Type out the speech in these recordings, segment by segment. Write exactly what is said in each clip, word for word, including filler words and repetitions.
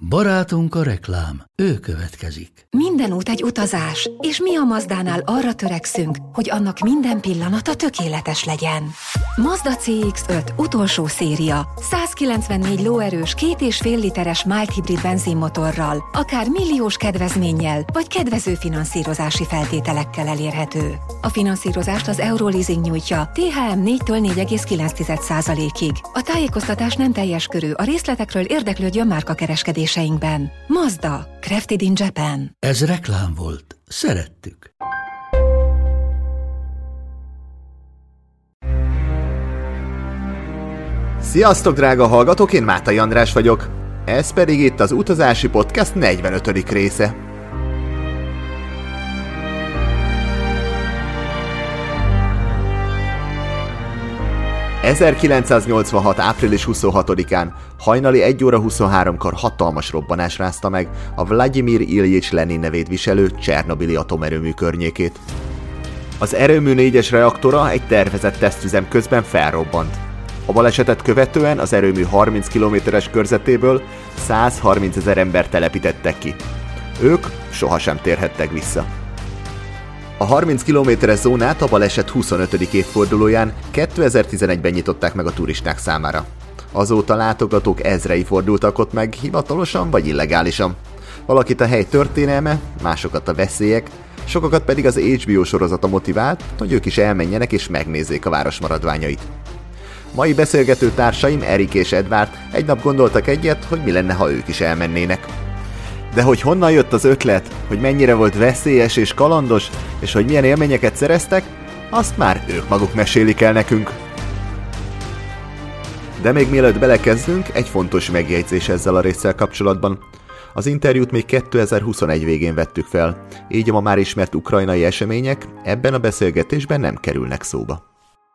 Barátunk a reklám, ő következik. Minden út egy utazás, és mi a Mazdánál arra törekszünk, hogy annak minden pillanata tökéletes legyen. Mazda cé iksz öt utolsó széria, százkilencvennégy lóerős, két és fél literes mild hibrid benzinmotorral, akár milliós kedvezménnyel, vagy kedvező finanszírozási feltételekkel elérhető. A finanszírozást az Euroleasing nyújtja, té há em négytől négy egész kilenc százalékig. A tájékoztatás nem teljes körű, a részletekről érdeklődjön márkakereskedéseinkben. Mazda, crafted in Japan. Ez reklám volt. Szerettük. Sziasztok, drága hallgatók, én Mátai András vagyok. Ez pedig itt az Utazási Podcast negyvenötödik része. ezerkilencszáznyolcvanhat. április huszonhatodikán hajnali egy óra huszonháromkor hatalmas robbanás rázta meg a Vladimir Iljics Lenin nevét viselő Csernobili atomerőmű környékét. Az erőmű négyes reaktora egy tervezett tesztüzem közben felrobbant. A balesetet követően az erőmű harminc kilométeres körzetéből százharmincezer ember telepítettek ki. Ők sohasem térhettek vissza. A harminc kilométeres zónát a baleset huszonötödik évfordulóján kétezer-tizenegyben nyitották meg a turisták számára. Azóta látogatók ezrei fordultak ott meg hivatalosan vagy illegálisan. Valakit a hely történelme, másokat a veszélyek, sokakat pedig az há bé o sorozata motivált, hogy ők is elmenjenek és megnézzék a város maradványait. Mai beszélgető társaim, Erik és Edvard egy nap gondoltak egyet, hogy mi lenne, ha ők is elmennének. De hogy honnan jött az ötlet, hogy mennyire volt veszélyes és kalandos, és hogy milyen élményeket szereztek, azt már ők maguk mesélik el nekünk. De még mielőtt belekezdünk, egy fontos megjegyzés ezzel a résszel kapcsolatban. Az interjút még kétezer-huszonegy végén vettük fel, így a ma már ismert ukrajnai események ebben a beszélgetésben nem kerülnek szóba.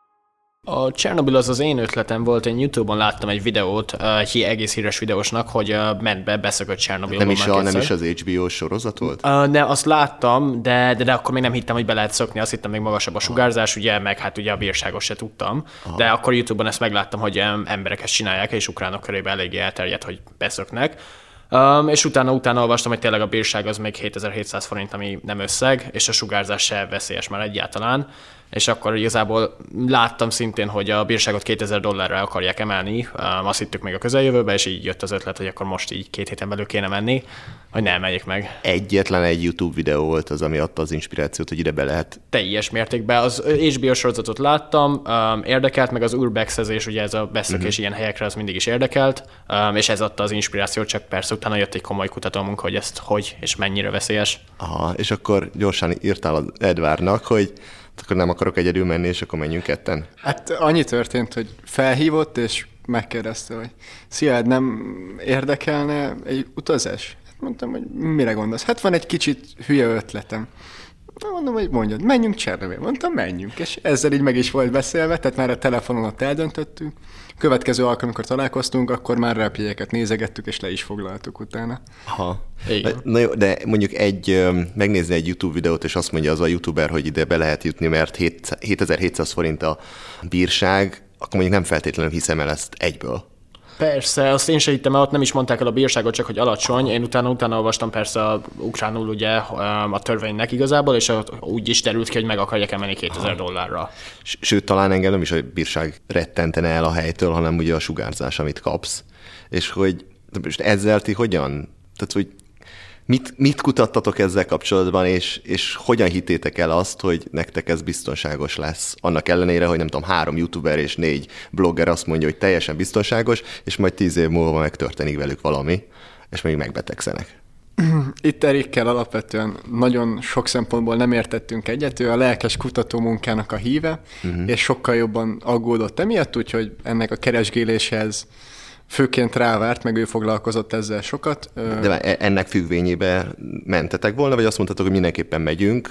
A Csernobil az az én ötletem volt, én YouTube-on láttam egy videót, egy egész híres videósnak, hogy ment be, beszökött Csernobilban. Nem is, a, nem is az há bé o sorozat volt? Uh, de azt láttam, de, de, de akkor még nem hittem, hogy be lehet szökni, azt hittem még magasabb a sugárzás, ugye, meg hát ugye a bírságot se tudtam. Aha. De akkor YouTube-on ezt megláttam, hogy emberek ezt csinálják, és ukránok körében eléggé elterjedt, hogy beszöknek. Um, és utána, utána olvastam, hogy tényleg a bírság az még hétezer-hétszáz forint, ami nem összeg, és a sugárzás se veszélyes már egyáltalán. És akkor igazából láttam szintén, hogy a bírságot kétezer dollárra akarják emelni, um, azt hittük még a közeljövőben, és így jött az ötlet, hogy akkor most így két héten belül kéne menni, hogy ne emeljék meg. Egyetlen egy YouTube videó volt az, ami adta az inspirációt, hogy ide be lehet. Teljes mértékben. Az há bé o sorozatot láttam, um, érdekelt, meg az urbexezés, ugye ez a beszökés uh-huh. ilyen helyekre, az mindig is érdekelt, um, és ez adta az inspirációt, csak persze utána jött egy komoly kutatómunka, hogy ezt hogy és mennyire veszélyes. Aha, és akkor gyorsan írtál az Edvárnak, hogy akkor nem akarok egyedül menni, és akkor menjünk ketten. Hát annyi történt, hogy felhívott, és megkérdezte, hogy szia, Ed, nem érdekelne egy utazás? Hát mondtam, hogy mire gondolsz? Hát van egy kicsit hülye ötletem. Mondom, hogy mondjad, menjünk Csernobil. Mondtam, menjünk. És ezzel így meg is volt beszélve, tehát már a telefonon ott eldöntöttünk. Következő alkalom, amikor találkoztunk, akkor már repjegyeket nézegettük, és le is foglaltuk utána. Aha. Na jó, de mondjuk egy, megnézni egy YouTube videót, és azt mondja az a youtuber, hogy ide be lehet jutni, mert hétezer-hétszáz forint a bírság, akkor mondjuk nem feltétlenül hiszem el ezt egyből. Persze, azt én se hittem, mert ott nem is mondták el a bírságot, csak hogy alacsony. Én utána, utána olvastam persze a ukránul ugye a törvénynek igazából, és úgy is derült ki, hogy meg akarják emelni kétezer dollárra. Sőt, talán engem nem is a bírság rettentene el a helytől, hanem ugye a sugárzás, amit kapsz. És hogy most ezzel ti hogyan, tehát hogy mit, mit kutattatok ezzel kapcsolatban, és, és hogyan hittétek el azt, hogy nektek ez biztonságos lesz? Annak ellenére, hogy nem tudom, három youtuber és négy blogger azt mondja, hogy teljesen biztonságos, és majd tíz év múlva megtörténik velük valami, és még megbetegszenek. Itt Erikkel alapvetően nagyon sok szempontból nem értettünk egyet, ő a lelkes kutatómunkának a híve, uh-huh. és sokkal jobban aggódott emiatt, úgyhogy ennek a keresgéléshez főként rávárt, meg ő foglalkozott ezzel sokat. De ennek függvényében mentetek volna, vagy azt mondhatok, hogy mindenképpen megyünk?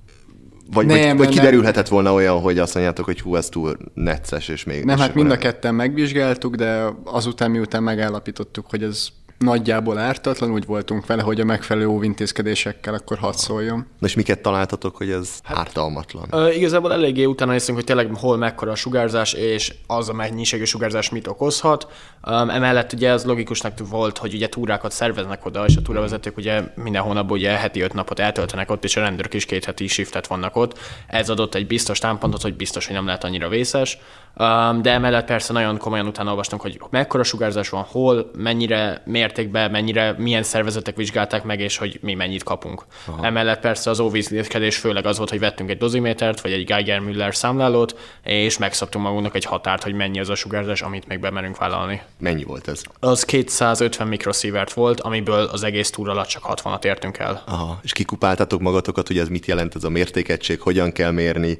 Vagy, nem, vagy, nem, vagy kiderülhetett nem. volna olyan, hogy azt mondjátok, hogy hú, ez túl necces, és még... Nem, hát mind a ketten megvizsgáltuk, de azután, miután megállapítottuk, hogy ez nagyjából ártatlan, úgy voltunk vele, hogy a megfelelő óvintézkedésekkel akkor hadd szóljon. Na és miket találtatok, hogy ez hát, ártalmatlan? Ö, igazából eléggé utána néztünk, hogy tényleg hol mekkora a sugárzás, és az a mennyiségű sugárzás mit okozhat. Um, emellett ugye ez logikusnak volt, hogy ugye túrákat szerveznek oda, és a túravezetők ugye minden hónapban ugye heti öt napot eltöltenek ott, és a rendőrök is két heti shiftet vannak ott. Ez adott egy biztos támpontot, hogy biztos, hogy nem lehet annyira vészes. Um, de emellett persze nagyon komolyan utána olvastunk, hogy mekkora sugárzás van, hol, mennyire mértékben, mennyire, milyen szervezetek vizsgálták meg, és hogy mi mennyit kapunk. Aha. Emellett persze az óvízkészkedés főleg az volt, hogy vettünk egy dozimétert, vagy egy Geiger-Müller számlálót, és megszabtunk magunknak egy határt, hogy mennyi az a sugárzás, amit még bemerünk vállalni. Mennyi volt ez? Az kétszázötven mikrosievert volt, amiből az egész túr alatt csak hatvanat értünk el. Aha. És kikupáltátok magatokat, hogy ez mit jelent ez a mértékegység, hogyan kell mérni?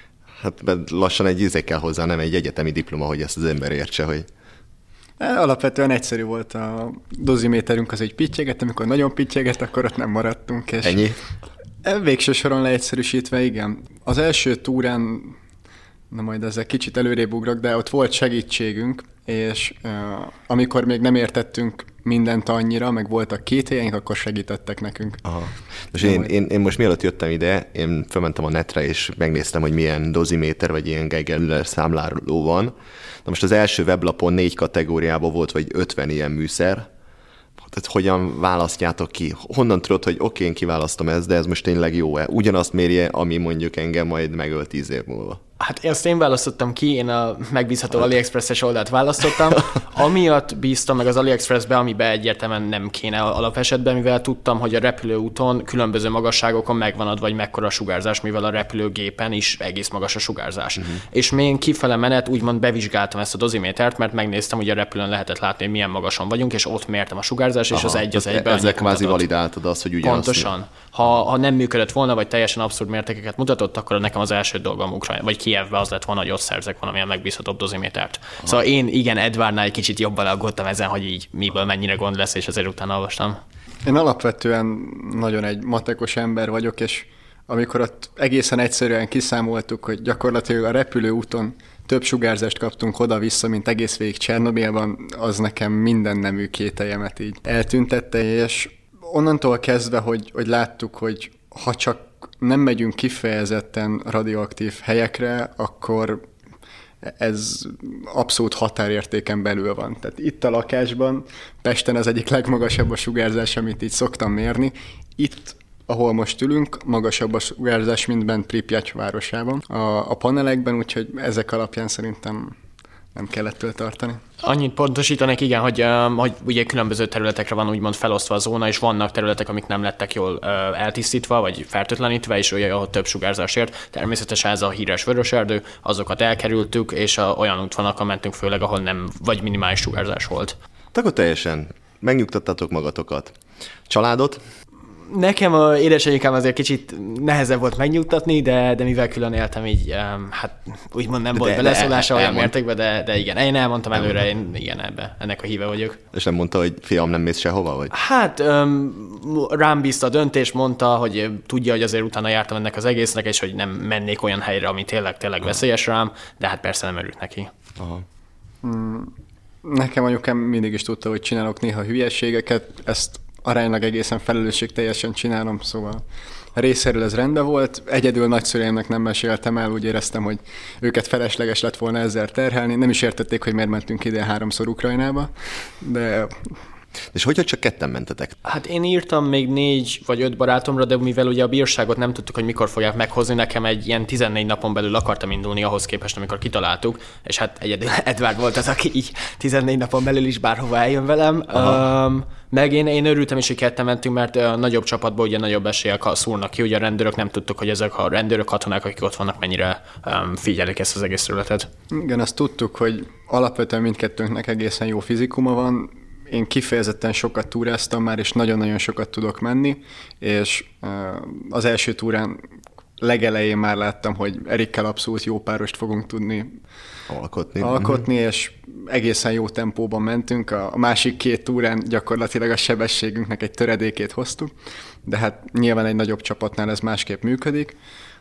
Hát lassan egy íze kell hozzá, nem egy egyetemi diploma, hogy ezt az ember értse, hogy... Alapvetően egyszerű volt a doziméterünk, az egy pittyeget, amikor nagyon pittyeget, akkor ott nem maradtunk. És ennyi? Végső soron leegyszerűsítve, igen. Az első túrán, na majd ezzel kicsit előrébb ugrok, de ott volt segítségünk, és uh, amikor még nem értettünk mindent annyira, meg voltak kételjeink, akkor segítettek nekünk. Aha. Most én, én, én most mielőtt jöttem ide, én felmentem a netre, és megnéztem, hogy milyen doziméter, vagy ilyen Geiger-Müller számláló van. Na most az első weblapon négy kategóriában volt, vagy ötven ilyen műszer. Tehát hogyan választjátok ki? Honnan tudod, hogy oké, én kiválasztom ezt, de ez most tényleg jó-e? Ugyanazt mérje, ami mondjuk engem majd megöl tíz év múlva. Hát ezt én választottam ki, én a megbízható AliExpress-es oldalt választottam. Amiatt bíztam meg az AliExpress-be, amiben egyértelműen nem kéne alapesetben, mivel tudtam, hogy a repülőúton különböző magasságokon megvan adva, vagy mekkora a sugárzás, mivel a repülőgépen is egész magas a sugárzás. Uh-huh. És én kifele menet úgymond bevizsgáltam ezt a dozimétert, mert megnéztem, hogy a repülőn lehetett látni, hogy milyen magasan vagyunk, és ott mértem a sugárzást, és az egy az egyben. Ezzel kvázi validáltad azt, hogy ugyanazt. Pontosan. Ha, ha nem működött volna, vagy teljesen abszurd mértékeket mutatott, akkor nekem az első dolgom Ukrajna, vagy Kijevbe az lett volna, hogy ott szerzek valamilyen megbízhatóbb dozimétert. Aha. Szóval én igen, Edvardnál egy kicsit jobban aggódtam ezen, hogy így miből mennyire gond lesz, és azért utána olvastam. Én alapvetően nagyon egy matekos ember vagyok, és amikor ott egészen egyszerűen kiszámoltuk, hogy gyakorlatilag a repülőúton több sugárzást kaptunk oda-vissza, mint egész végig Csernobilban, az nekem minden nemű kételjemet így eltüntette, és onnantól kezdve, hogy, hogy láttuk, hogy ha csak nem megyünk kifejezetten radioaktív helyekre, akkor ez abszolút határértéken belül van. Tehát itt a lakásban Pesten az egyik legmagasabb a sugárzás, amit így szoktam mérni. Itt, ahol most ülünk, magasabb a sugárzás, mint bent Pripyat városában. A, a panelekben, úgyhogy ezek alapján szerintem nem kell ettől tartani. Annyit pontosítanék, igen, hogy, hogy ugye különböző területekre van úgymond felosztva a zóna, és vannak területek, amik nem lettek jól eltisztítva, vagy fertőtlenítve, és ugye ahol több sugárzás ért. Természetesen ez a híres vöröserdő, azokat elkerültük, és a, olyan útvonalakon mentünk főleg, ahol nem, vagy minimális sugárzás volt. Akkor teljesen megnyugtattatok magatokat. Családot? Nekem a édesanyukám azért kicsit nehezebb volt megnyugtatni, de, de mivel külön éltem, így hát úgymond nem de volt beleszólása olyan mértékben, de, de igen, én elmondtam előre, én igen, ebbe, ennek a híve vagyok. És nem mondta, hogy fiam, nem mész sehova, vagy? Hát um, rám bízta a döntés, mondta, hogy tudja, hogy azért utána jártam ennek az egésznek, és hogy nem mennék olyan helyre, ami tényleg, tényleg veszélyes rám, de hát persze nem örült neki. Aha. Hmm. Nekem anyukám mindig is tudta, hogy csinálok néha hülyeségeket, ezt aránylag egészen felelősségteljesen csinálom, szóval a részéről ez rendben volt. Egyedül nagyszüleimnek nem meséltem el, úgy éreztem, hogy őket felesleges lett volna ezzel terhelni. Nem is értették, hogy miért mentünk ide háromszor Ukrajnába, de... És hogyha csak ketten mentetek? Hát én írtam még négy vagy öt barátomra, de mivel ugye a bírságot nem tudtuk, hogy mikor fogják meghozni, nekem egy ilyen tizennégy napon belül akartam indulni ahhoz képest, amikor kitaláltuk, és hát egyedül Edvard volt az, aki így tizennégy napon belül is bárhova eljön velem. Um, meg én, én örültem is, hogy ketten mentünk, mert a nagyobb csapatból ugye nagyobb eséllyel szúrnak ki, ugye a rendőrök nem tudtuk, hogy ezek a rendőrök, katonák, akik ott vannak, mennyire um, figyelik ezt az egész területet. Igen, azt tudtuk, hogy alapvetően mindkettőnknek egészen jó fizikuma van. Én kifejezetten sokat túráztam már, és nagyon-nagyon sokat tudok menni, és az első túrán legelején már láttam, hogy Erikkel abszolút jó párost fogunk tudni alkotni, alkotni és egészen jó tempóban mentünk. A másik két túrán gyakorlatilag a sebességünknek egy töredékét hoztuk, de hát nyilván egy nagyobb csapatnál ez másképp működik.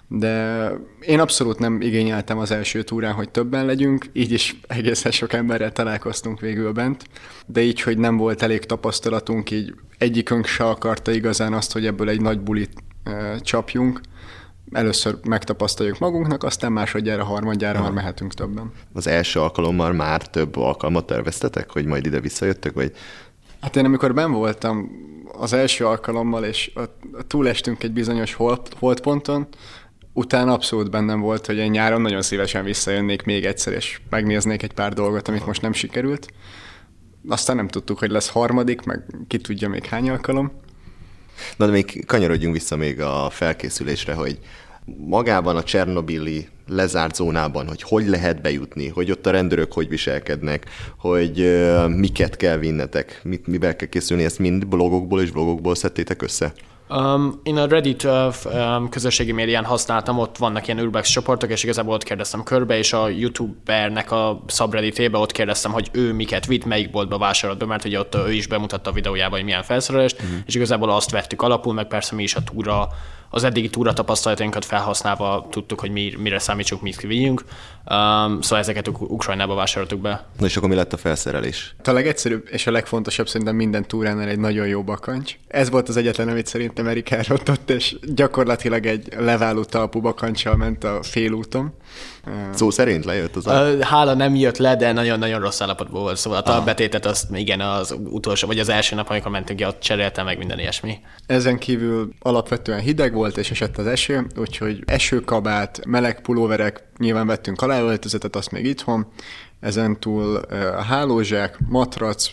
De én abszolút nem igényeltem az első túrán, hogy többen legyünk, így is egészen sok emberrel találkoztunk végül bent, de így, hogy nem volt elég tapasztalatunk, így egyikünk se akarta igazán azt, hogy ebből egy nagy bulit e, csapjunk. Először megtapasztaljuk magunknak, aztán másodjára, harmadjára már mehetünk többen. Az első alkalommal már több alkalmat terveztetek, hogy majd ide visszajöttök, vagy? Hát én amikor benn voltam az első alkalommal, és túlestünk egy bizonyos hold, holdponton, utána abszolút bennem volt, hogy én nyáron nagyon szívesen visszajönnék még egyszer, és megnéznék egy pár dolgot, amit most nem sikerült. Aztán nem tudtuk, hogy lesz harmadik, meg ki tudja még hány alkalom. Na, de még kanyarodjunk vissza még a felkészülésre, hogy magában a csernobili lezárt zónában, hogy hogy lehet bejutni, hogy ott a rendőrök hogy viselkednek, hogy uh, miket kell vinnetek, mit, mivel kell készülni, ezt mind blogokból és blogokból szedtétek össze? Um, én a Reddit uh, um, közösségi médián használtam, ott vannak ilyen urbex csoportok, és igazából ott kérdeztem körbe, és a youtubernek a subredditébe ott kérdeztem, hogy ő miket vitt, melyik boltba vásárolt be, mert ugye ott ő is bemutatta a videójában, hogy milyen felszerelést, uh-huh. és igazából azt vettük alapul, meg persze mi is a túra, az eddigi túra tapasztalatainkat felhasználva tudtuk, hogy mi, mire számítsunk, mit vigyünk. Um, szóval ezeket Ukrajnába vásároltuk be. Na és akkor mi lett a felszerelés? A legegyszerűbb és a legfontosabb szerintem minden túránál egy nagyon jó bakancs. Ez volt az egyetlen, amit szerintem Erik elrontott, és gyakorlatilag egy leváló talpú bakancsal ment a félúton. Szó szerint lejött az a... Hála nem jött le, de nagyon-nagyon rossz állapotból volt. Szóval a talpbetétet azt igen, az utolsó, vagy az első nap, amikor mentünk ki, ott cseréltem meg minden ilyesmi. Ezen kívül alapvetően hideg volt, és esett az eső, úgyhogy esőkabát, meleg pulóverek, nyilván vettünk aláöltözetet, azt még itthon. Ezen túl a hálózsák, matrac,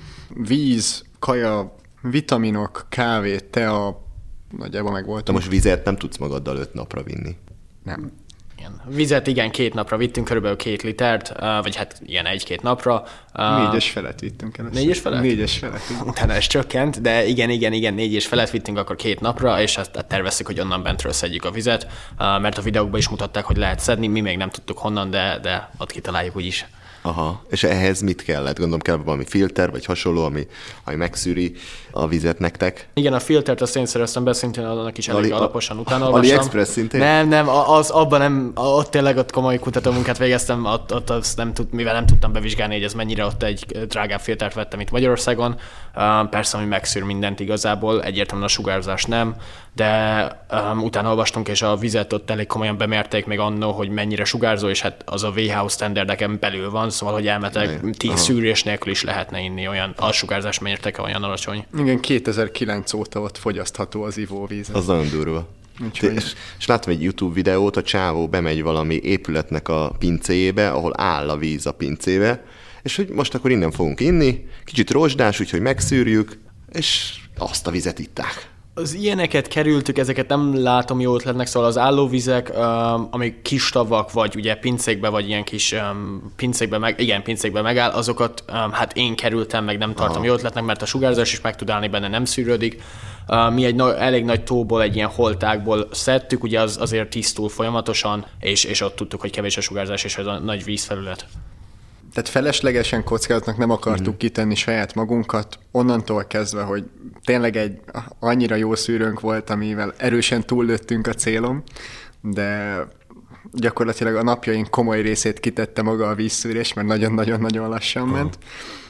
víz, kaja, vitaminok, kávé, tea, nagyjából meg voltam. De most vizet nem tudsz magaddal öt napra vinni. Nem. Igen. Vizet igen, két napra vittünk, körülbelül két litert, vagy hát ilyen egy-két napra. Négyes felet vittünk el. Négyes felet? Négyes felet. Utána ez csökkent, de igen, igen, igen, négyes felet vittünk akkor két napra, és azt terveztük, hogy onnan bentről szedjük a vizet, mert a videókban is mutatták, hogy lehet szedni, mi még nem tudtuk honnan, de, de ott kitaláljuk úgyis. Aha, és ehhez mit kellett? Gondolom kell valami filter, vagy hasonló, ami, ami megszűri a vizet nektek? Igen, a filtert azt én szereztem be, szintén annak is elég Ali, alaposan utána olvastam. AliExpress szintén? Nem, nem, az, abban nem, ott tényleg ott komoly kutatómunkát végeztem, ott, ott azt nem tud, mivel nem tudtam bevizsgálni, hogy ez mennyire, ott egy drágább filtert vettem itt Magyarországon. Persze, ami megszűr mindent igazából, egyértelműen a sugárzás nem, de um, utána olvastunk, és a vizet ott elég komolyan bemérték még annó, hogy mennyire sugárzó, és hát az a vé há o standardeken belül van, szóval, hogy elmetek tíz szűrés nélkül is lehetne inni, olyan a sugárzás mértéke olyan alacsony. Igen, kétezer-kilenc óta ott fogyasztható az ivóvíz. Az nagyon durva. Úgyhogy... És, és láttam egy YouTube videót, a csávó bemegy valami épületnek a pincéjébe, ahol áll a víz a pincébe, és hogy most akkor innen fogunk inni, kicsit rozsdás, úgyhogy megszűrjük, és azt a vizet itták. Az ilyeneket kerültük, ezeket nem látom jó ötletnek, szóval az állóvizek, um, amik kis tavak, vagy ugye pincékbe, vagy ilyen kis um, pincékbe, meg, igen, pincékbe megáll, azokat um, hát én kerültem, meg nem tartom Aha. jó ötletnek, mert a sugárzás is meg tud állni benne, nem szűrődik. Uh, mi egy na- elég nagy tóból, egy ilyen holtákból szedtük, ugye az azért tisztul folyamatosan, és, és ott tudtuk, hogy kevés a sugárzás, és ez a nagy vízfelület. Tehát feleslegesen kockázatnak nem akartuk mm. kitenni saját magunkat, onnantól kezdve, hogy tényleg egy annyira jó szűrőnk volt, amivel erősen túllőttünk a célon, de gyakorlatilag a napjaink komoly részét kitette maga a vízszűrés, mert nagyon-nagyon-nagyon lassan oh. ment,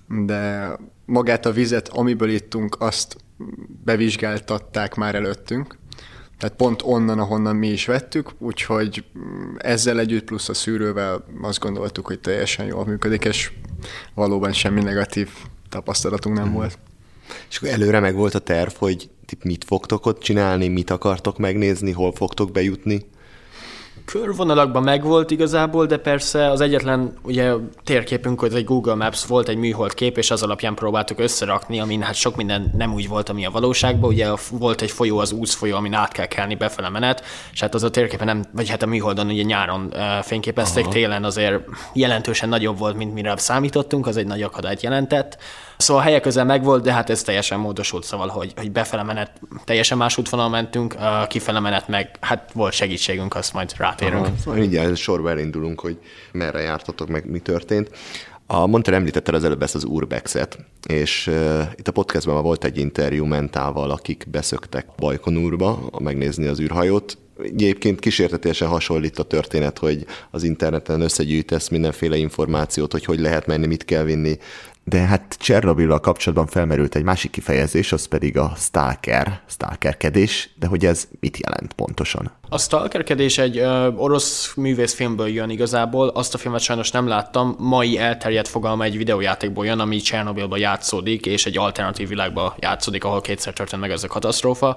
de magát a vizet, amiből ittunk, azt bevizsgáltatták már előttünk. Tehát pont onnan, ahonnan mi is vettük, úgyhogy ezzel együtt plusz a szűrővel azt gondoltuk, hogy teljesen jól működik, és valóban semmi negatív tapasztalatunk nem mm. volt. És akkor előre meg volt a terv, hogy ti mit fogtok ott csinálni, mit akartok megnézni, hol fogtok bejutni? Körvonalakban megvolt igazából, de persze az egyetlen ugye térképünk, hogy egy Google Maps volt egy műhold kép, és az alapján próbáltuk összerakni, amin hát sok minden nem úgy volt, ami a valóságban. Ugye volt egy folyó, az Úz folyó, amin át kell kelni befele menet, és hát az a térképen nem, vagy hát a műholdon ugye nyáron uh, fényképezték, Aha. télen azért jelentősen nagyobb volt, mint mire számítottunk, az egy nagy akadályt jelentett. Szóval a helyek közel megvolt, de hát ez teljesen módosult, szóval, hogy, hogy befele menet teljesen más útvonalon mentünk, uh, kifele menet meg hát volt segítségünk, azt majd rátérünk. Aha, szóval mindjárt sorba elindulunk, hogy merre jártatok, meg mi történt. A Monter említetted az előbb ezt az urbexet, és uh, itt a podcastban volt egy interjú Mentával, akik beszöktek Bajkonurba megnézni az űrhajót. Egyébként kísértetésen hasonlít a történet, hogy az interneten összegyűjtesz mindenféle információt, hogy hogy lehet menni, mit kell vinni. De hát Csernobillal kapcsolatban felmerült egy másik kifejezés, az pedig a stalker, stalkerkedés, de hogy ez mit jelent pontosan? A stalkerkedés egy ö, orosz művészfilmből jön igazából, azt a filmet sajnos nem láttam, mai elterjedt fogalma egy videójátékból jön, ami Csernobilban játszódik, és egy alternatív világban játszódik, ahol kétszer történt meg ez a katasztrófa,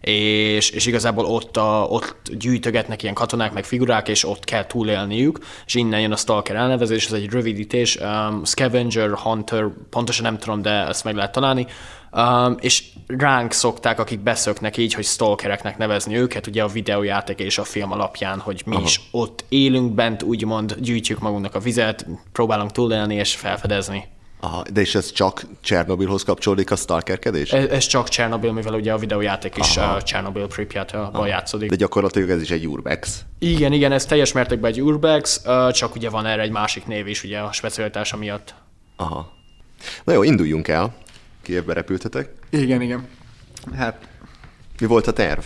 és, és igazából ott, a, ott gyűjtögetnek ilyen katonák, meg figurák, és ott kell túlélniük, és innen jön a stalker elnevezés, ez egy rövidítés, um, scavenger, hunter, pontosan nem tudom, de ezt meg lehet találni, Um, és ránk szokták, akik beszöknek így, hogy stalkereknek nevezni őket, ugye a videójáték és a film alapján, hogy mi Aha. is ott élünk bent, úgymond gyűjtjük magunknak a vizet, próbálunk túlélni és felfedezni. Aha, de és ez csak Csernobilhoz kapcsolódik a stalkerkedés? Ez, ez csak Csernobil, mivel ugye a videójáték is uh, Csernobil Pripyatban játszódik. De gyakorlatilag ez is egy urbex. Igen, igen, ez teljes mértékben egy urbex, uh, csak ugye van erre egy másik név is, ugye a specialitása miatt. Aha. Na jó, induljunk el. Kijevbe repültetek? Igen, igen. Hát... Mi volt a terv?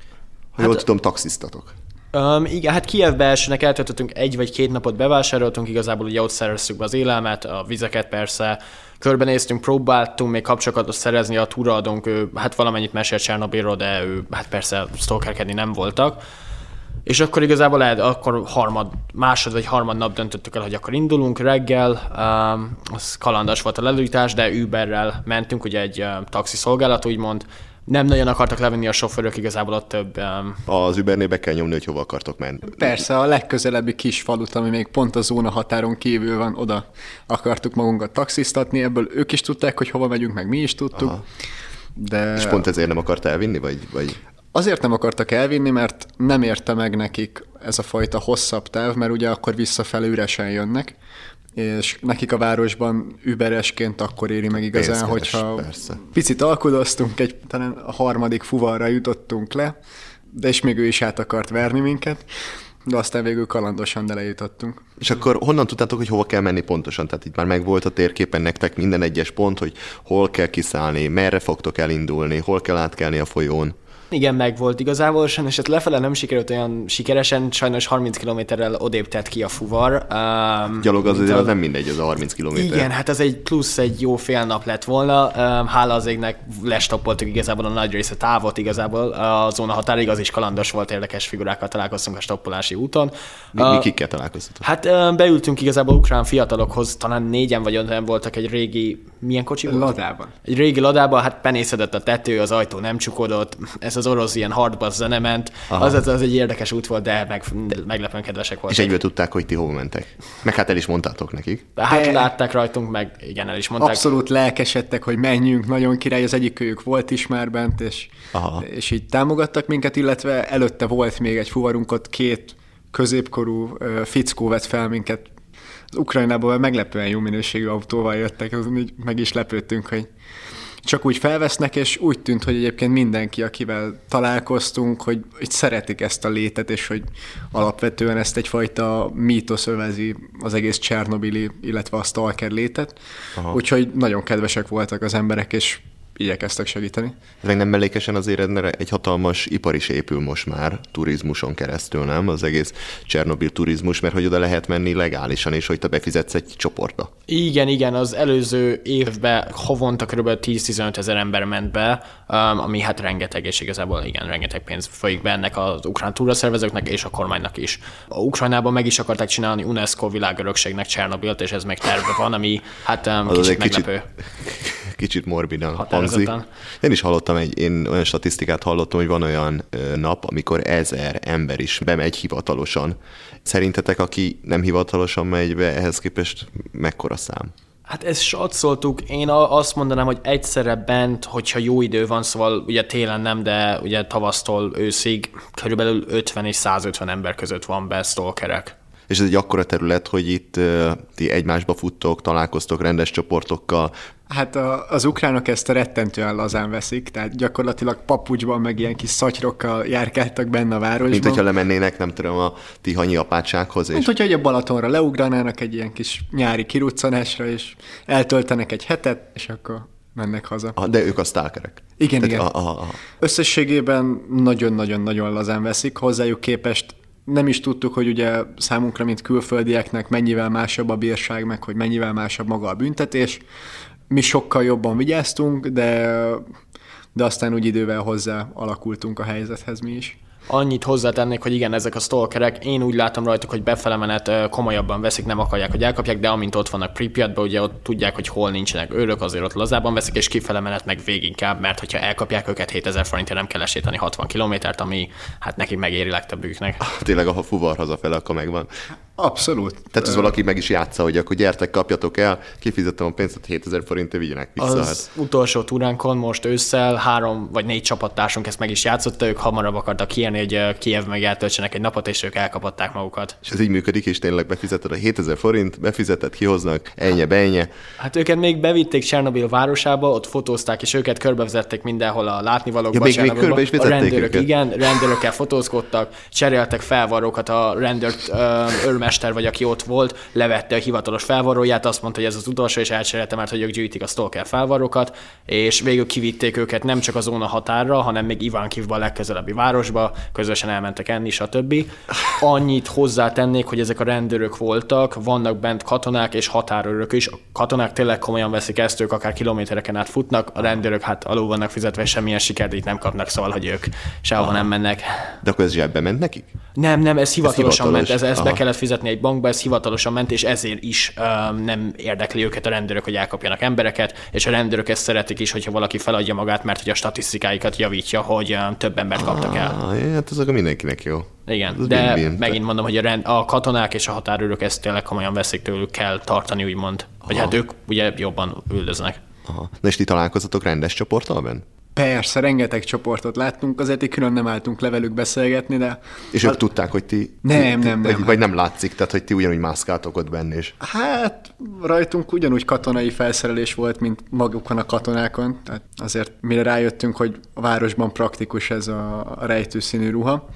Ha hát, jól tudom, taxisztatok. Um, igen, hát Kijevbe elsőnek eltöltöttünk egy vagy két napot, bevásároltunk, igazából ugye ott szereztük be az élelmet, a vizeket persze, körbenéztünk, próbáltunk még kapcsolatot szerezni, a túraadónk, ő hát valamennyit mesélt Csernobilról, de ő hát persze stalkerkedni nem voltak. És akkor igazából lehet, akkor harmad, másod vagy harmad nap döntöttük el, hogy akkor indulunk reggel, um, az kalandas volt a lelőítás, de Uberrel mentünk, ugye egy uh, taxi szolgálat úgymond, nem nagyon akartak levenni a sofőrök, igazából ott több... Um... Az Ubernél be kell nyomni, hogy hova akartok menni. Persze, a legközelebbi kis falut, ami még pont a zóna határon kívül van, oda akartuk magunkat taxisztatni, ebből ők is tudták, hogy hova megyünk, meg mi is tudtuk. De... És pont ezért nem akart elvinni, vagy... vagy... Azért nem akartak elvinni, mert nem érte meg nekik ez a fajta hosszabb táv, mert ugye akkor visszafelé üresen jönnek, és nekik a városban überesként akkor éri meg igazán, Pénzkeres, hogyha persze. Picit alkudoztunk, egy, talán a harmadik fuvarra jutottunk le, de és még ő is át akart verni minket, de aztán végül kalandosan delejutottunk. És akkor honnan tudtátok, hogy hova kell menni pontosan? Tehát itt már megvolt a térképen nektek minden egyes pont, hogy hol kell kiszállni, merre fogtok elindulni, hol kell átkelni a folyón? Igen, megvolt igazából, sajnos ezt lefele nem sikerült olyan sikeresen, sajnos harminc kilométerrel odébb tett ki a fuvar. Um, Gyalog az azért az nem mindegy, az a harminc kilométer. Igen, hát ez egy plusz egy jó fél nap lett volna. Um, hála az égnek lestoppoltuk igazából a nagy része távot igazából. A zóna határig az is kalandos volt, érdekes figurákkal találkoztunk a stoppolási úton. Mi, uh, mi kikkel találkoztatok? Hát um, beültünk igazából ukrán fiatalokhoz, talán négyen vagy öten voltak egy régi, milyen kocsi volt? Ladában. Egy régi ladában, hát penészedett a tető, az ajtó nem csukódott, ez az orosz ilyen hardbass zene ment. Az, az egy érdekes út volt, de meg, meglepően kedvesek voltak. És egyből tudták, hogy ti hova mentek. Meg hát el is mondtátok nekik. Hát de látták rajtunk, meg igen, el is mondták. Abszolút lelkesedtek, hogy menjünk, nagyon király, az egyik őjük volt is már bent, és, és így támogattak minket, illetve előtte volt még egy fuvarunk, ott két középkorú uh, fickó vett fel minket. Az Ukrajnából meglepően jó minőségű autóval jöttek, így meg is lepődtünk, hogy csak úgy felvesznek, és úgy tűnt, hogy egyébként mindenki, akivel találkoztunk, hogy, hogy szeretik ezt a létet, és hogy alapvetően ezt egyfajta mítosz övezi az egész csernobili, illetve a stalker létet. Aha. Úgyhogy nagyon kedvesek voltak az emberek, és igyekeztek segíteni. Ez meg nem mellékesen azért, mert egy hatalmas ipar is épül most már turizmuson keresztül, nem? Az egész Csernobil turizmus, mert hogy oda lehet menni legálisan, és hogy te befizetsz egy csoportba. Igen, igen, az előző évben havonta kb. tíz-tizenöt ezer ember ment be, ami hát rengeteg, és igazából igen, rengeteg pénz folyik be ennek az ukrán túraszervezőknek és a kormánynak is. A Ukrajnában meg is akarták csinálni UNESCO világörökségnek Csernobilt, és ez még terve van, ami hát az kicsit meglepő. Kicsit, kicsit morbidan hangzik. Én is hallottam, egy, én olyan statisztikát hallottam, hogy van olyan ö, nap, amikor ezer ember is bemegy hivatalosan. Szerintetek, aki nem hivatalosan megy be, ehhez képest mekkora szám? Hát ezt satszoltuk. Én azt mondanám, hogy egyszerre bent, hogyha jó idő van, szóval ugye télen nem, de ugye tavasztól őszig körülbelül ötven és százötven ember között van be stalkerek. És ez egy akkora terület, hogy itt uh, ti egymásba futtok, találkoztok rendes csoportokkal. Hát a, az ukránok ezt rettentően lazán veszik, tehát gyakorlatilag papucsban meg ilyen kis szatyrokkal járkáltak benne a városban. Mint hogyha lemennének, nem tudom, a tihanyi apátsághoz. És... Mint hogyha a Balatonra leugranának egy ilyen kis nyári kiruccanásra, és eltöltenek egy hetet, és akkor mennek haza. Ah, de ők a stalkerek. Igen, Tehát, igen. A, a, a. Összességében nagyon-nagyon-nagyon lazán veszik, hozzájuk képest nem is tudtuk, hogy ugye számunkra, mint külföldieknek mennyivel másabb a bírság, meg hogy mennyivel másabb maga a büntetés. Mi sokkal jobban vigyáztunk, de, de aztán úgy idővel hozzá alakultunk a helyzethez mi is. Annyit hozzátennék, hogy igen, ezek a stalkerek, én úgy látom rajtuk, hogy befele menet komolyabban veszik, nem akarják, hogy elkapják, de amint ott vannak Pripyatban, ugye ott tudják, hogy hol nincsenek őrök, azért ott lazában veszik, és kifele menet meg végig inkább, mert hogyha elkapják őket hétezer forintért, nem kell lesétani hatvan kilométert, ami hát nekik megéri legtöbbüknek. Tényleg a fuvar hazafele, akkor megvan. Abszolút. Tehát ez valaki meg is játsza, hogy akkor gyertek, kapjatok el, kifizettem a pénzt, hogy hétezer forintért vigyenek vissza. Az hát. utolsó túránkon most ősszel három vagy négy csapattársunk ezt meg is játszotta, ők hamarabb akartak kijönni, hogy Kijev meg eltöltsenek egy napot, és ők elkapatták magukat. És ez így működik, és tényleg befizeted a hétezer forint, befizeted, kihoznak, ennyi, bennyi. Hát őket még bevitték Csernobil városába, ott fotózták, és őket körbevezették mindenhol a látnivalókba. Ja, még, még körbe is a rendőrök, őket. igen, rendőrökkel fotózkodtak, cseréltek felvarrókat, a rendőrt őrmester vagy aki ott volt, levette a hivatalos felvarróját, azt mondta, hogy ez az utolsó, és elcserélte, mert hogy ők gyűjtik a stalker felvarrókat, és végül kivitték őket nem csak a zóna határra, hanem még Ivankivba, a legközelebbi városba, közösen elmentek enni, stb. Annyit hozzátennék, hogy ezek a rendőrök voltak, vannak bent katonák és határőrök is. A katonák tényleg komolyan veszik ezt, ők akár kilométereken át futnak, a rendőrök hát alul vannak fizetve, és semmilyen sikerdíjat nem kapnak, szóval, hogy ők sehova nem mennek. De akkor ez zsebbe ment nekik? Nem, nem, ez hivatalosan ez ment, ez, ez be Aha. kellett fizetni egy bankba, ez hivatalosan ment, és ezért is um, nem érdekli őket a rendőrök, hogy elkapjanak embereket, és a rendőrök ezt szeretik is, hogyha valaki feladja magát, mert hogy a statisztikáikat javítja, hogy um, több embert kaptak el. Ah, hát ez akkor mindenkinek jó. Igen, ez de win-win. megint mondom, hogy a, rend, a katonák és a határőrök ezt tényleg komolyan veszik, tőlük kell tartani, úgymond. Vagy Aha. hát ők ugye jobban üldöznek. Aha. Na és ti találkozatok rendes csoporttal benn? Persze, rengeteg csoportot láttunk, azért így külön nem álltunk le velük beszélgetni, de... És ők tudták, hogy ti... Nem, ti, nem, nem. Vagy, vagy nem látszik, tehát hogy ti ugyanúgy mászkáltok ott benne is. Hát rajtunk ugyanúgy katonai felszerelés volt, mint magukon a katonákon, tehát azért mire rájöttünk, hogy a városban praktikus ez a rejtőszínű ruha,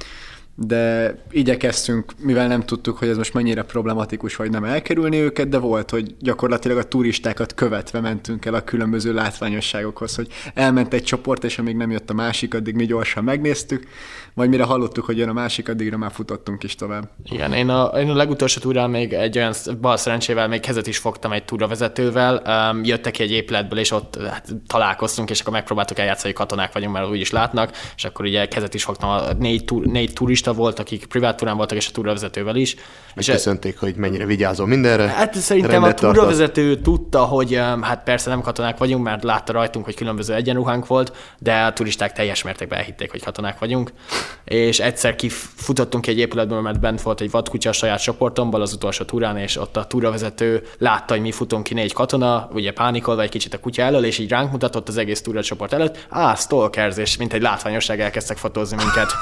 de igyekeztünk, mivel nem tudtuk, hogy ez most mennyire problematikus, vagy nem elkerülni őket, de volt, hogy gyakorlatilag a turistákat követve mentünk el a különböző látványosságokhoz, hogy elment egy csoport, és amíg nem jött a másik, addig mi gyorsan megnéztük, majd mire hallottuk, hogy jön a másik, addigra már futottunk is tovább. Igen, én a, én a legutolsó túrán még egy olyan bal szerencsével még kezet is fogtam egy túravezetővel, um, jöttek ki egy épületből, és ott hát, találkoztunk, és akkor megpróbáltuk eljátszani, hogy katonák vagyunk, mert úgy is látnak, és akkor ugye kezet is fogtam, a négy, túr, négy turista volt, akik privát túrán voltak, és a túravezetővel is. És köszönték, hogy mennyire vigyázol mindenre. Hát szerintem a túravezető tudta, hogy hát persze nem katonák vagyunk, mert látta rajtunk, hogy különböző egyenruhánk volt, de a turisták teljes mértékben elhitték, hogy katonák vagyunk. És egyszer kifutottunk egy épületből, mert bent volt egy vadkutya a saját csoportomból az utolsó túrán, és ott a túravezető látta, hogy mi futunk ki négy katona, ugye pánikolva egy kicsit a kutya elől, és így ránk mutatott az egész túracsoport előtt. Á, stalkerzés, mint egy látványosság elkezdtek fotózni minket.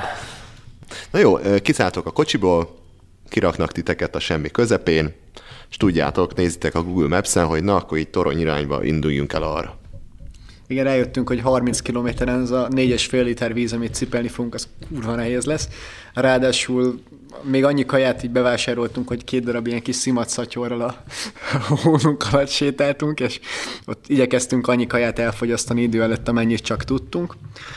Na jó, kiszálltok a kocsiból, kiraknak titeket a semmi közepén, és tudjátok, nézitek a Google Maps-en, hogy na, akkor így Torony irányba induljunk el arra. Igen, rájöttünk, hogy harminc kilométeren ez a négy és fél liter víz, amit cipelni fogunk, az kurva nehéz lesz. Ráadásul még annyi kaját így bevásároltunk, hogy két darab ilyen kis szimatszatyorral a hónunk alatt sétáltunk, és ott igyekeztünk annyi kaját elfogyasztani idő előtt, amennyit csak tudtunk.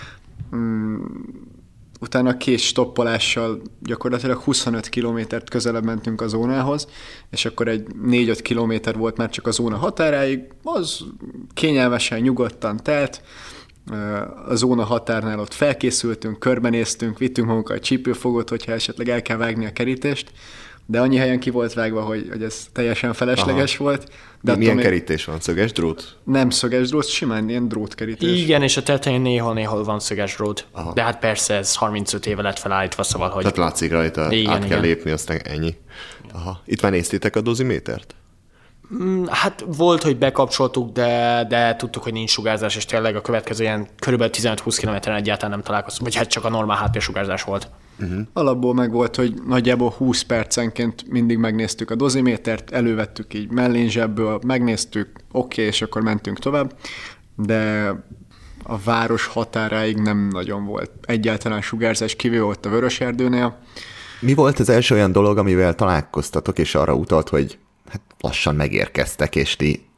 Hmm. Utána két stoppolással gyakorlatilag huszonöt kilométert közelebb mentünk a zónához, és akkor egy négy-öt kilométer volt már csak a zóna határáig, az kényelmesen, nyugodtan telt. A zóna határnál ott felkészültünk, körbenéztünk, vittünk magunkkal a csípőfogót, hogyha esetleg el kell vágni a kerítést, de annyi helyen ki volt vágva, hogy, hogy ez teljesen felesleges Aha. volt. De milyen még... kerítés van? Szöges drót? Nem szöges drót, simán ilyen drótkerítés. Igen, és a tetején néhol-néhol van szöges drót. Aha. De hát persze ez harmincöt éve lett felállítva, szóval, hogy... Tehát látszik rajta, igen, át kell igen. lépni, aztán ennyi. Aha. Itt már néztétek a dozimétert? Hát volt, hogy bekapcsoltuk, de, de tudtuk, hogy nincs sugárzás, és tényleg a következő ilyen körülbelül tizenöt-húsz kilométeren egyáltalán nem találkoztunk, vagy hát csak a normál háttérsugárzás volt. Uh-huh. Alapból meg volt, hogy nagyjából húsz percenként mindig megnéztük a dozimétert, elővettük így mellényzsebből, megnéztük, oké, okay, és akkor mentünk tovább, de a város határáig nem nagyon volt egyáltalán sugárzás, kivéve ott a Vöröserdőnél. Mi volt az első olyan dolog, amivel találkoztatok, és arra utalt, hogy hát lassan megérkeztek, és ti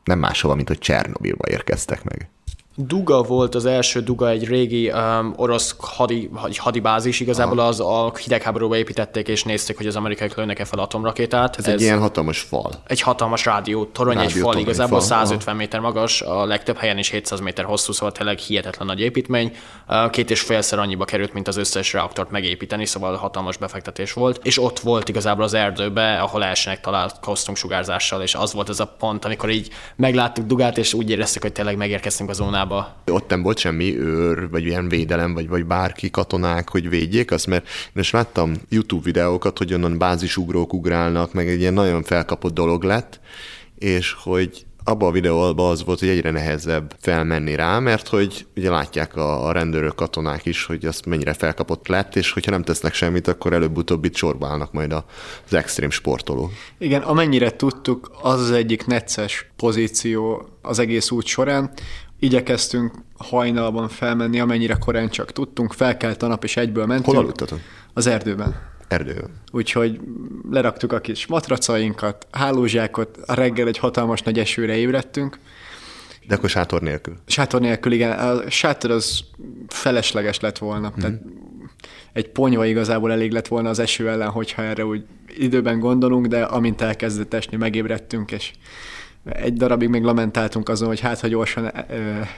nem máshova, mint hogy Csernobilba érkeztek meg. Duga volt az első, Duga egy régi um, orosz hadi, hadibázis, igazából az a hidegháborúba építették, és nézték, hogy az amerikaiak lőnek-e fel atomrakétát. Ez, Ez egy ilyen hatalmas fal. Egy hatalmas rádió, torony, rádió, egy fal, torony, igazából fal. száz ötven méter magas, a legtöbb helyen is hétszáz méter hosszú, szóval tényleg hihetetlen nagy építmény. Két és félszer annyiba került, mint az összes reaktort megépíteni, szóval hatalmas befektetés volt. És ott volt igazából az erdőbe, ahol elsőnek találkoztunk sugárzással, és az volt az a pont, amikor így megláttuk Dugát, és úgy éreztük, hogy tényleg megérkeztünk a zónába. Ott nem volt semmi őr, vagy ilyen védelem, vagy, vagy bárki, katonák, hogy védjék azt, mert én most láttam YouTube videókat, hogy onnan bázisugrók ugrálnak, meg egy ilyen nagyon felkapott dolog lett, és hogy abban a videóban az volt, hogy egyre nehezebb felmenni rá, mert hogy ugye látják a, a rendőrök, katonák is, hogy azt mennyire felkapott lett, és hogyha nem tesznek semmit, akkor előbb-utóbb itt sorba állnak majd az extrém sportoló. Igen, amennyire tudtuk, az az egyik necces pozíció az egész út során. Igyekeztünk hajnalban felmenni, amennyire korán csak tudtunk, felkelt a nap, és egyből mentünk. Hol aludtatok? Az erdőben. Erdőben. Úgyhogy leraktuk a kis matracainkat, hálózsákot, reggel egy hatalmas nagy esőre ébredtünk. De akkor sátor nélkül? Sátor nélkül, igen. A sátor az felesleges lett volna. Mm. Tehát egy ponyva igazából elég lett volna az eső ellen, hogyha erre úgy időben gondolunk, de amint elkezdett esni, megébredtünk, és egy darabig még lamentáltunk azon, hogy hát, ha gyorsan ö,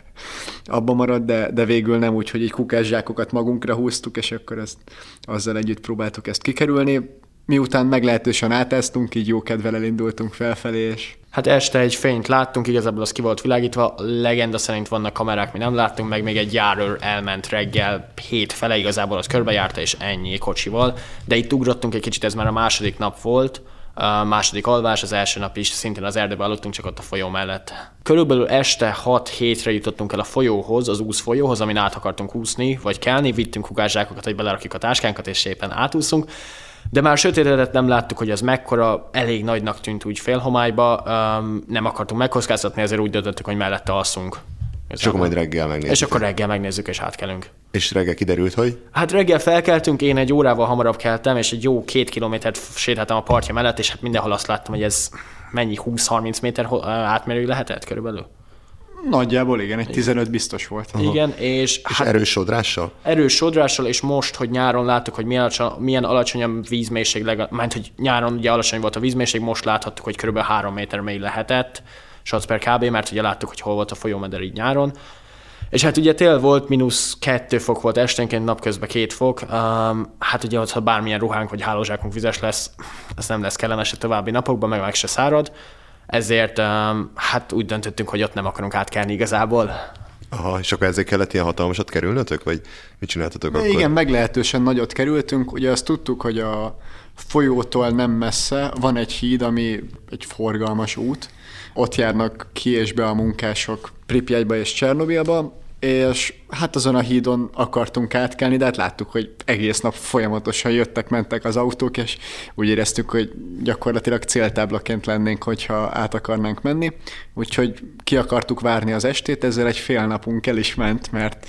abba marad, de, de végül nem úgy, hogy egy kukászsákokat magunkra húztuk, és akkor ezt, azzal együtt próbáltuk ezt kikerülni. Miután meglehetősen átáztunk, így jó kedvel elindultunk felfelé, és... Hát este egy fényt láttunk, igazából az ki volt világítva, legenda szerint vannak kamerák, mi nem láttunk, meg még egy járőr elment reggel hét fele, igazából az körbejárta, és ennyi kocsival, de itt ugrottunk egy kicsit, ez már a második nap volt, a második alvás, az első nap is szintén az erdőben aludtunk, csak ott a folyó mellett. Körülbelül este hat-hétre jutottunk el a folyóhoz, az úsz folyóhoz, amin át akartunk úszni, vagy kelni, vittünk kukászsákokat, hogy belerakjuk a táskánkat, és szépen átúszunk. De már sötétedett, nem láttuk, hogy az mekkora, elég nagynak tűnt úgy félhomályba, um, nem akartunk megkockáztatni, ezért úgy döntöttük, hogy mellette alszunk. És akkor majd reggel megnézzük. És akkor reggel megnézzük, és átkelünk. És reggel kiderült, hogy? Hát reggel felkeltünk, én egy órával hamarabb keltem, és egy jó két kilométert sétáltam a partja mellett, és hát mindenhol azt láttam, hogy ez mennyi húsz-harminc méter átmérőig lehetett körülbelül. Nagyjából igen, egy tizenöt biztos volt. Aha. Igen, és... És hát, erős sodrással? Erős sodrással, és most, hogy nyáron láttuk, hogy milyen alacsony, milyen alacsony a vízmélység, legalább, mert hogy nyáron ugye alacsony volt a vízmélység, most láthattuk, hogy körülbelül három méter mély lehetett, shots per kb, mert ugye láttuk, hogy hol volt a folyómeder így nyáron. És hát ugye tél volt, mínusz kettő fok volt esténként, napközben két fok. Um, hát ugye ott, ha bármilyen ruhánk vagy hálózsákunk vizes lesz, ez nem lesz kellemes a további napokban, meg meg se szárad. Ezért um, hát úgy döntöttünk, hogy ott nem akarunk átkelni igazából. Aha, és akkor ezért kellett ilyen hatalmasat kerülnötök, vagy mit csináltatok akkor? Igen, meglehetősen nagyot kerültünk. Ugye azt tudtuk, hogy a folyótól nem messze van egy híd, ami egy forgalmas út. Ott járnak ki és be a munkások Pripyatba és Csernobilba, és hát azon a hídon akartunk átkelni, de hát láttuk, hogy egész nap folyamatosan jöttek, mentek az autók, és úgy éreztük, hogy gyakorlatilag céltáblaként lennénk, hogyha át akarnánk menni. Úgyhogy ki akartuk várni az estét, ezzel egy fél napunk el is ment, mert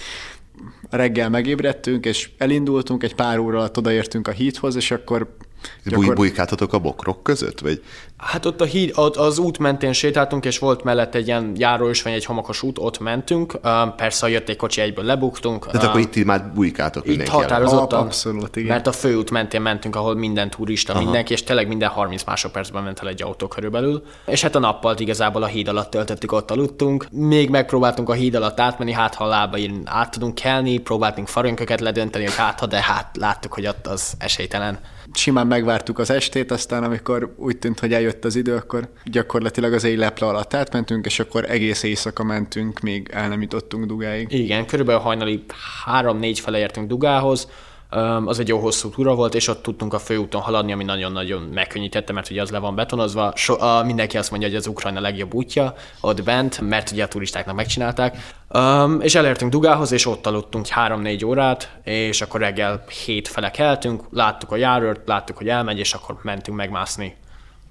reggel megébredtünk, és elindultunk, egy pár óra alatt odaértünk a hídhoz, és akkor... Gyakor... Bujkáltatok a bokrok között, vagy? Hát ott a híd, ott az út mentén sétáltunk, és volt mellett egy ilyen járóösvény, egy homokos út, ott mentünk. Persze, ha jött egy kocsi, egyből lebuktunk. Tehát akkor itt már bujkáltok mindenki. Itt határozottan, a, abszolút, igen. Mert a főút mentén mentünk, ahol minden turista, aha, mindenki, és tényleg minden harminc másodpercben ment el egy autó körülbelül. És hát a nappalt igazából a híd alatt töltöttük, ott aludtunk. Még megpróbáltunk a híd alatt átmenni, hát ha a lábain át tudunk kelni, próbáltunk farönköket ledönteni, hogy hát ha, de hát láttuk, hogy ott az esélytelen. Simán megvártuk az estét, aztán amikor úgy tűnt, hogy eljött az idő, akkor gyakorlatilag az éj leple alatt átmentünk, és akkor egész éjszaka mentünk, még el nem jutottunk Dugáig. Igen, körülbelül hajnali három-négy fele értünk Dugához, az egy jó hosszú túra volt, és ott tudtunk a főúton haladni, ami nagyon-nagyon megkönnyítette, mert ugye az le van betonozva. So, a, mindenki azt mondja, hogy az Ukrajna legjobb útja ott bent, mert ugye a turistáknak megcsinálták. Um, és elértünk Dugához, és ott aludtunk három-négy órát, és akkor reggel hét fele keltünk, láttuk a járőrt, láttuk, hogy elmegy, és akkor mentünk megmászni.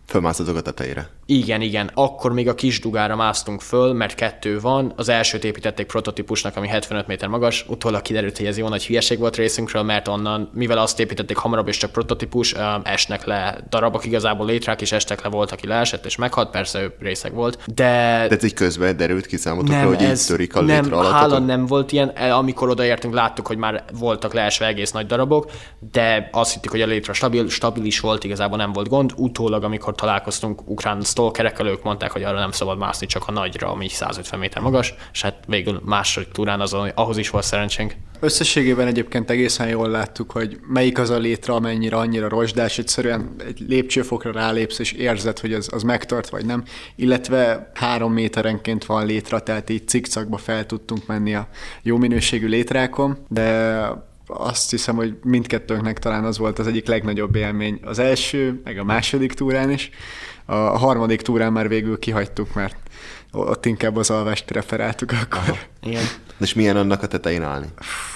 Fölmászatok a tetejére. Igen, igen. Akkor még a kis dugára másztunk föl, mert kettő van. Az elsőt építették prototípusnak, ami hetvenöt méter magas. Utólag kiderült, hogy ez jó nagy hülyeség volt részünkről, mert onnan, mivel azt építették hamarabb és csak prototípus, esnek le darabok, igazából létrák is estek le, volt, aki leesett és meghalt, persze ő részeg volt. De, de ez így közben derült ki számotokra, hogy így törik a létre nem, alatt. Hála nem volt ilyen. Amikor odaértünk, láttuk, hogy már voltak leesve egész nagy darabok, de azt hittük, hogy a létre stabil, stabil is volt, igazából nem volt gond. Utólag, amikor találkoztunk ukrán stalkerekkel, ők mondták, hogy arra nem szabad mászni, csak a nagyra, ami százötven méter magas, és hát végül második túrán azon, ahhoz is volt szerencsénk. Összességében egyébként egészen jól láttuk, hogy melyik az a létre, amennyire annyira rozsdás, egyszerűen egy lépcsőfokra rálépsz, és érzed, hogy az, az megtart, vagy nem, illetve három méterenként van létre, tehát így cikcakba fel tudtunk menni a jó minőségű létrákon, de azt hiszem, hogy mindkettőnknek talán az volt az egyik legnagyobb élmény az első, meg a második túrán is. A harmadik túrán már végül kihagytuk, mert ott inkább az alvást preferáltuk akkor. Aha, igen. És milyen annak a tetején állni?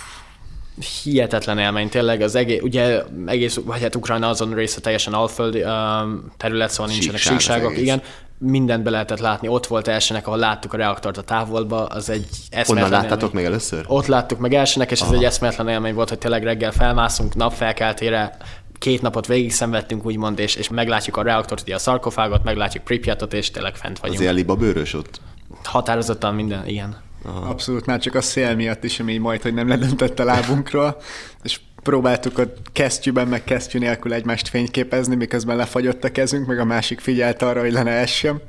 Hihetetlen élmény, tényleg az egész, ugye egész, vagy hát Ukrajna azon része teljesen alföldi um, terület, szóval nincsenek síkságok, igen. Mindent be lehetett látni, ott volt elsőnek, ahol láttuk a reaktort a távolba, az egy eszméletlen Onnan láttátok élmény. még először? Ott láttuk meg elsőnek, és Aha. ez egy eszméletlen élmény volt, hogy tényleg reggel felmászunk, napfelkeltére, két napot végig szenvedtünk, úgymond, és, és meglátjuk a reaktort, ugye a szarkofágot, meglátjuk Pripyatot, és tényleg fent vagyunk. Az ilyen libabőrös ott? Határozottan minden, igen. Aha. Abszolút, már csak a szél miatt is, ami majd, hogy nem ledöntött a lábunkról, és próbáltuk a kesztyűben, meg kesztyű nélkül egymást fényképezni, miközben lefagyott a kezünk, meg a másik figyelt arra, hogy le ne essem.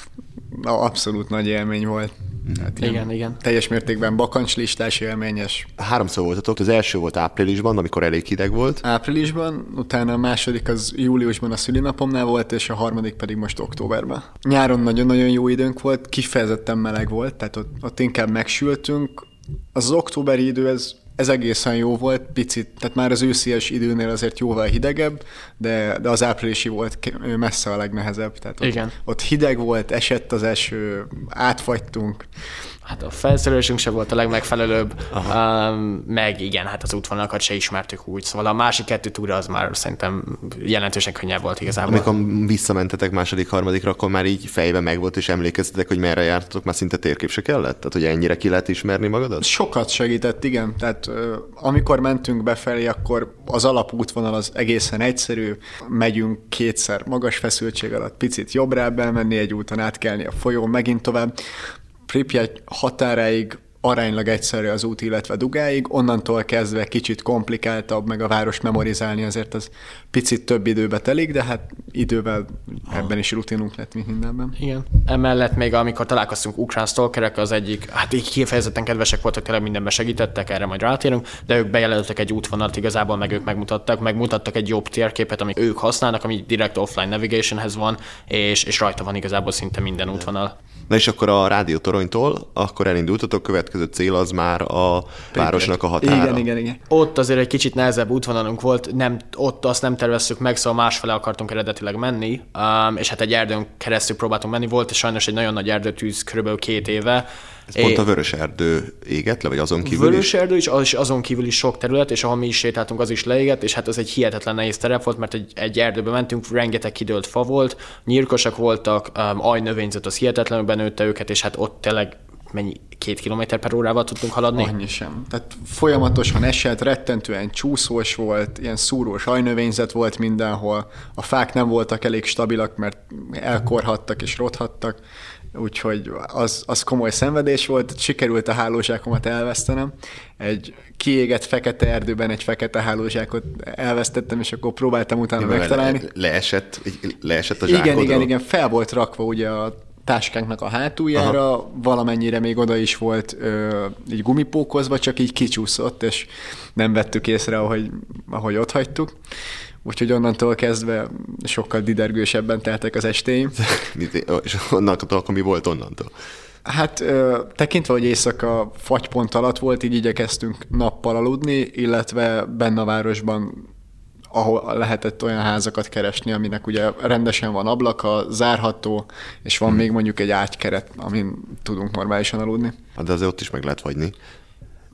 Na, abszolút nagy élmény volt. Hát igen, igen. Teljes mértékben bakancslistás élményes. Háromszor voltatok, az első volt áprilisban, amikor elég hideg volt. Áprilisban, utána a második az júliusban a szülinapomnál volt, és a harmadik pedig most októberben. Nyáron nagyon-nagyon jó időnk volt, kifejezetten meleg volt, tehát ott, ott inkább megsültünk. Az, az októberi idő, ez Ez egészen jó volt, picit, tehát már az őszies időnél azért jóval hidegebb, de, de az áprilisi volt messze a legnehezebb. Tehát ott, Igen. ott hideg volt, esett az eső, átfagytunk. Hát a felszerelésünk sem volt a legmegfelelőbb, um, meg igen, hát az útvonalakat se ismertük úgy, szóval a másik kettő túra az már szerintem jelentősen könnyebb volt igazából. Amikor visszamentetek második, harmadikra, akkor már így fejben megvolt, és emlékeztetek, hogy merre jártatok, már szinte térkép se kellett? Tehát, hogy ennyire ki lehet ismerni magadat? Sokat segített, igen. Tehát uh, amikor mentünk befelé, akkor az alapútvonal az egészen egyszerű, megyünk kétszer magas feszültség alatt, picit jobbra elmenni egy úton, átkelni a folyón, megint tovább. Pripyat határáig aránylag egyszerű az út, illetve Dugáig, onnantól kezdve kicsit komplikáltabb, meg a város memorizálni azért az picit több időbe telik, de hát idővel ebben is rutinunk lett, mint mindenben. Igen. Emellett még amikor találkoztunk ukrán stalkerek, az egyik, hát így kifejezetten kedvesek voltak, tényleg mindenben segítettek, erre majd rátérünk, de ők bejelöltek egy útvonalat igazából, meg ők megmutattak, megmutattak egy jobb térképet, amit ők használnak, ami direkt offline navigationhez van, és, és rajta van igazából szinte minden útvonal. Na és akkor a rádiótoronytól, akkor elindultatok, következő cél az már a városnak a határa. Igen, igen, igen. Ott azért egy kicsit nehezebb útvonalunk volt, nem, ott azt nem terveztük meg, szóval másfele akartunk eredetileg menni, um, és hát egy erdőn keresztül próbáltunk menni, volt és sajnos egy nagyon nagy erdőtűz körülbelül két éve. Ez é... pont a Vörös erdő égett le, vagy azon kívül Vörös is? erdő is, az, azon kívül is sok terület, és ahol mi is sétáltunk, az is leégett, és hát ez egy hihetetlen nehéz terep volt, mert egy, egy erdőbe mentünk, rengeteg kidőlt fa volt, nyírkosak voltak, um, ajnövényzet az hihetetlenül benőtte őket, és hát ott tényleg mennyi, két kilométer per órával tudtunk haladni? Annyi sem. Tehát folyamatosan esett, rettentően csúszós volt, ilyen szúrós ajnövényzet volt mindenhol, a fák nem voltak elég stabilak, mert elkorhattak és rothattak, úgyhogy az, az komoly szenvedés volt, sikerült a hálózsákomat elvesztenem. Egy kiégett fekete erdőben egy fekete hálózsákot elvesztettem, és akkor próbáltam utána Igen, megtalálni. Le, leesett, leesett a zsákodról? Igen, igen, igen, fel volt rakva ugye a táskánknak a hátuljára, Aha. valamennyire még oda is volt ö, így gumipókozva, csak így kicsúszott, és nem vettük észre, ahogy, ahogy ott hagytuk. Úgyhogy onnantól kezdve sokkal didergősebben teltek az estéim. És onnantól akkor mi volt onnantól? Hát ö, tekintve, hogy éjszaka fagypont alatt volt, így igyekeztünk nappal aludni, illetve benne a városban ahol lehetett olyan házakat keresni, aminek ugye rendesen van ablaka, zárható, és van hmm. még mondjuk egy ágykeret, amin tudunk normálisan aludni. De azért ott is meg lehet fagyni.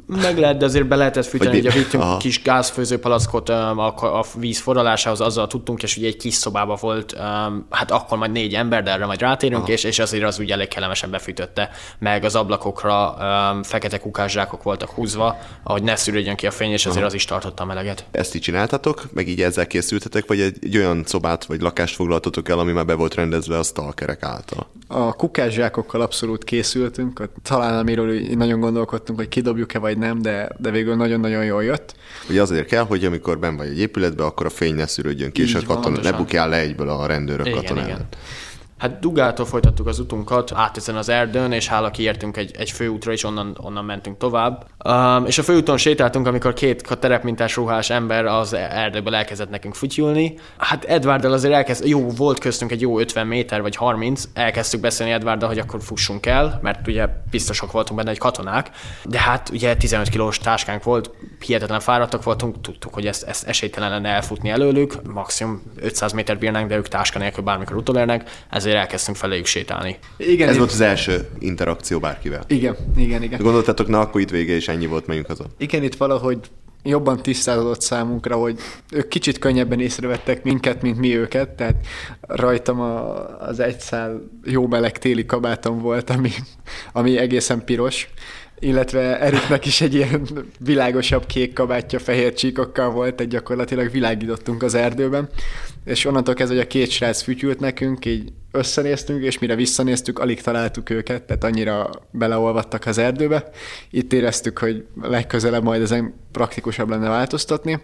Meg lehet, de azért be lehetett fűteni, Vagy- ugye vittünk Aha. kis gázfőzőpalackot um, a, a víz forralásához, azzal tudtunk, és ugye egy kis szobában volt, um, hát akkor majd négy ember, de erre majd rátérünk, és, és azért az ugye elég kellemesen befűtötte, meg az ablakokra um, fekete kukászsákok voltak húzva, ahogy ne szűrődjön ki a fény, és azért az is tartotta a meleget. Ezt így csináltatok, meg így ezzel készültetek, vagy egy, egy olyan szobát vagy lakást foglaltatok el, ami már be volt rendezve a stalkerek által? A kukászsákokkal abszolút készültünk, ott talán amiről így nagyon gondolkodtunk, hogy kidobjuk-e vagy nem, de, de végül nagyon-nagyon jól jött. Ugye azért kell, hogy amikor benn vagy egy épületbe, akkor a fény ne szűrődjön ki, és Így a van, katona, ne pontosan. bukjál le egyből a rendőrök Igen, katonáját. igen. Hát Dugától folytattuk az utunkat, át ezen az erdőn, és hála kiértünk egy, egy főútra, és onnan, onnan mentünk tovább. Um, és a főúton sétáltunk, amikor két terepmintás ruhás ember az erdőből elkezdett nekünk fütyülni. Hát Edvarddal azért elkezd, jó, volt köztünk egy jó ötven méter vagy harminc, elkezdtük beszélni Edvarddal, hogy akkor fussunk el, mert ugye biztosak voltunk benne, hogy katonák, de hát ugye tizenöt kilós táskánk volt, hihetetlen fáradtak voltunk, tudtuk, hogy ezt, ezt esélytelen lenne elfutni előlük, maximum ötszáz méter bírnánk, de ők táska nélkül bármikor utolérnek, ezért elkezdtünk feléjük sétálni. Igen, Ez itt- volt az első interakció bárkivel. igen, igen, igen. Gondoltátok, na akkor itt vége, és ennyi volt, menjünk haza. Igen, itt valahogy jobban tisztázódott számunkra, hogy ők kicsit könnyebben észrevettek minket, mint mi őket, tehát rajtam a, az egy szál jó meleg téli kabátom volt, ami, ami egészen piros, illetve Eriknek is egy ilyen világosabb kék kabátja fehér csíkokkal volt, tehát gyakorlatilag világítottunk az erdőben, és onnantól kezdve, hogy a két srác fütyült nekünk, így összenéztünk, és mire visszanéztük, alig találtuk őket, tehát annyira beleolvadtak az erdőbe. Itt éreztük, hogy legközelebb majd ezen praktikusabb lenne változtatni.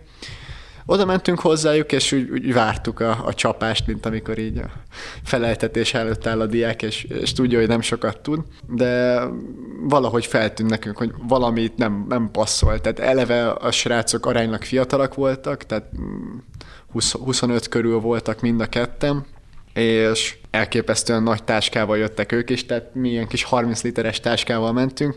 Oda mentünk hozzájuk, és úgy, úgy vártuk a, a csapást, mint amikor így a feleltetés előtt áll a diák, és, és tudja, hogy nem sokat tud, de valahogy feltűnt nekünk, hogy valamit nem, nem passzol. Tehát eleve a srácok aránylag fiatalak voltak, tehát húsz, huszonöt körül voltak mind a ketten, és elképesztően nagy táskával jöttek ők is, tehát mi ilyen kis harminc literes táskával mentünk.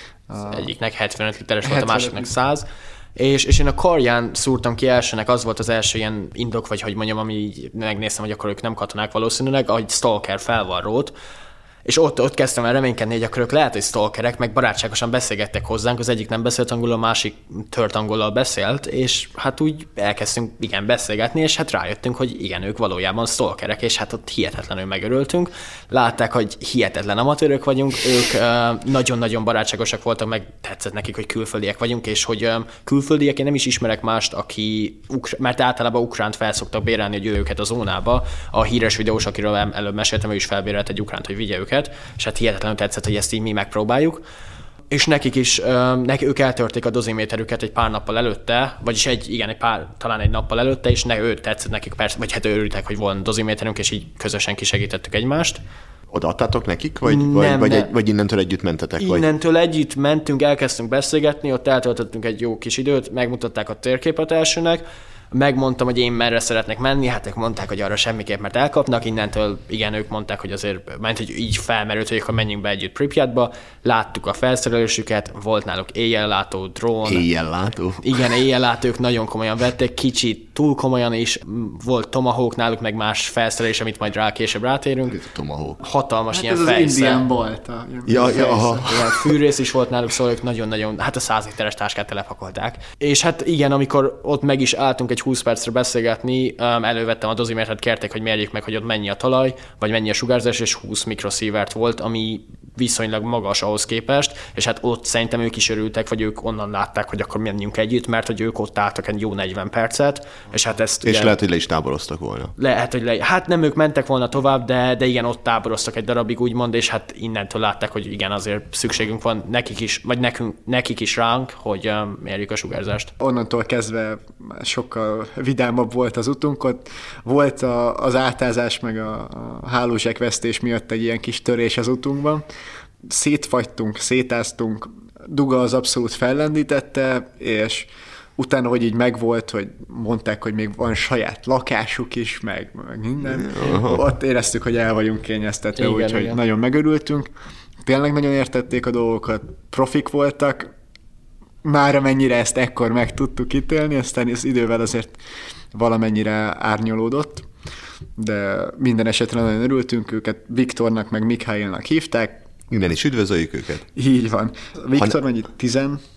Az egyiknek hetvenöt literes volt, a hetvenöt másiknak száz. És, és én a karján szúrtam ki elsőnek, az volt az első ilyen indok, vagy hogy mondjam, ami így megnéztem, hogy akkor ők nem katonák valószínűleg, ahogy stalker felvarrót. És ott, ott kezdtem el reménykedni, hogy akkor ők lehet, hogy stalkerek, meg barátságosan beszélgettek hozzánk, az egyik nem beszélt angolul, a másik tört angollal beszélt, és hát úgy elkezdtünk igen beszélgetni, és hát rájöttünk, hogy igen, ők valójában stalkerek, és hát ott hihetetlenül megörültünk. Látták, hogy hihetetlen amatőrök vagyunk, ők uh, nagyon-nagyon barátságosak voltak, meg tetszett nekik, hogy külföldiek vagyunk, és hogy um, külföldiek, én nem is ismerek mást, aki, ukr- mert általában ukránt fel szoktak bérelni, hogy őket a zónába. A híres videós, akiről előbb meséltem, ő is felbérelt egy ukránt, hogy vigye őket, és hát hihetetlenül tetszett, hogy ezt így mi megpróbáljuk. És nekik is, neki, ők eltörték a doziméterüket egy pár nappal előtte, vagyis egy, igen, egy pár, talán egy nappal előtte, és ne, ő tetszett nekik persze, vagy hát örültek, hogy volna doziméterünk, és így közösen kisegítettük egymást. Odaadtátok nekik, vagy, Nem, vagy, vagy, nem. egy, vagy innentől együtt mentetek? Vagy? Innentől együtt mentünk, elkezdtünk beszélgetni, ott eltöltöttünk egy jó kis időt, megmutatták a térképet elsőnek, megmondtam, hogy én merre szeretnék menni, hát ők mondták, hogy arra semmiképp, mert elkapnak, innentől igen, ők mondták, hogy azért, mert hogy így felmerült, hogy akkor menjünk be együtt Pripyatba, láttuk a felszerelésüket, volt náluk éjjellátó, drón. Éjjellátó? Igen, éjjellátók nagyon komolyan vették, kicsit túl komolyan is, volt Tomahawk náluk, meg más felszerelés, amit majd rá később rátérünk. Tomahawk. Hatalmas Hát ilyen ez az fejszer. Indian Bolt. A, Ja, ja, aha. Ilyen fűrész is volt náluk, szóval ők nagyon-nagyon, hát a száz literes táskát telepakolták. És hát igen, amikor ott meg is álltunk egy húsz percre beszélgetni, um, elővettem a dozimétert, kérték, hogy mérjük meg, hogy ott mennyi a talaj, vagy mennyi a sugárzás, és húsz mikrosievert volt, ami viszonylag magas ahhoz képest, és hát ott szerintem ők is örültek, vagy ők onnan látták, hogy akkor menjünk együtt, mert hogy ők ott álltak egy jó negyven percet, és hát ezt És ugye, lehet, hogy le is táboroztak volna. lehet, hogy le, hát nem ők mentek volna tovább, de, de igen, ott táboroztak egy darabig, úgymond, és hát innentől látták, hogy igen, azért szükségünk van nekik is, vagy nekünk, nekik is ránk, hogy um, mérjük a sugárzást. Onnantól kezdve sokkal vidámabb volt az utunk, ott volt a, az átázás meg a, a hálózsákvesztés miatt egy ilyen kis törés az utunkban. Szétfagytunk, szétáztunk, Duga az abszolút fellendítette, és utána, hogy így megvolt, hogy mondták, hogy még van saját lakásuk is, meg, meg minden, ott éreztük, hogy el vagyunk kényeztetve, Igen, úgyhogy igen. nagyon megörültünk. Tényleg nagyon értették a dolgokat, profik voltak, már amennyire ezt ekkor meg tudtuk ítélni, aztán az idővel azért valamennyire árnyolódott, de minden esetre nagyon örültünk, őket Viktornak meg Mikhailnak hívták. Innen is üdvözöljük őket. Így van. Viktor mennyi?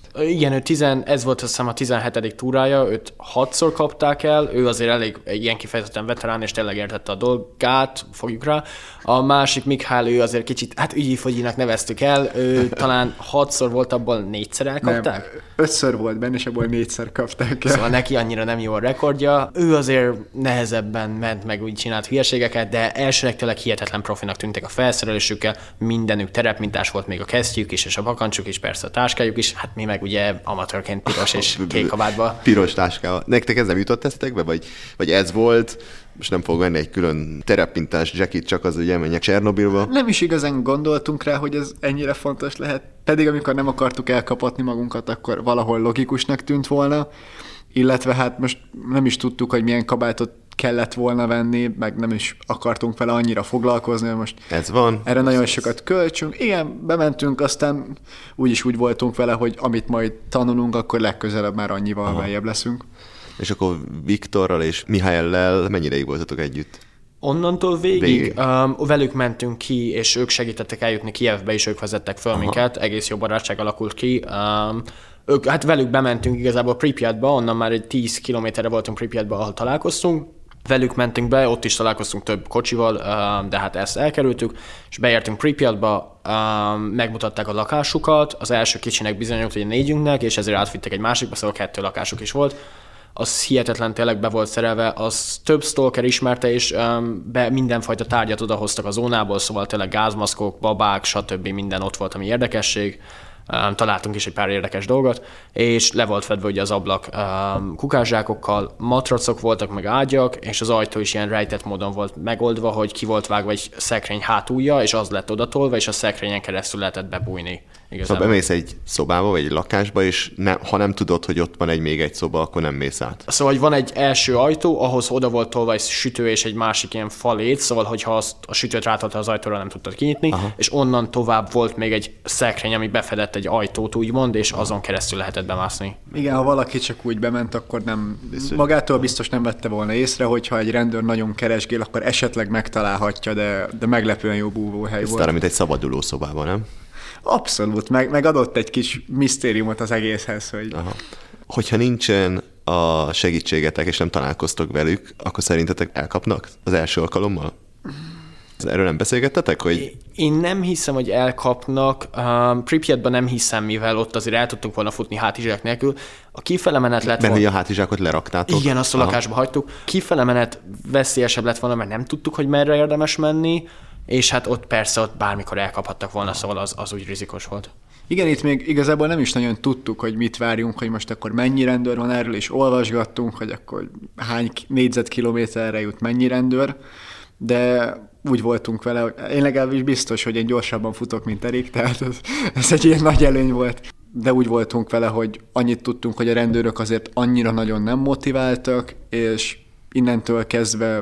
Igen, ő tizen, ez volt azt hiszem a tizenhetedik túrája, őt hatszor kapták el, ő azért elég ilyen kifejezetten veterán, és tényleg értette a dolgát, fogjuk rá. A másik Mikhail, ő azért kicsit, hát ügyi-fogyinak neveztük el, ő talán hatszor volt, abból négyszer elkapták? Nem, ötször volt benne, és abból négyszer kapták el. Szóval neki annyira nem jó a rekordja. Ő azért nehezebben ment, meg úgy csinált hülyeségeket, de elsőnek tényleg hihetetlen profinak tűntek a felszerelésükkel, mindenük terepmintás volt, még a kesztyűk is, és a bakancsuk is, persze a táskájuk is, hát mi meg ugye amatőrként piros és kék kabátba. Piros táskával. Nektek ez nem jutott esztekbe, vagy, vagy ez volt, most nem fog venni egy külön terepmintás jacket, csak az, hogy elmenjek Csernobilba? Nem is igazán gondoltunk rá, hogy ez ennyire fontos lehet. Pedig amikor nem akartuk elkapatni magunkat, akkor valahol logikusnak tűnt volna. Illetve hát most nem is tudtuk, hogy milyen kabátot kellett volna venni, meg nem is akartunk vele annyira foglalkozni, most ez van. Erre nagyon sokat költsünk. Igen, bementünk, aztán úgyis úgy voltunk vele, hogy amit majd tanulunk, akkor legközelebb már annyival beljebb leszünk. És akkor Viktorral és Mihályellel mennyire ideig voltatok együtt? Onnantól végig, végig. Um, velük mentünk ki, és ők segítettek eljutni Kijevbe, és ők vezettek föl Aha. minket, egész jó barátság alakult ki. Um, ők, hát velük bementünk igazából Pripyatba, onnan már egy tíz kilométerre voltunk Pripyatba, ahol találkoztunk. Velük mentünk be, ott is találkoztunk több kocsival, de hát ezt elkerültük, és beértünk Pripyatba, megmutatták a lakásukat, az első kicsinek bizonyult, hogy négyünknek, és ezért átvittek egy másikba, szóval kettő lakásuk is volt. Az hihetetlen tényleg be volt szerelve, az több stalker ismerte, és be mindenfajta tárgyat odahoztak a zónából, szóval tényleg gázmaszkok, babák, stb. Minden ott volt, ami érdekesség. Um, találtunk is egy pár érdekes dolgot, és le volt fedve ugye az ablak um, kukászsákokkal, matracok voltak, meg ágyak, és az ajtó is ilyen rejtett módon volt megoldva, hogy ki volt vágva egy szekrény hátulja, és az lett odatolva, és a szekrényen keresztül lehetett bebújni. Igazából. Szóval bemész egy szobába, vagy egy lakásba, és ne, ha nem tudod, hogy ott van egy még egy szoba, akkor nem mész át. Szóval, hogy van egy első ajtó, ahhoz oda volt tolva egy sütő és egy másik ilyen falét, szóval, hogyha azt a sütőt rátolta az ajtóra, nem tudtad kinyitni, Aha. és onnan tovább volt még egy szekrény, ami befedett egy ajtót, úgymond, és azon keresztül lehetett bemászni. Igen, ha valaki csak úgy bement, akkor nem, magától biztos nem vette volna észre, hogyha egy rendőr nagyon keresgél, akkor esetleg megtalálhatja, de, de meglepően jó búvóhely Ez volt. talán, mint egy szabaduló szobában, nem? Abszolút, meg, meg adott egy kis misztériumot az egészhez, hogy... Aha. Hogyha nincsen a segítségetek, és nem találkoztok velük, akkor szerintetek elkapnak az első alkalommal? Erről nem beszélgettetek, hogy... Én nem hiszem, hogy elkapnak. Um, Pripyatban nem hiszem, mivel ott azért el tudtunk volna futni hátizsák nélkül. A kifele menet lett volna... Mert hogy a hátizsákot leraktátok? Igen, azt a lakásba hagytuk. Kifele menet veszélyesebb lett volna, mert nem tudtuk, hogy merre érdemes menni, és hát ott persze ott bármikor elkaphattak volna, szóval az, az úgy rizikos volt. Igen, itt még igazából nem is nagyon tudtuk, hogy mit várjunk, hogy most akkor mennyi rendőr van erről, és olvasgattunk, hogy akkor hány négyzetkilométerre jut mennyi rendőr, de úgy voltunk vele, hogy én legalábbis biztos, hogy én gyorsabban futok, mint Erik, tehát ez, ez egy ilyen nagy előny volt. De úgy voltunk vele, hogy annyit tudtunk, hogy a rendőrök azért annyira nagyon nem motiváltak, és innentől kezdve,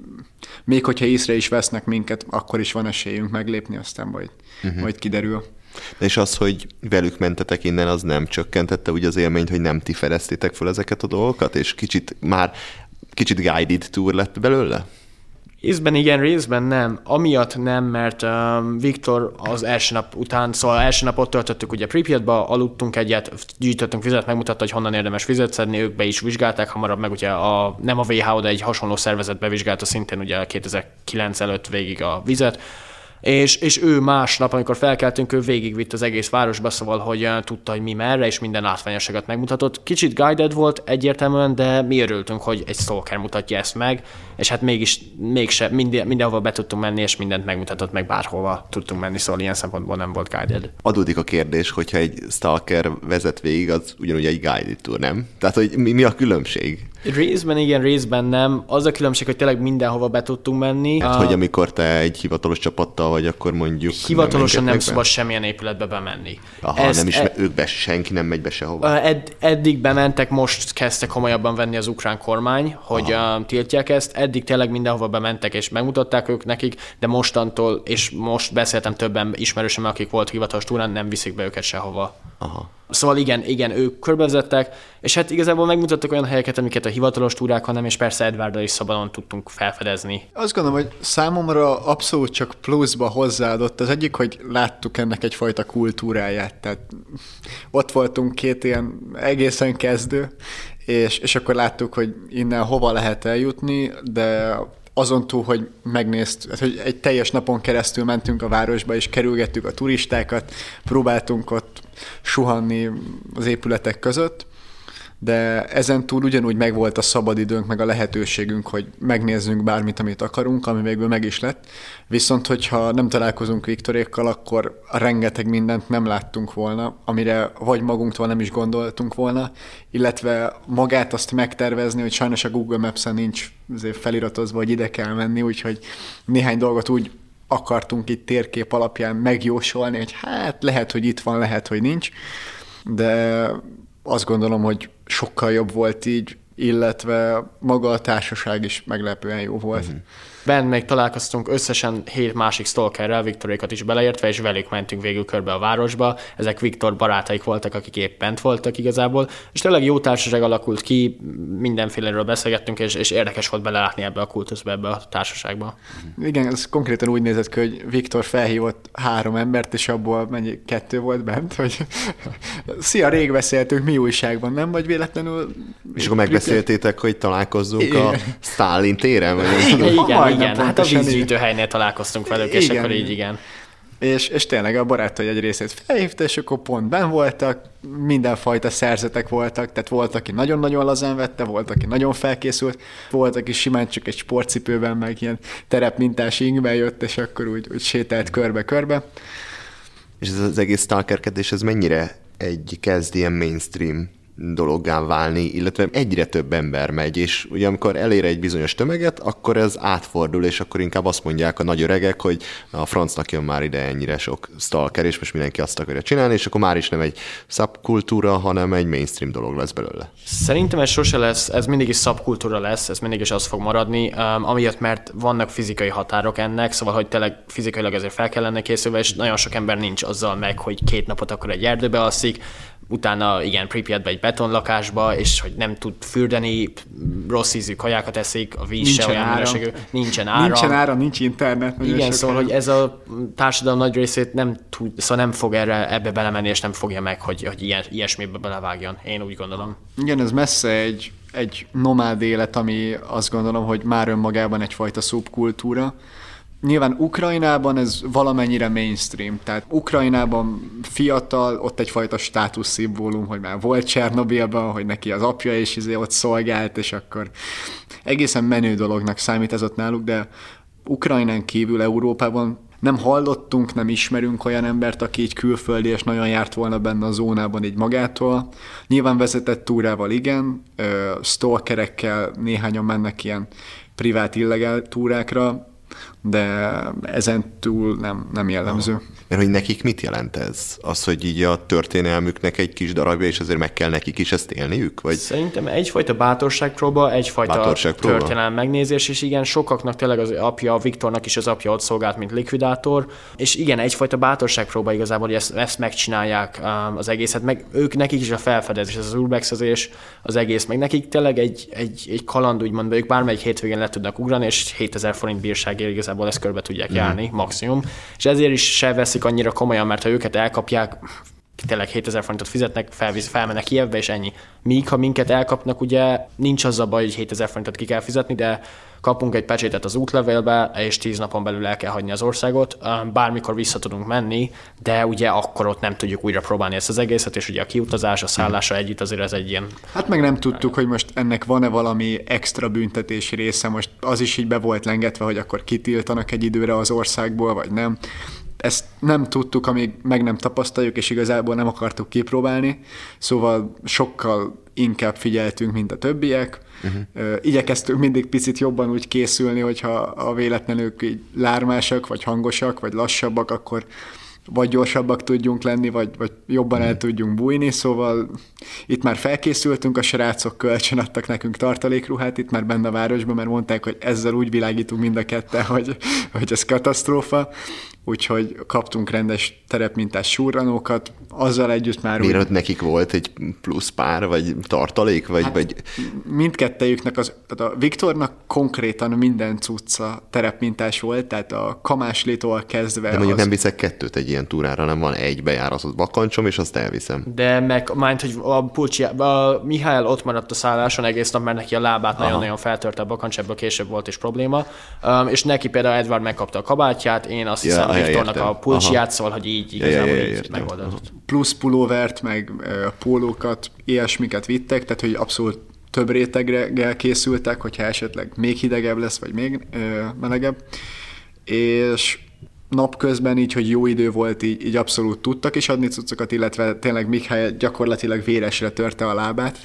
még hogyha észre is vesznek minket, akkor is van esélyünk meglépni, aztán majd, uh-huh. majd kiderül. De és az, hogy velük mentetek innen, az nem csökkentette úgy az élményt, hogy nem ti fedeztétek fel ezeket a dolgokat, és kicsit már kicsit guided tour lett belőle? Részben igen, részben nem. Amiatt nem, mert um, Viktor az első nap után, szóval első nap ott töltöttük ugye Pripyatba, aludtunk egyet, gyűjtöttünk vizet, megmutatta, hogy honnan érdemes vizet szedni, ők be is vizsgálták hamarabb, meg ugye a, nem a vé há o, de egy hasonló szervezet bevizsgálta szintén ugye kétezer-kilenc előtt végig a vizet, és, és ő másnap, amikor felkeltünk, ő végigvitt az egész városba, szóval, hogy uh, tudta, hogy mi merre, és minden látványosságot megmutatott. Kicsit guided volt egyértelműen, de mi örültünk, hogy egy stalker mutatja ezt meg, és hát mégis mégse, minden, mindenhova be tudtunk menni, és mindent megmutatott, meg bárhova tudtunk menni, szóval ilyen szempontból nem volt guided. Adódik a kérdés, hogyha egy stalker vezet végig, az ugyanúgy egy guided tour, nem? Tehát, hogy mi, mi a különbség? Részben igen, részben nem. Az a különbség, hogy tényleg mindenhova be tudtunk menni. Hát, a... hogy amikor te egy hivatalos csapattal vagy, akkor mondjuk... Hivatalosan nem, nem szabad semmilyen épületbe bemenni. Aha, Ezt, nem is e... ők be, senki nem megy be sehova. Ed, eddig bementek, most kezdte komolyabban venni az ukrán kormány, hogy uh, tiltják ezt. Eddig tényleg mindenhova bementek, és megmutatták ők nekik, de mostantól, és most beszéltem többen ismerősömmel, akik volt hivatalos túrán, nem viszik be őket sehova. Aha. Szóval igen, igen, ők körbevezettek, és hát igazából megmutattak olyan helyeket, amiket a hivatalos túrákon nem, és persze Edwarddal is szabadon tudtunk felfedezni. Azt gondolom, hogy számomra abszolút csak pluszba hozzáadott. Az egyik, hogy láttuk ennek egyfajta kultúráját, tehát ott voltunk két ilyen egészen kezdő, és, és akkor láttuk, hogy innen hova lehet eljutni, de azon túl, hogy megnéztük, hogy egy teljes napon keresztül mentünk a városba, és kerülgettük a turistákat, próbáltunk ott suhanni az épületek között, de ezen túl ugyanúgy megvolt a szabadidőnk, meg a lehetőségünk, hogy megnézzünk bármit, amit akarunk, ami végül meg is lett. Viszont, hogyha nem találkozunk Viktorékkal, akkor rengeteg mindent nem láttunk volna, amire vagy magunktól nem is gondoltunk volna, illetve magát azt megtervezni, hogy sajnos a Google Maps-en nincs feliratozva, hogy ide kell menni, úgyhogy néhány dolgot úgy akartunk itt térkép alapján megjósolni, hogy hát lehet, hogy itt van, lehet, hogy nincs, de azt gondolom, hogy sokkal jobb volt így, illetve maga a társaság is meglepően jó volt. Uh-huh. Bent még találkoztunk összesen hét másik stalkerrel, Viktorékat is beleértve, és velük mentünk végül körbe a városba. Ezek Viktor barátaik voltak, akik épp bent voltak igazából, és tényleg jó társaság alakult ki, mindenféleről beszélgettünk, és, és érdekes volt belelátni ebbe a kultuszba, ebbe a társaságba. Igen, ez konkrétan úgy nézett ki, hogy Viktor felhívott három embert, és abból mennyi kettő volt bent, hogy szia, rég beszéltünk, mi újságban, nem? Vagy véletlenül... És akkor megbeszéltétek, hogy találkozzunk igen. a Sztálin téren? Vagy igen, igen, igen. Hát a vízgyűjtőhelynél találkoztunk velük, és igen. Akkor így igen. És, és tényleg a barátai egy részét felhívta, és akkor pont benn voltak, mindenfajta szerzetek voltak, tehát volt, aki nagyon-nagyon lazán vette, volt, aki nagyon felkészült, volt, aki simán csak egy sportcipőben, meg ilyen terepmintás ingben jött, és akkor úgy, úgy sétált körbe-körbe. És ez az egész stalkerkedés, ez mennyire egy kezd ilyen mainstream dologgá válni, illetve egyre több ember megy, és ugye amikor elér egy bizonyos tömeget, akkor ez átfordul, és akkor inkább azt mondják a nagy öregek, hogy a francnak jön már ide ennyire sok stalker, és most mindenki azt akarja csinálni, és akkor már is nem egy szabkultúra, hanem egy mainstream dolog lesz belőle. Szerintem ez sose lesz, ez mindig is szabkultúra lesz, ez mindig is az fog maradni, um, amiatt, mert vannak fizikai határok ennek, szóval, hogy tényleg fizikailag ezért fel kell lenni készülve, és nagyon sok ember nincs azzal meg, hogy két napot akkor egy erdőbe alszik, utána igen, Pripyatba egy betonlakásba, és hogy nem tud fürdeni, rossz ízű kajákat eszik, a víz se olyan minőségű, nincsen ára. Nincsen ára, nincs internet. Igen, szóval, hogy ez a társadalom nagy részét nem tud, szóval nem fog erre, ebbe belemenni, és nem fogja meg, hogy, hogy ilyen, ilyesmibe belevágjon. Én úgy gondolom. Igen, ez messze egy, egy nomád élet, ami azt gondolom, hogy már önmagában egyfajta szubkultúra. Nyilván Ukrajnában ez valamennyire mainstream, tehát Ukrajnában fiatal, ott egyfajta státuszszimbólum, hogy már volt Csernobilban, hogy neki az apja is izé ott szolgált, és akkor egészen menő dolognak számít ez ott náluk, de Ukrajnán kívül Európában nem hallottunk, nem ismerünk olyan embert, aki így külföldi, és nagyon járt volna benne a zónában így magától. Nyilván vezetett túrával igen, stalkerekkel néhányan mennek ilyen privát illegál túrákra, de ezen túl nem, nem jellemző. Mert hogy nekik mit jelent ez? Az, hogy így a történelmüknek egy kis darabja, és azért meg kell nekik is ezt élniük? Vagy? Szerintem egyfajta bátorságpróba, egyfajta bátorságpróba. Történelem megnézés, és igen, sokaknak tényleg az apja, a Viktornak is az apja ott szolgált, mint likvidátor, és igen, egyfajta bátorságpróba igazából, hogy ezt, ezt megcsinálják az egészet, meg ők nekik is a felfedezés, ez az urbexezés, az egész, meg nekik tényleg egy, egy, egy kaland, úgymond, ők bármelyik hétvégén le tudnak ugrani, és hétezer forint bírságért igazából ezt körbe tudják mm. járni, maximum, és ezért is se veszik annyira komolyan, mert ha őket elkapják, tényleg hétezer forintot fizetnek, felvisz, felmennek Kijevbe, és ennyi. Míg, ha minket elkapnak, ugye nincs az a baj, hogy hétezer forintot ki kell fizetni, de kapunk egy pecsétet az útlevélbe, és tíz napon belül el kell hagyni az országot. Bármikor vissza tudunk menni, de ugye akkor ott nem tudjuk újra próbálni ezt az egészet, és ugye a kiutazás, a szállása együtt azért ez egy ilyen... Hát meg nem tudtuk, hogy most ennek van-e valami extra büntetési része, most az is így be volt lengetve, hogy akkor kitiltanak egy időre az országból, vagy nem. Ezt nem tudtuk, amíg meg nem tapasztaljuk, és igazából nem akartuk kipróbálni, szóval sokkal inkább figyeltünk, mint a többiek. Uh-huh. Igyekeztünk mindig picit jobban úgy készülni, hogyha a véletlenül így lármásak, vagy hangosak, vagy lassabbak, akkor vagy gyorsabbak tudjunk lenni, vagy, vagy jobban el tudjunk bújni, szóval itt már felkészültünk, a srácok kölcsön adtak nekünk tartalékruhát itt már benne a városban, mert mondták, hogy ezzel úgy világítunk mind a ketten, hogy, hogy ez katasztrófa, úgyhogy kaptunk rendes terepmintás surranókat, azzal együtt már... Miért úgy... nekik volt egy plusz pár, vagy tartalék, vagy... Hát, vagy... mindkettejüknek, az, tehát a Viktornak konkrétan minden cucca terepmintás volt, tehát a kamáslétól kezdve... De mondjuk az... nem viszek kettőt egy ilyen túrára, nem van egy bejáratott bakancsom, és azt elviszem. De meg, mind, hogy a, Pulcsi, a Mihály ott maradt a szálláson egész nap, mert neki a lábát nagyon-nagyon feltörte a bakancs, ebből később volt is probléma, um, és neki például Edward megkapta a kabátját, én azt hiszem, ja, Viktornak értem. a pulcsját, szóval, hogy így igazából ja, ja, ja, így értem. megoldott. Plusz pulóvert, meg uh, pólókat, ilyesmiket vittek, tehát hogy abszolút több réteggel készültek, hogyha esetleg még hidegebb lesz, vagy még uh, melegebb. És napközben így, hogy jó idő volt, így, így abszolút tudtak is adni cuccokat, illetve tényleg Mihály gyakorlatilag véresre törte a lábát.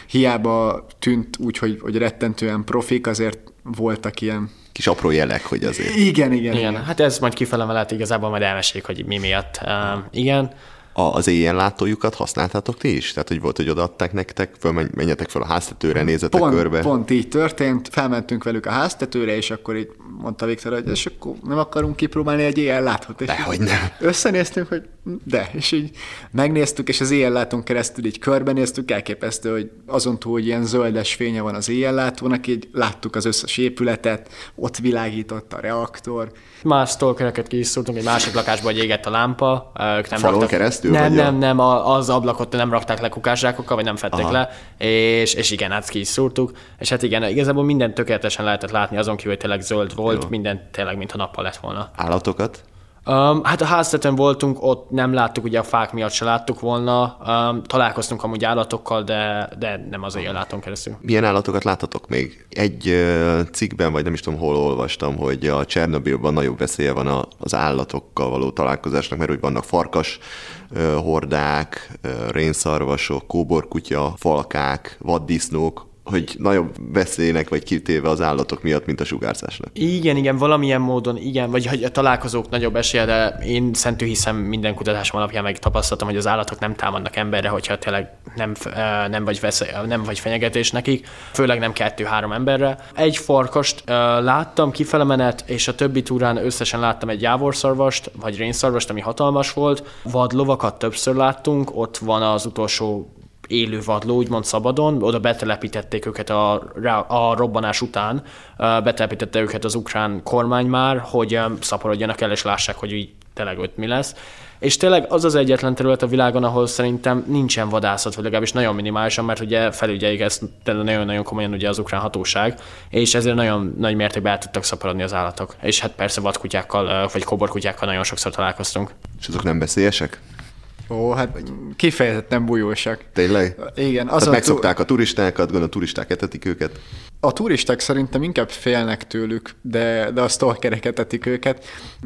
Hiába tűnt úgy, hogy, hogy rettentően profik, azért voltak ilyen... Kis apró jelek, hogy azért... Igen, igen, Igen, igen. hát ez majd kifele mellett igazából majd elmeséljük, hogy mi miatt. Uh, igen. A, az éjjel látójukat használtátok ti is? Tehát, hogy volt, hogy odaadták nektek, föl, menjetek fel a háztetőre, nézzetek pont, körbe? Pont így történt, felmentünk velük a háztetőre, és akkor így mondta Viktor, hogy és akkor nem akarunk kipróbálni egy éjjellátót. És Dehogy nem. Összenéztünk, hogy de, és így megnéztük, és az éjjellátón keresztül így körbenéztük, elképesztő, hogy azon túl, hogy ilyen zöldes fénye van az éjjellátónak, így láttuk az összes épületet, ott világított a reaktor. Más stalkereket ki is szúrtunk, egy másik lakásba, hogy égett a lámpa. Ők nem Falon raktak... keresztül? Nem, vagy nem, a... nem, az ablakot nem rakták le kukászsákokkal, vagy nem fedték Aha. le, és, és igen, hát ki is szúrtuk. És hát igen, igazából minden tökéletesen lehetett látni, azon kívül, hogy tényleg zöld volt, Jó. minden tényleg, mintha nappal lett volna. Állatokat? Um, hát a háztetőn voltunk, ott nem láttuk, ugye a fák miatt se láttuk volna. Um, találkoztunk amúgy állatokkal, de, de nem az éjjelláton keresztül. Milyen állatokat láttatok még? Egy uh, cikkben, vagy nem is tudom, hol olvastam, hogy a Csernobilban nagyobb veszélye van a, az állatokkal való találkozásnak, mert hogy vannak farkas uh, hordák, uh, rénszarvasok, kóborkutya, falkák, vaddisznók, hogy nagyobb veszélynek vagy kitéve az állatok miatt, mint a sugárzásnak. Igen, igen, valamilyen módon igen, vagy hogy a találkozók nagyobb esélye, de én szentű hiszem minden kutatásom alapján megtapasztaltam, hogy az állatok nem támadnak emberre, hogyha tényleg nem, nem, vagy, veszély, nem vagy fenyegetés nekik, főleg nem kettő-három emberre. Egy farkast uh, láttam, kifele menet, és a többi túrán összesen láttam egy jávorszarvast, vagy rénszarvast, ami hatalmas volt. Vadlovakat többször láttunk, ott van az utolsó élő vadló, úgymond szabadon, oda betelepítették őket a, a robbanás után, betelepítette őket az ukrán kormány már, hogy szaporodjanak el, és lássák, hogy így tényleg ott mi lesz. És tényleg az az egyetlen terület a világon, ahol szerintem nincsen vadászat, vagy legalábbis nagyon minimálisan, mert ugye felügyeljük ezt nagyon-nagyon komolyan ugye az ukrán hatóság, és ezért nagyon nagy mértékben el tudtak szaporodni az állatok. És hát persze vadkutyákkal, vagy kóborkutyákkal nagyon sokszor találkoztunk. És azok nem veszélyesek? Ó, hát kifejezetten bujósak. Tényleg? Igen. Tehát megszokták a turistákat, gondolom a turisták etetik őket. A turisták szerintem inkább félnek tőlük, de, de a stalkerek etetik őket.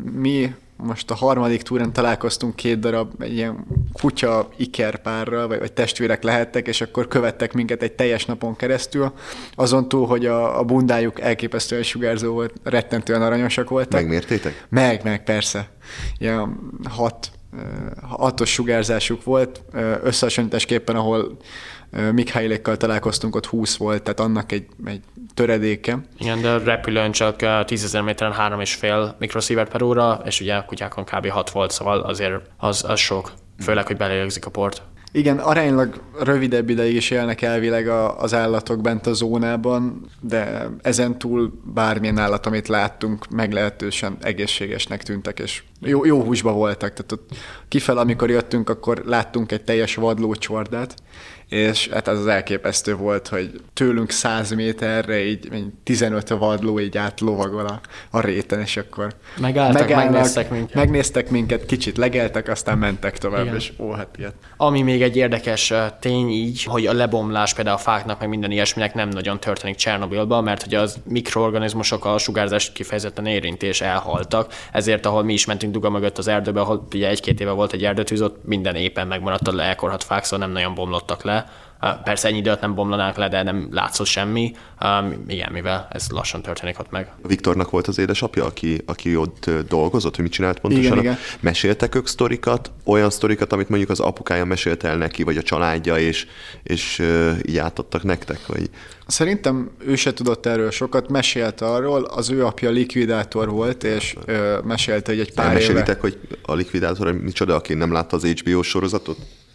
Mi most a harmadik túrán találkoztunk két darab egy ilyen kutya ikerpárral, vagy, vagy testvérek lehettek, és akkor követtek minket egy teljes napon keresztül. Azon túl, hogy a, a bundájuk elképesztően sugárzó volt, rettentően aranyosak voltak. Megmértétek? Meg, meg, persze. Ilyen hat hatos sugárzásuk volt, összehasonlításképpen, ahol Mikhailékkal találkoztunk, ott húsz volt, tehát annak egy, egy töredéke. Igen, de a repülőn csak tízezer méteren három és fél mikrosievert per óra, és ugye a kutyákon kb. hat volt, szóval azért az, az sok, főleg, hogy belélegzik a port. Igen, aránylag rövidebb ideig is élnek elvileg a, az állatok bent a zónában, de ezen túl bármilyen állat, amit láttunk, meglehetősen egészségesnek tűntek, és jó, jó húsba voltak. Tehát ott kifele, amikor jöttünk, akkor láttunk egy teljes vadlócsordát, és hát az az elképesztő volt, hogy tőlünk száz méterre így tizenöt vadló így átlovagol a, a réten, és akkor megálltak, megnéztek minket. Megnéztek minket, kicsit legeltek, aztán mentek tovább, igen. És ó, hát ilyet. Ami még egy érdekes tény így, hogy a lebomlás például a fáknak, meg minden ilyesminek nem nagyon történik Csernobilban, mert hogy az mikroorganizmusok a sugárzást kifejezetten érinti és elhaltak, ezért ahol mi is mentünk duga mögött az erdőbe, ahol ugye egy-két éve volt egy erdőtűz, ott minden éppen megmaradt a elkorhadt fák, szóval nem nagyon bomlottak le. Persze ennyi időt nem bomlanák le, de nem látszott semmi. Um, igen, mivel ez lassan történik ott meg. Viktornak volt az édesapja, aki, aki ott dolgozott, hogy mit csinált pontosan? Igen, igen. Meséltek ők sztorikat, olyan sztorikat, amit mondjuk az apukája mesélt el neki, vagy a családja, és, és uh, így átadtak nektek? Vagy... Szerintem ő se tudott erről sokat, mesélt arról, az ő apja likvidátor volt, és ö, mesélte, hogy egy pár éve... Meselitek, hogy a likvidátor micsoda, aki nem látta az há bé ó sorozatot?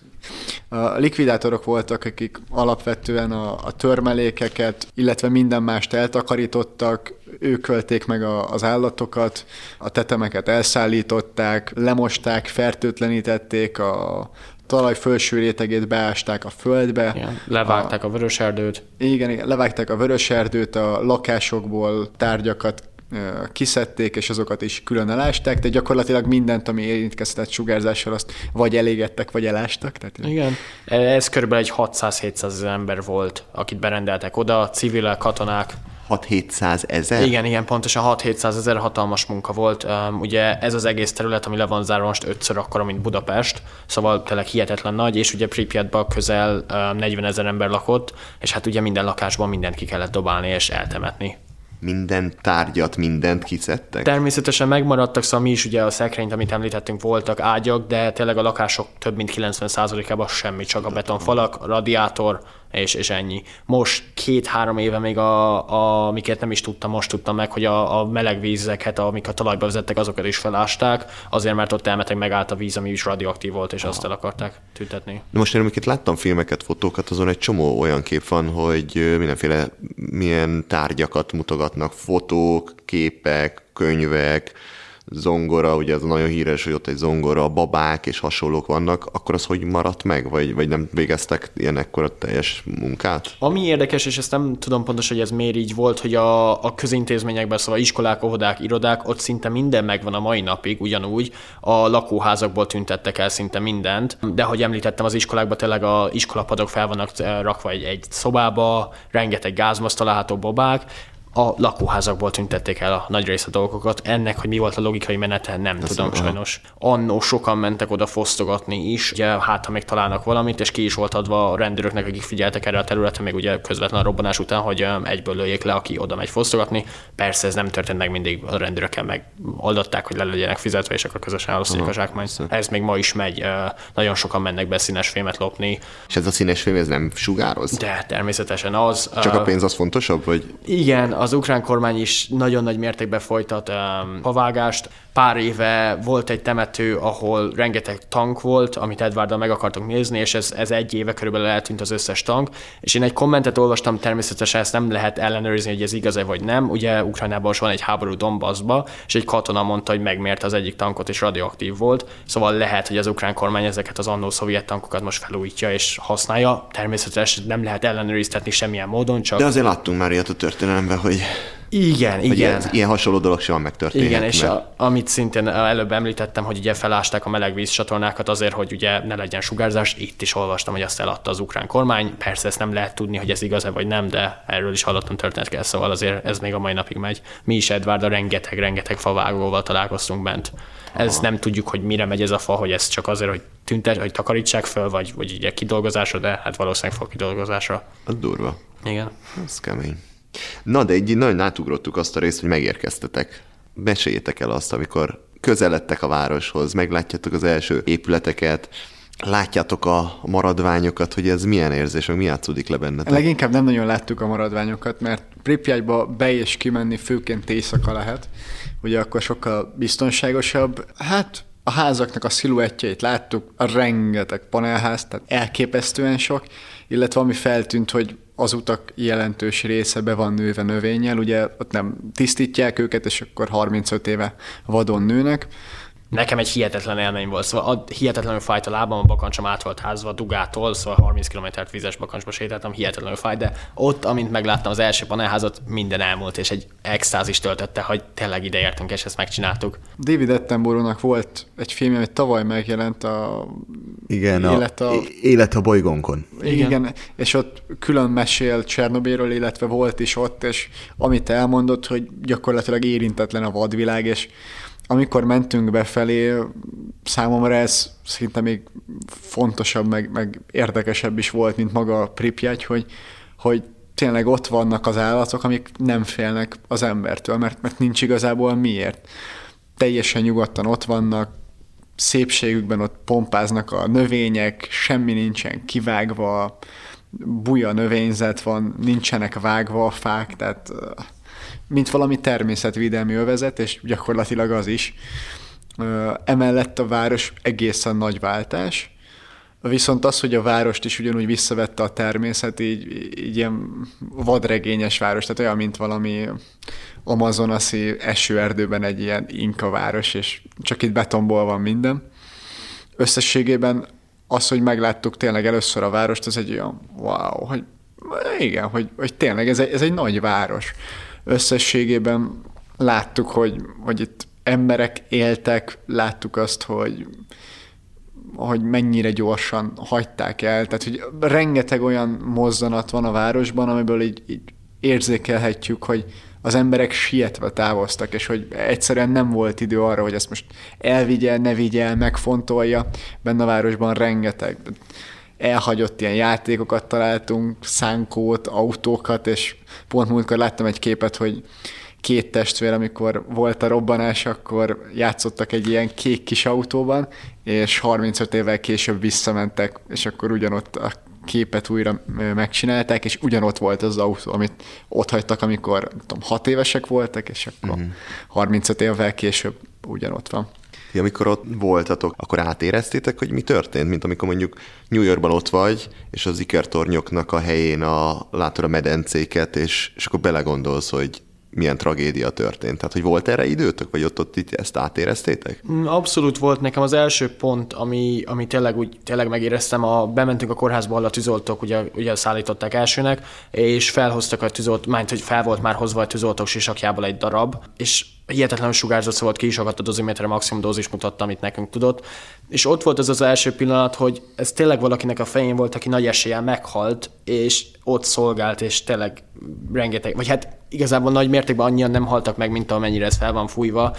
A likvidátorok voltak, akik alapvetően a, a törmelékeket, illetve minden mást eltakarítottak, ők költék meg a, az állatokat, a tetemeket elszállították, lemosták, fertőtlenítették, a talaj felső rétegét beásták a földbe. Igen, levágták a, a vöröserdőt. Igen, igen, levágták a vöröserdőt, a lakásokból tárgyakat kiszedték, és azokat is külön elásták, de gyakorlatilag mindent, ami érintkeztetett sugárzással, azt vagy elégettek, vagy elástak. Tehát... Igen. Ez körülbelül egy hatszáz-hétszáz ember volt, akit berendeltek oda, civilek, katonák. hat-hétszáz ezer? Igen, igen, pontosan hat-hétszáz ezer, hatalmas munka volt. Um, ugye ez az egész terület, ami le van zárva most ötször akkora, mint Budapest, szóval tényleg hihetetlen nagy, és ugye Pripyatban közel um, negyven ezer ember lakott, és hát ugye minden lakásban mindent ki kellett dobálni és eltemetni. Minden tárgyat, mindent kiszedtek? Természetesen megmaradtak, szóval mi is ugye a szekrényt, amit említettünk, voltak ágyak, de tényleg a lakások több mint kilencven százalékában semmi, csak a betonfalak, a radiátor, és, és ennyi. Most két-három éve még, a, a, amiket nem is tudtam, most tudtam meg, hogy a, a meleg vízeket, amik a talajba vezettek, azokat is felásták, azért, mert ott elmeteg megállt a víz, ami is radioaktív volt, és azt el akarták tüntetni. De most én amiket láttam filmeket, fotókat, azon egy csomó olyan kép van, hogy mindenféle milyen tárgyakat mutogatnak, fotók, képek, könyvek, zongora, ugye ez nagyon híres, hogy ott egy zongora, babák és hasonlók vannak, akkor az hogy maradt meg? Vagy, vagy nem végeztek ilyen ekkora teljes munkát? Ami érdekes, és ezt nem tudom pontosan, hogy ez miért így volt, hogy a, a közintézményekben, szóval iskolák, óvodák, irodák, ott szinte minden megvan a mai napig, ugyanúgy a lakóházakból tüntettek el szinte mindent, de ahogy említettem, az iskolákban tényleg a iskolapadok fel vannak rakva egy, egy szobába, rengeteg gázmaz található, babák, a lakóházakból tüntették el a nagy rész a dolgokat. Ennek, hogy mi volt a logikai menete, nem Ezt tudom sajnos. Annó sokan mentek oda fosztogatni is, ugye hát ha még találnak valamit, és ki is volt adva a rendőröknek, akik figyeltek erre a területre, még ugye közvetlen a robbanás után, hogy egyből lőjék le, aki oda megy fosztogatni. Persze ez nem történt meg, mindig a rendőrökkel megoldották, hogy le legyenek fizetve, és akkor közösen elosztják a zsákmányt. Ez még ma is megy, nagyon sokan mennek be színes fémet lopni. És ez a színes fém, ez nem sugároz? De természetesen az. Csak a pénz az fontosabb, vagy? Igen, az ukrán kormány is nagyon nagy mértékben folytat um, pavágást. Pár éve volt egy temető, ahol rengeteg tank volt, amit Edvarddal meg akartunk nézni, és ez, ez egy éve körülbelül eltűnt az összes tank. És én egy kommentet olvastam, természetesen ezt nem lehet ellenőrizni, hogy ez igaz-e vagy nem. Ugye Ukrajnában is van egy háború Donbassba, és egy katona mondta, hogy megmérte az egyik tankot, és radioaktív volt. Szóval lehet, hogy az ukrán kormány ezeket az annó szovjet tankokat most felújítja és használja. Természetesen nem lehet ellenőriztetni semmilyen módon, csak... De azért láttunk már ilyet a történelemben, hogy... Igen, hogy igen. Ilyen, ilyen hasonló dolog sem megtörténhet. Igen, és mert... a, amit szintén előbb említettem, hogy ugye felásták a melegvíz csatornákat azért, hogy ugye ne legyen sugárzás. Itt is olvastam, hogy azt eladta az ukrán kormány. Persze ezt nem lehet tudni, hogy ez igaz-e vagy nem, de erről is hallottam történetkel, szóval azért ez még a mai napig megy. Mi is Edvarddal rengeteg-rengeteg favágóval találkoztunk bent. Ez Aha. nem tudjuk, hogy mire megy ez a fa, hogy ez csak azért, hogy tüntet, hogy takarítsák föl, vagy, vagy ugye kidolgozásra, de hát valószínűleg fa kidolgozásra. Az durva. Igen. Ez kemény. Na, de egy nagyon átugrottuk azt a részt, hogy megérkeztetek. Meséljétek el azt, amikor közeledtek a városhoz, meglátjátok az első épületeket, látjátok a maradványokat, hogy ez milyen érzés, meg mi játszódik le bennetek? Leginkább nem nagyon láttuk a maradványokat, mert Pripyatba be és kimenni főként éjszaka lehet, ugye akkor sokkal biztonságosabb. Hát a házaknak a sziluettjeit láttuk, a rengeteg panelház, tehát elképesztően sok, illetve ami feltűnt, hogy az utak jelentős része be van nőve növényel, ugye ott nem tisztítják őket, és akkor harmincöt éve vadon nőnek. Nekem egy hihetetlen élmény volt, szóval hihetetlenül fájt a lábam, a bakancsom át volt házva Dugától, szóval harminc kilométert vizes bakancsba sétáltam, hihetetlenül fájt, de ott, amint megláttam az első panelházat, minden elmúlt, és egy extázis töltötte, hogy tényleg ide értünk, és ezt megcsináltuk. David Attenborough-nak volt egy film, ami tavaly megjelent, a Igen, élet a, a, élet a bolygónkon. Igen. Igen, és ott külön mesél Csernobilről, illetve volt is ott, és amit elmondott, hogy gyakorlatilag érintetlen a vadvilág, és amikor mentünk befelé, számomra ez szinte még fontosabb, meg, meg érdekesebb is volt, mint maga a Pripyat, hogy, hogy tényleg ott vannak az állatok, amik nem félnek az embertől, mert, mert nincs igazából miért. Teljesen nyugodtan ott vannak, szépségükben ott pompáznak a növények, semmi nincsen kivágva, buja növényzet van, nincsenek vágva a fák, tehát mint valami természetvédelmi övezet, és gyakorlatilag az is. Emellett a város egészen nagy váltás, viszont az, hogy a várost is ugyanúgy visszavette a természet, így, így ilyen vadregényes város, tehát olyan, mint valami amazonaszi esőerdőben egy ilyen inka város, és csak itt betonból van minden. Összességében az, hogy megláttuk tényleg először a várost, az egy olyan wow, hogy igen, hogy, hogy tényleg ez egy, ez egy nagy város. Összességében láttuk, hogy, hogy itt emberek éltek, láttuk azt, hogy, hogy mennyire gyorsan hagyták el. Tehát, hogy rengeteg olyan mozzanat van a városban, amiből így, így érzékelhetjük, hogy az emberek sietve távoztak, és hogy egyszerűen nem volt idő arra, hogy ezt most elvigye, ne vigye, megfontolja. Benne a városban rengeteg elhagyott ilyen játékokat találtunk, szánkót, autókat, és pont múltkor láttam egy képet, hogy két testvér, amikor volt a robbanás, akkor játszottak egy ilyen kék kis autóban, és harmincöt évvel később visszamentek, és akkor ugyanott a képet újra megcsinálták, és ugyanott volt az autó, amit ott hagytak, amikor tudom, hat évesek voltak, és akkor uh-huh. harmincöt évvel később ugyanott van. Amikor ott voltatok, akkor átéreztétek, hogy mi történt? Mint amikor mondjuk New Yorkban ott vagy, és az ikertornyoknak a helyén a, látod a medencéket, és, és akkor belegondolsz, hogy milyen tragédia történt. Tehát, hogy volt erre időtök, vagy ott, ott itt ezt átéreztétek? Abszolút volt. Nekem az első pont, ami, ami tényleg úgy tényleg megéreztem, a, bementünk a kórházba, ahol a tűzoltók ugye, ugye szállították elsőnek, és felhoztak a tűzolt, mányt, hogy fel volt már hozva a tűzoltók sisakjából egy darab, és hihetetlenül sugárzott, szóval ki is akadt a doziméterre, maximum dózis mutatta, amit nekünk tudott. És ott volt az az első pillanat, hogy ez tényleg valakinek a fején volt, aki nagy eséllyel meghalt, és ott szolgált, és tényleg rengeteg, vagy hát igazából nagy mértékben annyian nem haltak meg, mint amennyire ez fel van fújva,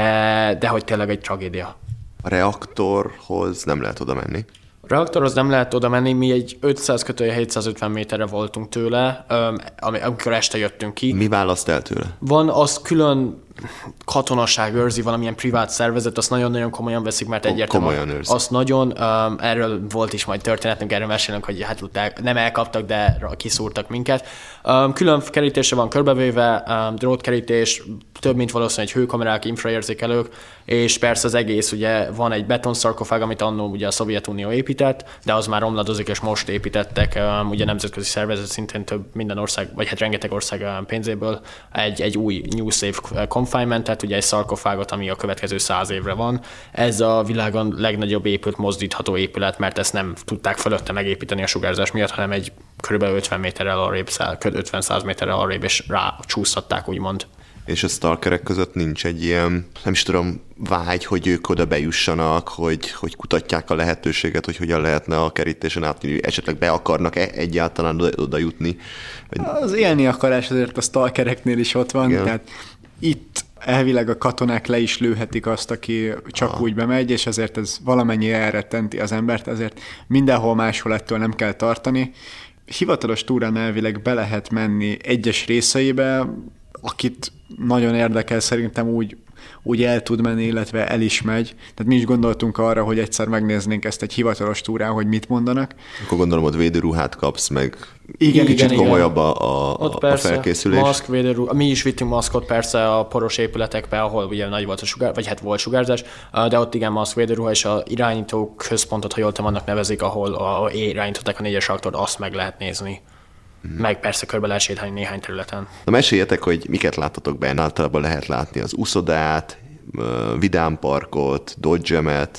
de, de hogy tényleg egy tragédia. A reaktorhoz nem lehet oda menni? A reaktorhoz nem lehet oda menni, mi egy ötszáz kötője hétszázötven méterre voltunk tőle, amikor este jöttünk ki. Mi választ el tőle? Van, az külön katonaság őrzi, valamilyen privát szervezet, azt nagyon-nagyon komolyan veszik, mert egyértelműen komolyan őrzi. Azt nagyon, um, erről volt is majd történetünk, erről mesélünk, hogy hát uták, nem elkaptak, de kiszúrtak minket. Um, külön kerítése van körbevéve, um, drótkerítés, több mint valószínűleg hőkamerák, infraérzékelők, és persze az egész, ugye van egy betonszarkofág, amit annó ugye a Szovjetunió épített, de az már omladozik, és most építettek, um, ugye nemzetközi szervezet szintén több minden ország, vagy hát rengeteg ország um, pénzéből egy, egy új New Safe confinement, tehát ugye egy szarkofágot, ami a következő száz évre van. Ez a világon legnagyobb épült, mozdítható épület, mert ezt nem tudták fölötte megépíteni a sugárzás miatt, hanem egy kb. ötven méterrel arrébb, ötven-száz méterrel arrébb, és rá csúsztatták, úgymond. És a stalkerek között nincs egy ilyen, nem is tudom, vágy, hogy ők oda bejussanak, hogy, hogy kutatják a lehetőséget, hogy hogyan lehetne a kerítésen átjönni, esetleg be akarnak-e egyáltalán oda, oda jutni? Az élni akarás azért a stalkereknél is ott van, igen. Tehát itt elvileg a katonák le is lőhetik azt, aki csak Aha. úgy bemegy, és ezért ez valamennyi elrettenti az embert, ezért mindenhol máshol ettől nem kell tartani. Hivatalos túrán elvileg be lehet menni egyes részeibe, akit nagyon érdekel, szerintem úgy, úgy el tud menni, illetve el is megy. Tehát mi is gondoltunk arra, hogy egyszer megnéznénk ezt egy hivatalos túrán, hogy mit mondanak. Akkor gondolom, hogy védőruhát kapsz meg. Igen, kicsit igen, komolyabb a, a, ott a felkészülés. Maszk, védőruha. Mi is vittünk maszkot persze a poros épületekbe, ahol ugye nagy volt a sugár, vagy hát volt sugárzás, de ott igen, maszk, védőruha, és a irányító központot, ha jól tudom, annak nevezik, ahol a, a irányították a négyes reaktort, azt meg lehet nézni. Hmm. Meg persze körbe lehet sétálni néhány területen. Na meséljetek, hogy miket láttatok benne. Általában lehet látni az uszodát, vidámparkot, Dodge-emet,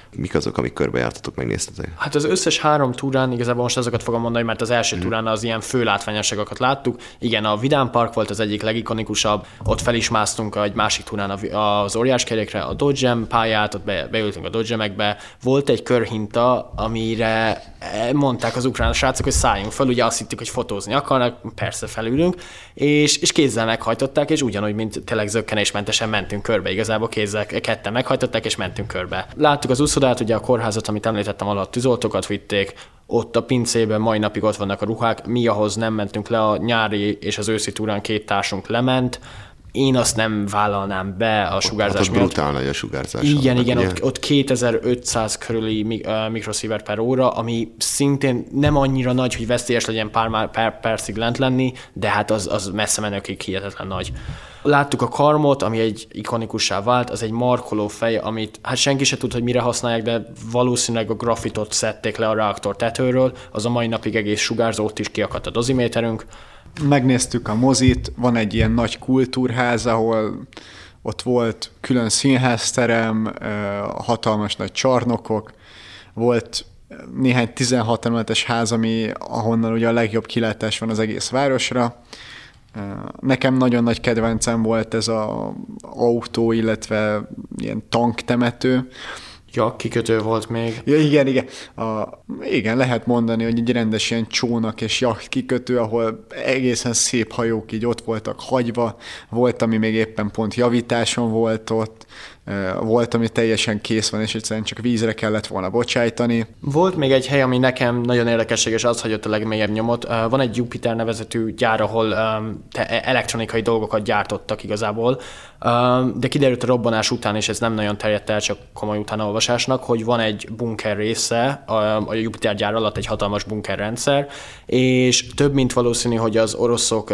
Mik azok, amik körbejártatok, megnéztetek? Hát az összes három túrán igazából most azokat fogom mondani, mert az első mm. túrán az ilyen fő látványosságokat láttuk. Igen, a Vidám Park volt az egyik legikonikusabb, ott fel is másztunk egy másik túrán az óriáskerékre, a Dodgem pályát, ott be, beültünk a Dodgemekbe. Volt egy körhinta, amire mondták az ukrán srácok, hogy szálljunk fel, ugye azt hittük, hogy fotózni akarnak, persze felülünk, és, és kézzel meghajtották, és ugyanúgy, mint tényleg zökkenésmentesen mentünk körbe, igazából kézzel ketten meghajtották, és mentünk körbe. Láttuk az úszodát, ugye a kórházat, amit említettem, alatt tűzoltókat vitték, ott a pincében mai napig ott vannak a ruhák, mi ahhoz nem mentünk le, a nyári és az őszi túrán két társunk lement. Én azt nem vállalnám be a sugárzás hát miatt. Brutál nagy a sugárzás. Igen, igen, ott, ott kétezer-ötszáz körüli mikrosievert per óra, ami szintén nem annyira nagy, hogy veszélyes legyen pár per percig lent lenni, de hát az, az messze menőkig hihetetlen nagy. Láttuk a karmot, ami egy ikonikussá vált, az egy markoló fej, amit hát senki se tud, hogy mire használják, de valószínűleg a grafitot szedték le a reaktor tetőről, az a mai napig egész sugárzó, ott is kiakadt a doziméterünk. Megnéztük a mozit, van egy ilyen nagy kultúrház, ahol ott volt külön színházterem, hatalmas nagy csarnokok, volt néhány tizenhat emeletes ház, ami, ahonnan ugye a legjobb kilátás van az egész városra. Nekem nagyon nagy kedvencem volt ez az autó, illetve ilyen tanktemető. Ja, kikötő volt még. Ja, igen, igen. A, igen, lehet mondani, hogy egy rendes ilyen csónak és jacht kikötő, ahol egészen szép hajók így ott voltak hagyva, volt, ami még éppen pont javításon volt ott, volt, ami teljesen kész van, és egyszerűen csak vízre kellett volna bocsájtani. Volt még egy hely, ami nekem nagyon érdekesség, és az hagyott a legmélyebb nyomot. Van egy Jupiter nevezetű gyár, ahol elektronikai dolgokat gyártottak igazából, de kiderült a robbanás után, és ez nem nagyon terjedt el, csak komoly utánolvasásnak, hogy van egy bunker része, a Jupiter gyár alatt egy hatalmas bunkerrendszer, és több mint valószínű, hogy az oroszok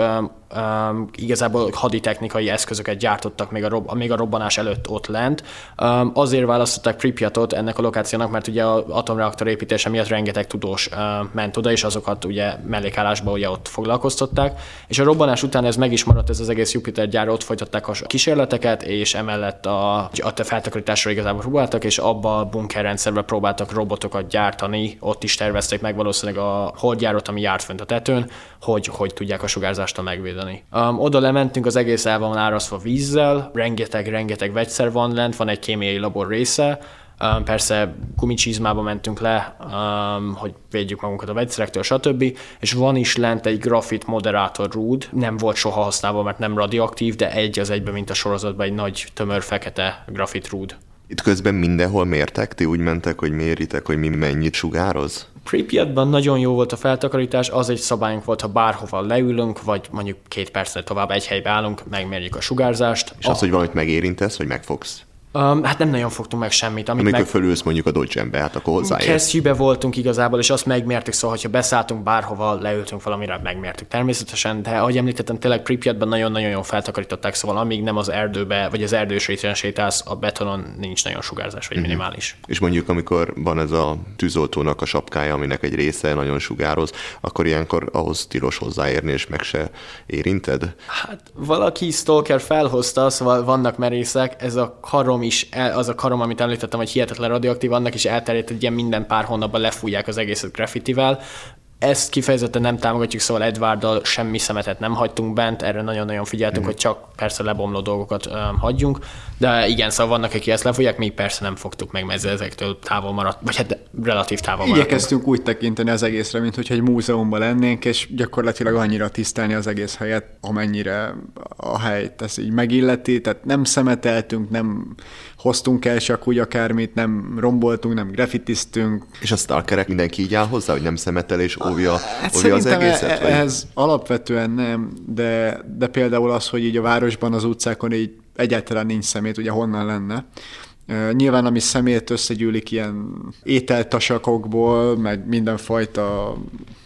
Um, igazából haditechnikai eszközöket gyártottak még a, rob- még a robbanás előtt ott lent. Um, azért választották Pripyatot ennek a lokációnak, mert ugye az atomreaktor építése miatt rengeteg tudós uh, ment oda, és azokat ugye mellékállásba ugye ott foglalkoztatták. És a robbanás után ez meg is maradt, ez az egész Jupiter gyár, ott folytatták a kísérleteket, és emellett a, a feltakarításra igazából próbáltak, és abba a bunkerrendszerben próbáltak robotokat gyártani, ott is tervezték meg valószínűleg a holdjárót, ami járt fönt a tetőn, hogy, hogy tudják a sugárzástól megvédeni. Um, oda lementünk, az egész el van árasztva vízzel, rengeteg-rengeteg vegyszer van lent, van egy kémiai labor része, um, persze gumicsizmába mentünk le, um, hogy védjük magunkat a vegyszerektől, stb. És van is lent egy grafit moderátor rúd, nem volt soha használva, mert nem radioaktív, de egy az egyben, mint a sorozatban, egy nagy, tömör, fekete grafit rúd. Itt közben mindenhol mértek? Ti úgy mentek, hogy méritek, hogy mi mennyit sugároz? Pripyatban nagyon jó volt a feltakarítás, az egy szabályunk volt, ha bárhova leülünk, vagy mondjuk két percnél tovább egy helybe állunk, megmérjük a sugárzást. És az, hogy valamit megérintesz, vagy megfogsz? Um, hát nem nagyon fogtunk meg semmit. Amit Amikor meg... fölülsz mondjuk a Dodgembe, hát akkor hozzáérsz. Kesztyűbe voltunk igazából, és azt megmértük, szóval, hogyha beszálltunk bárhova, leültünk valamire, megmértük természetesen, de ahogy említettem, tényleg Pripyatban nagyon-nagyon jól feltakarították, szóval amíg nem az erdőbe, vagy az erdős réten sétálsz, a betonon nincs nagyon sugárzás, vagy uh-huh. minimális. És mondjuk, amikor van ez a tűzoltónak a sapkája, aminek egy része nagyon sugároz, akkor ilyenkor ahhoz tilos hozzáérni, és meg se érinted? Hát valaki stalker felhozta, szóval vannak merészek, ez a karom is, az a karom, amit említettem, hogy hihetetlen radioaktív, annak is elterjedt, hogy ilyen minden pár hónapban lefújják az egészet graffitivel. Ezt kifejezetten nem támogatjuk, szóval Edwarddal semmi szemetet nem hagytunk bent, erre nagyon-nagyon figyeltünk, mm. hogy csak persze lebomló dolgokat um, hagyjunk, de igen, szóval vannak, akik ezt lefújják, mi persze nem fogtuk meg, mert ezektől távol maradt, vagy hát relatív távol maradtunk. Igyekeztünk úgy tekinteni az egészre, mint hogy egy múzeumban lennénk, és gyakorlatilag annyira tisztelni az egész helyet, amennyire a helyt ez így megilleti, tehát nem szemeteltünk, nem hoztunk el csak úgy akármit, nem romboltunk, nem graffitiztünk. És a stalkerek mindenki így áll hozzá, hogy nem szemetel és óvja, hát óvja az egészet? Vagy? Ez alapvetően nem, de, de például az, hogy így a városban, az utcákon így egyáltalán nincs szemét, ugye honnan lenne. Uh, nyilván, ami szemét összegyűlik ilyen ételtasakokból, meg mindenfajta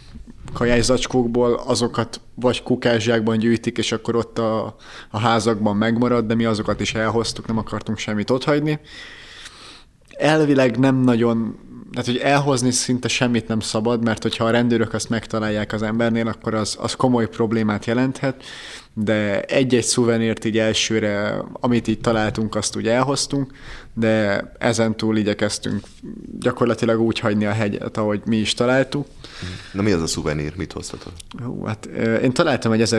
kajászacskókból, azokat vagy kukázsákban gyűjtik, és akkor ott a, a házakban megmarad, de mi azokat is elhoztuk, nem akartunk semmit otthagyni. Elvileg nem nagyon tehát, hogy elhozni szinte semmit nem szabad, mert hogyha a rendőrök azt megtalálják az embernél, akkor az, az komoly problémát jelenthet, de egy-egy szuvenírt így elsőre, amit így találtunk, azt úgy elhoztunk, de ezentúl igyekeztünk gyakorlatilag úgy hagyni a hegyet, ahogy mi is találtuk. Na mi az a szuvenír? Mit hoztatod? Hú, hát én találtam egy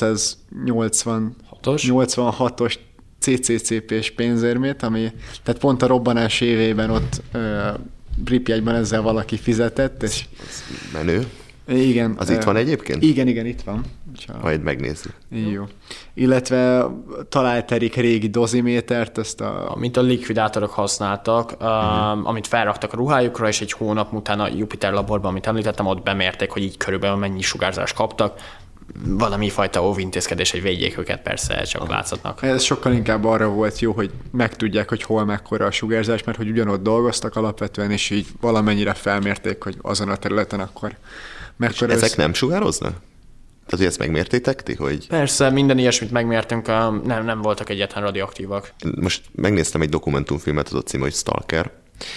ezerkilencszáznyolcvanhatos cé cé cé pés pénzérmét, ami tehát pont a robbanás évében ott uh, Pripyatban ezzel valaki fizetett. És menő. Igen. Az uh, itt van egyébként? Igen, igen, itt van. Csak... Majd megnézzük. Jó. Illetve talált Erik régi dozimétert, ezt a... Amit a likvidátorok használtak, uh-huh. um, amit felraktak a ruhájukra, és egy hónap után a Jupiter laborban, amit említettem, ott bemérték, hogy így körülbelül mennyi sugárzást kaptak. Valami fajta óvintézkedés, hogy védjék őket, persze, csak Aha. látszatnak. Ez sokkal inkább arra volt jó, hogy megtudják, hogy hol mekkora a sugárzás, mert hogy ugyanott dolgoztak alapvetően, és így valamennyire felmérték, hogy azon a területen akkor mekkora... És ezek össze... nem sugároznak? Tehát, hogy ezt megmértétek ti, hogy... Persze, minden ilyesmit megmértünk, nem, nem voltak egyetlen radioaktívak. Most megnéztem egy dokumentumfilmet, az a cím, hogy Stalker,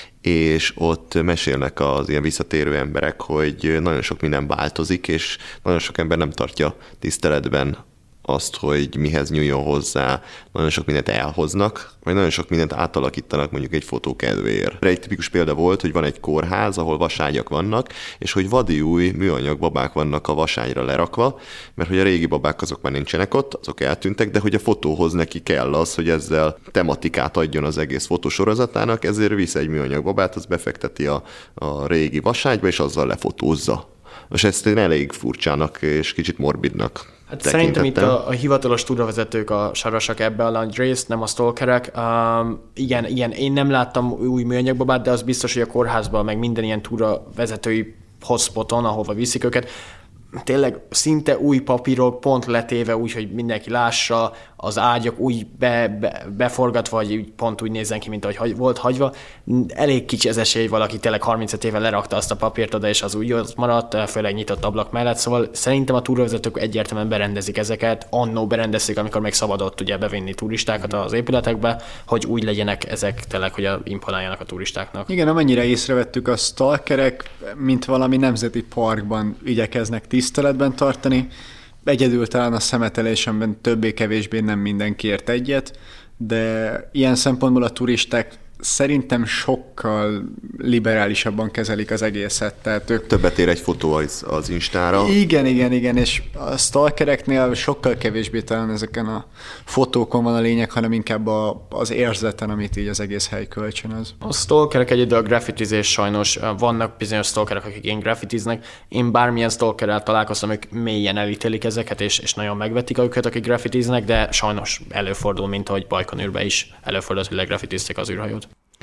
és ott mesélnek az ilyen visszatérő emberek, hogy nagyon sok minden változik, és nagyon sok ember nem tartja tiszteletben azt, hogy mihez nyúljon hozzá, nagyon sok mindent elhoznak, vagy nagyon sok mindent átalakítanak mondjuk egy fotó kedvéért. Egy tipikus példa volt, hogy van egy kórház, ahol vaságyak vannak, és hogy vadi új műanyag babák vannak a vaságyra lerakva, mert hogy a régi babák azok már nincsenek ott, azok eltűntek, de hogy a fotóhoz neki kell az, hogy ezzel tematikát adjon az egész fotósorozatának, ezért visz egy műanyag babát, az befekteti a, a régi vaságyba, és azzal lefotózza. Most ezt én elég furcsának és kicsit morbidnak Hát szerintem itt a, a hivatalos túravezetők a sarosak ebbe a nagy részt, nem a stalkerek. Um, igen, igen, én nem láttam új műanyagbabát, de az biztos, hogy a kórházban, meg minden ilyen túravezetői hotspoton, ahova viszik őket, tényleg szinte új papírok pont letéve úgy, hogy mindenki lássa, az ágyak úgy be, be, beforgatva, vagy pont úgy nézzen ki, mint ahogy volt hagyva. Elég kicsi az esély, hogy valaki tényleg harmincöt éve lerakta azt a papírt oda, és az úgy az maradt, főleg nyitott ablak mellett. Szóval szerintem a túravezetők egyértelműen berendezik ezeket. Annó berendezték, amikor még szabadott ugye bevinni turistákat az épületekbe, hogy úgy legyenek ezek tényleg, hogy imponáljanak a turistáknak. Igen, amennyire észrevettük, a stalkerek, mint valami nemzeti parkban igyekeznek tiszteletben tartani. Egyedül talán a szemetelésemben többé-kevésbé nem mindenki ért egyet, de ilyen szempontból a turisták szerintem sokkal liberálisabban kezelik az egészet. Tehát ők... Többet ér egy fotó az, az Instára. Igen, igen, igen, és a stalkereknél sokkal kevésbé talán ezeken a fotókon van a lényeg, hanem inkább a, az érzeten, amit így az egész hely kölcsönöz. A stalkerek egyedül a graffitizés sajnos. Vannak bizonyos stalkerek, akik én graffitiznek. Én bármilyen stalkerrel találkoztam, ők mélyen elítélik ezeket, és, és nagyon megvetik őket, akik graffitiznek, de sajnos előfordul, mint ahogy Bajkonurban is előfordult, hogy legraffitizték az űrhajót.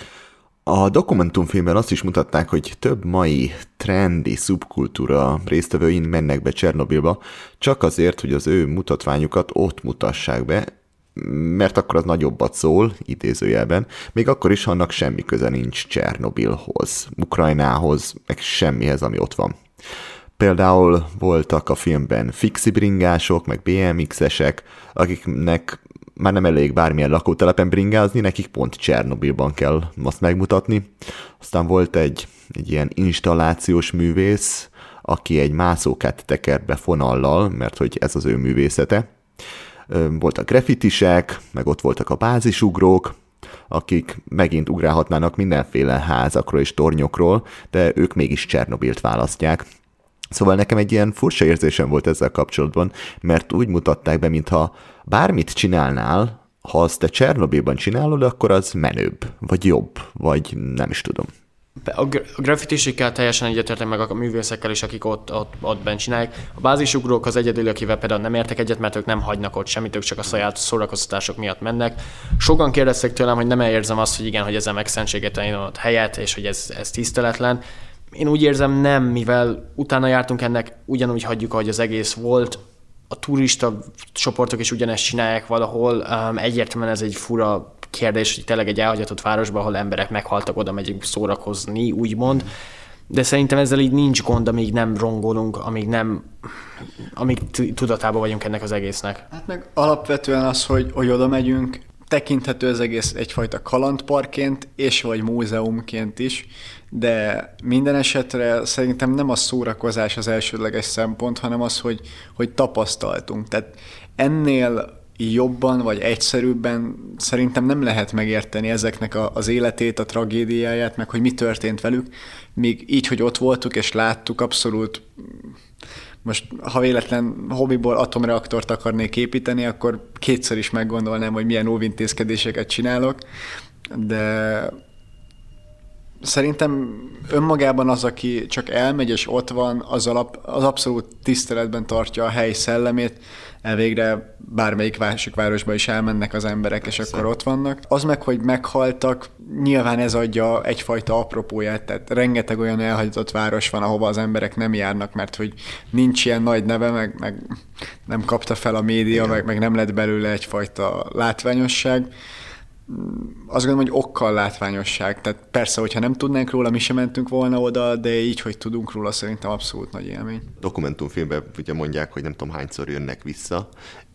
A dokumentumfilmben azt is mutatták, hogy több mai trendi szubkultúra résztvevőin mennek be Csernobilba, csak azért, hogy az ő mutatványukat ott mutassák be, mert akkor az nagyobbat szól, idézőjelben, még akkor is, ha annak semmi köze nincs Csernobilhoz, Ukrajnához, meg semmihez, ami ott van. Például voltak a filmben fixibringások, meg bé em iksz-esek, akiknek már nem elég bármilyen lakótelepen bringázni, nekik pont Csernobilban kell azt megmutatni. Aztán volt egy, egy ilyen installációs művész, aki egy mászókát tekert be fonallal, mert hogy ez az ő művészete. Voltak graffitisek, meg ott voltak a bázisugrók, akik megint ugrálhatnának mindenféle házakról és tornyokról, de ők mégis Csernobilt választják. Szóval nekem egy ilyen furcsa érzésem volt ezzel kapcsolatban, mert úgy mutatták be, mintha bármit csinálnál, ha azt te Csernobilban csinálod, akkor az menőbb, vagy jobb, vagy nem is tudom. A graffitisikkel teljesen egyetértek, meg a művészekkel is, akik ott, ott, ott bent csinálják. A bázisugrók az egyedül, akivel például nem értek egyet, mert ők nem hagynak ott semmit, ők csak a saját szórakoztatások miatt mennek. Sokan kérdeztek tőlem, hogy nem érzem azt, hogy igen, hogy ezzel megszentségetlen ott helyet, és hogy ez, ez tiszteletlen. Én úgy érzem, nem, mivel utána jártunk ennek, ugyanúgy hagyjuk, ahogy az egész volt. A turista csoportok is ugyanezt csinálják valahol. Um, egyértelműen ez egy fura kérdés, hogy tényleg egy elhagyatott városban, ahol emberek meghaltak, oda megyünk szórakozni, úgymond. De szerintem ezzel így nincs gond, amíg nem rongolunk, amíg nem, amíg tudatában vagyunk ennek az egésznek. Hát meg alapvetően az, hogy, hogy oda megyünk, tekinthető az egész egyfajta kalandparkként, és vagy múzeumként is, de minden esetre szerintem nem a szórakozás az elsődleges szempont, hanem az, hogy, hogy tapasztaltunk. Tehát ennél jobban vagy egyszerűbben szerintem nem lehet megérteni ezeknek a, az életét, a tragédiáját, meg hogy mi történt velük, míg így, hogy ott voltuk és láttuk, abszolút most, ha véletlen hobbiból atomreaktort akarnék építeni, akkor kétszer is meggondolnám, hogy milyen óvintézkedéseket csinálok, de szerintem önmagában az, aki csak elmegy és ott van, az, alap, az abszolút tiszteletben tartja a hely szellemét, elvégre bármelyik másik városba is elmennek az emberek, és akkor ott vannak. Az meg, hogy meghaltak, nyilván ez adja egyfajta apropóját, tehát rengeteg olyan elhagyatott város van, ahova az emberek nem járnak, mert hogy nincs ilyen nagy neve, meg, meg nem kapta fel a média, meg, meg nem lett belőle egyfajta látványosság. Azt gondolom, hogy okkal látványosság. Tehát persze, hogyha nem tudnánk róla, mi sem mentünk volna oda, de így, hogy tudunk róla, szerintem abszolút nagy élmény. Dokumentumfilmben ugye mondják, hogy nem tudom hányszor jönnek vissza,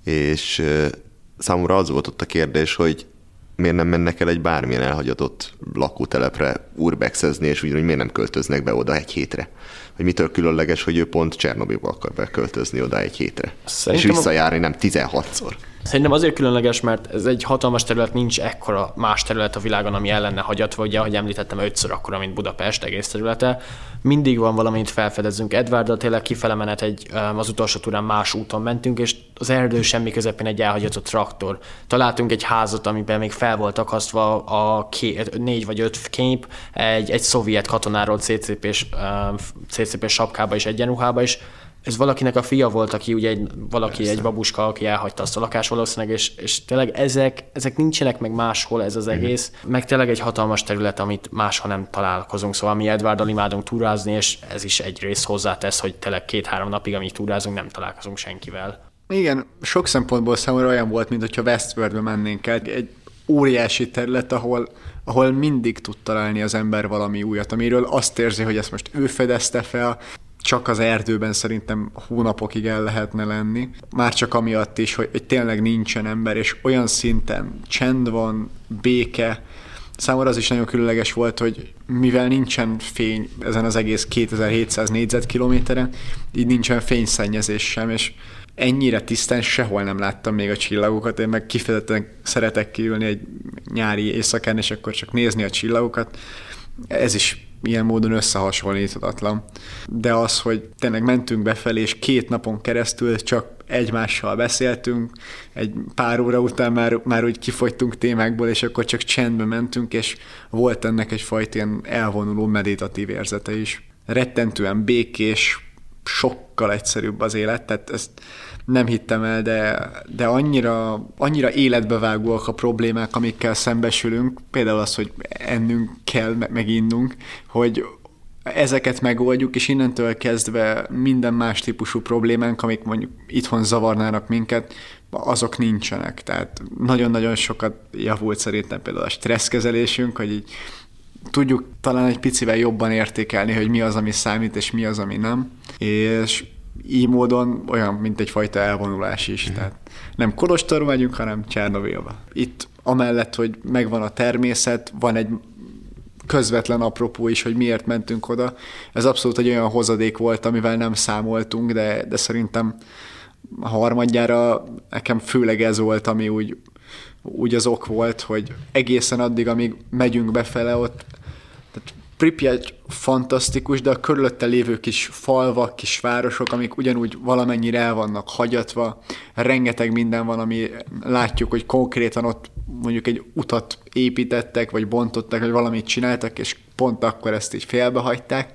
és számomra az volt ott a kérdés, hogy miért nem mennek el egy bármilyen elhagyatott lakótelepre urbexezni, és úgy, hogy miért nem költöznek be oda egy hétre. Hogy mitől különleges, hogy ő pont Csernobilba akar beköltözni oda egy hétre. Szerintem és visszajárni nem tizenhatszor. Szerintem azért különleges, mert ez egy hatalmas terület, nincs ekkora más terület a világon, ami el lenne hagyatva, ugye, ahogy említettem, ötször akkora, mint Budapest egész területe. Mindig van valamit felfedezünk. Edvarddal tényleg kifele menet egy, az utolsó túrán más úton mentünk, és az erdő semmi közepén egy elhagyatott traktor. Találtunk egy házat, amiben még fel volt akasztva a ké, négy vagy öt kép, egy, egy szovjet katonáról cé cé pés, cé cé pés sapkába és egyenruhába is. Ez valakinek a fia volt, aki ugye egy, valaki, Persze. egy babuska, aki elhagyta azt a lakást valószínűleg, és, és tényleg ezek, ezek nincsenek meg máshol ez az egész, mm. meg tényleg egy hatalmas terület, amit máshol nem találkozunk, szóval mi Edvarddal imádunk túrázni, és ez is egy rész hozzátesz, hogy tényleg két-három napig, amíg túrázunk, nem találkozunk senkivel. Igen, sok szempontból számomra olyan volt, mint hogyha Westworldbe mennénk el, egy óriási terület, ahol, ahol mindig tud találni az ember valami újat, amiről azt érzi, hogy ezt most ő fedezte fel, csak az erdőben szerintem hónapokig el lehetne lenni. Már csak amiatt is, hogy, hogy tényleg nincsen ember, és olyan szinten csend van, béke. Számomra az is nagyon különleges volt, hogy mivel nincsen fény ezen az egész kétezer-hétszáz négyzetkilométeren, így nincsen fényszennyezés sem, és ennyire tisztán sehol nem láttam még a csillagokat. Én meg kifejezetten szeretek kiülni egy nyári éjszakán, és akkor csak nézni a csillagokat. Ez is ilyen módon összehasonlíthatatlan. De az, hogy tényleg mentünk befelé, és két napon keresztül csak egymással beszéltünk, egy pár óra után már, már úgy kifogytunk témákból, és akkor csak csendbe mentünk, és volt ennek egyfajta ilyen elvonuló meditatív érzete is. Rettentően békés, sokkal egyszerűbb az élet, tehát ezt nem hittem el, de, de annyira, annyira életbevágóak a problémák, amikkel szembesülünk, például az, hogy ennünk kell, meg innunk, hogy ezeket megoldjuk, és innentől kezdve minden más típusú problémánk, amik mondjuk itthon zavarnának minket, azok nincsenek. Tehát nagyon-nagyon sokat javult szerintem például a stresszkezelésünk, hogy így tudjuk talán egy picivel jobban értékelni, hogy mi az, ami számít, és mi az, ami nem. És így módon olyan, mint egyfajta elvonulás is. Mm. Tehát nem Kolostorba megyünk, hanem Csernobilba. Itt amellett, hogy megvan a természet, van egy közvetlen apropó is, hogy miért mentünk oda. Ez abszolút egy olyan hozadék volt, amivel nem számoltunk, de, de szerintem a harmadjára nekem főleg ez volt, ami úgy, úgy az ok volt, hogy egészen addig, amíg megyünk befele ott, tehát Pripyat fantasztikus, de a körülötte lévő kis falvak, kis városok, amik ugyanúgy valamennyire el vannak hagyatva, rengeteg minden van, ami látjuk, hogy konkrétan ott mondjuk egy utat építettek, vagy bontottak, vagy valamit csináltak, és pont akkor ezt így félbehagyták.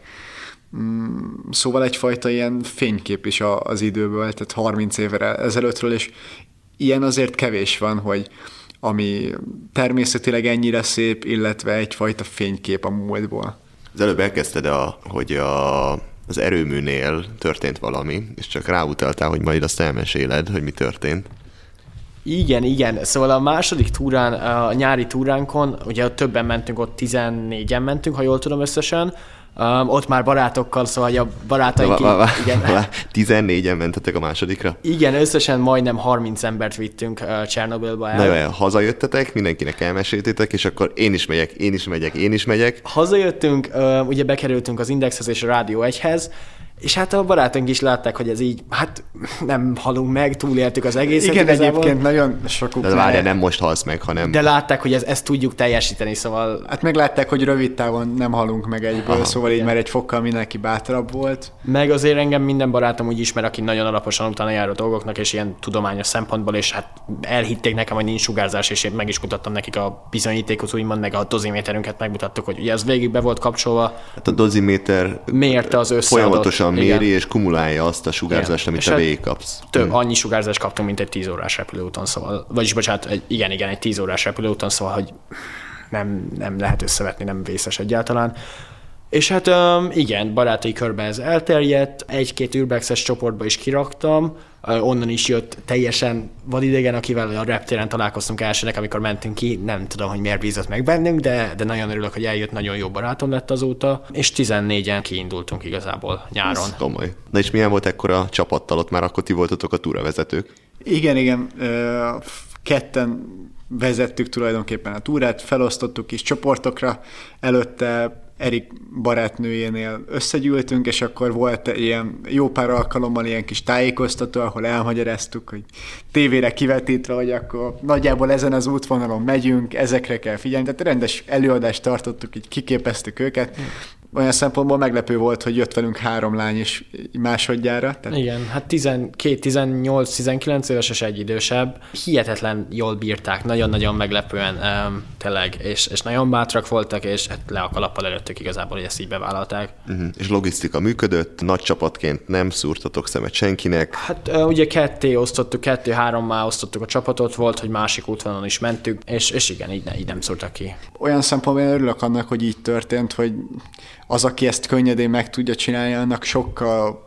Szóval egyfajta ilyen fénykép is az időből, tehát harminc évvel ezelőttről, és ilyen azért kevés van, hogy ami természetileg ennyire szép, illetve egyfajta fénykép a múltból. Az előbb elkezdted, a, hogy a, az erőműnél történt valami, és csak ráutaltál, hogy majd azt elmeséled, hogy mi történt. Igen, igen. Szóval a második túrán, a nyári túránkon, ugye többen mentünk, ott tizennégyen mentünk, ha jól tudom összesen, Um, ott már barátokkal, szóval a barátaink... Va, va, va, igen. va, tizennégyen mentetek a másodikra? Igen, összesen majdnem harminc embert vittünk uh, Csernobilba el. Na jó, hazajöttetek, mindenkinek elmeséltétek, és akkor én is megyek, én is megyek, én is megyek. Hazajöttünk, uh, ugye bekerültünk az Indexhez és a Rádió egyhez, és hát a barátunk is látták, hogy ez így, hát nem halunk meg, túléltük az egészet. Igen, igazából. egyébként nagyon sokuk. De várjál, nem most halsz meg, hanem... De látták, hogy ez, ezt tudjuk teljesíteni, szóval... Hát meglátták, hogy rövid távon nem halunk meg egyből, Aha, szóval így igen. már egy fokkal mindenki bátrabb volt. Meg azért engem minden barátom úgy ismer, aki nagyon alaposan utána jár a dolgoknak, és ilyen tudományos szempontból, és hát elhitték nekem, hogy nincs sugárzás, és én meg is mutattam nekik a bizonyítékot, úgymond, meg a doziméterünket megmutattuk, hogy ugye ez végig be volt kapcsolva. Hát a doziméter Mérte az összeadott. folyamatosan méri, igen. és kumulálja azt a sugárzást, Igen. amit És te hát végigkapsz. Több, Hm. annyi sugárzást kaptunk, mint egy tíz órás repülőúton, szóval, vagyis bocsánat, egy, igen, igen, egy tíz órás repülőúton, szóval, hogy nem, nem lehet összevetni, nem vészes egyáltalán. És hát um, igen, barátai körben ez elterjedt, egy-két urbexes csoportba is kiraktam, uh, onnan is jött teljesen vadidegen, akivel a reptéren találkoztunk elsőnek, amikor mentünk ki, nem tudom, hogy miért bízott meg bennünk, de, de nagyon örülök, hogy eljött, nagyon jó barátom lett azóta, és tizennégyen kiindultunk igazából nyáron. Ez komoly. Na és milyen volt ekkor a csapattal, ott már akkor ti voltatok a túravezetők? Igen, igen, ö, ketten vezettük tulajdonképpen a túrát, felosztottuk is csoportokra, előtte Erik barátnőjénél összegyűltünk, és akkor volt ilyen jó pár alkalommal ilyen kis tájékoztató, ahol elmagyaráztuk, hogy tévére kivetítve, hogy akkor nagyjából ezen az útvonalon megyünk, ezekre kell figyelni. Tehát rendes előadást tartottuk, így kiképeztük őket. Olyan szempontból meglepő volt, hogy jött velünk három lány is másodjára. Tehát... Igen, hát tizenkét, tizennyolc, tizenkilenc éves és egy idősebb. Hihetetlen jól bírták, nagyon-nagyon meglepően um, tényleg, és, és nagyon bátrak voltak, és hát le a kalappal előttük igazából, hogy ezt így bevállalták. Uh-huh. És logisztika működött, nagy csapatként nem szúrtatok szemet senkinek. Hát uh, ugye ketté osztottuk, kettő-hárommá osztottuk a csapatot, volt, hogy másik útvonalon is mentünk, és, és igen, így, ne, így nem szúrtak ki. Olyan szempontból örülök annak, hogy így történt, hogy az, aki ezt könnyedén meg tudja csinálni, annak sokkal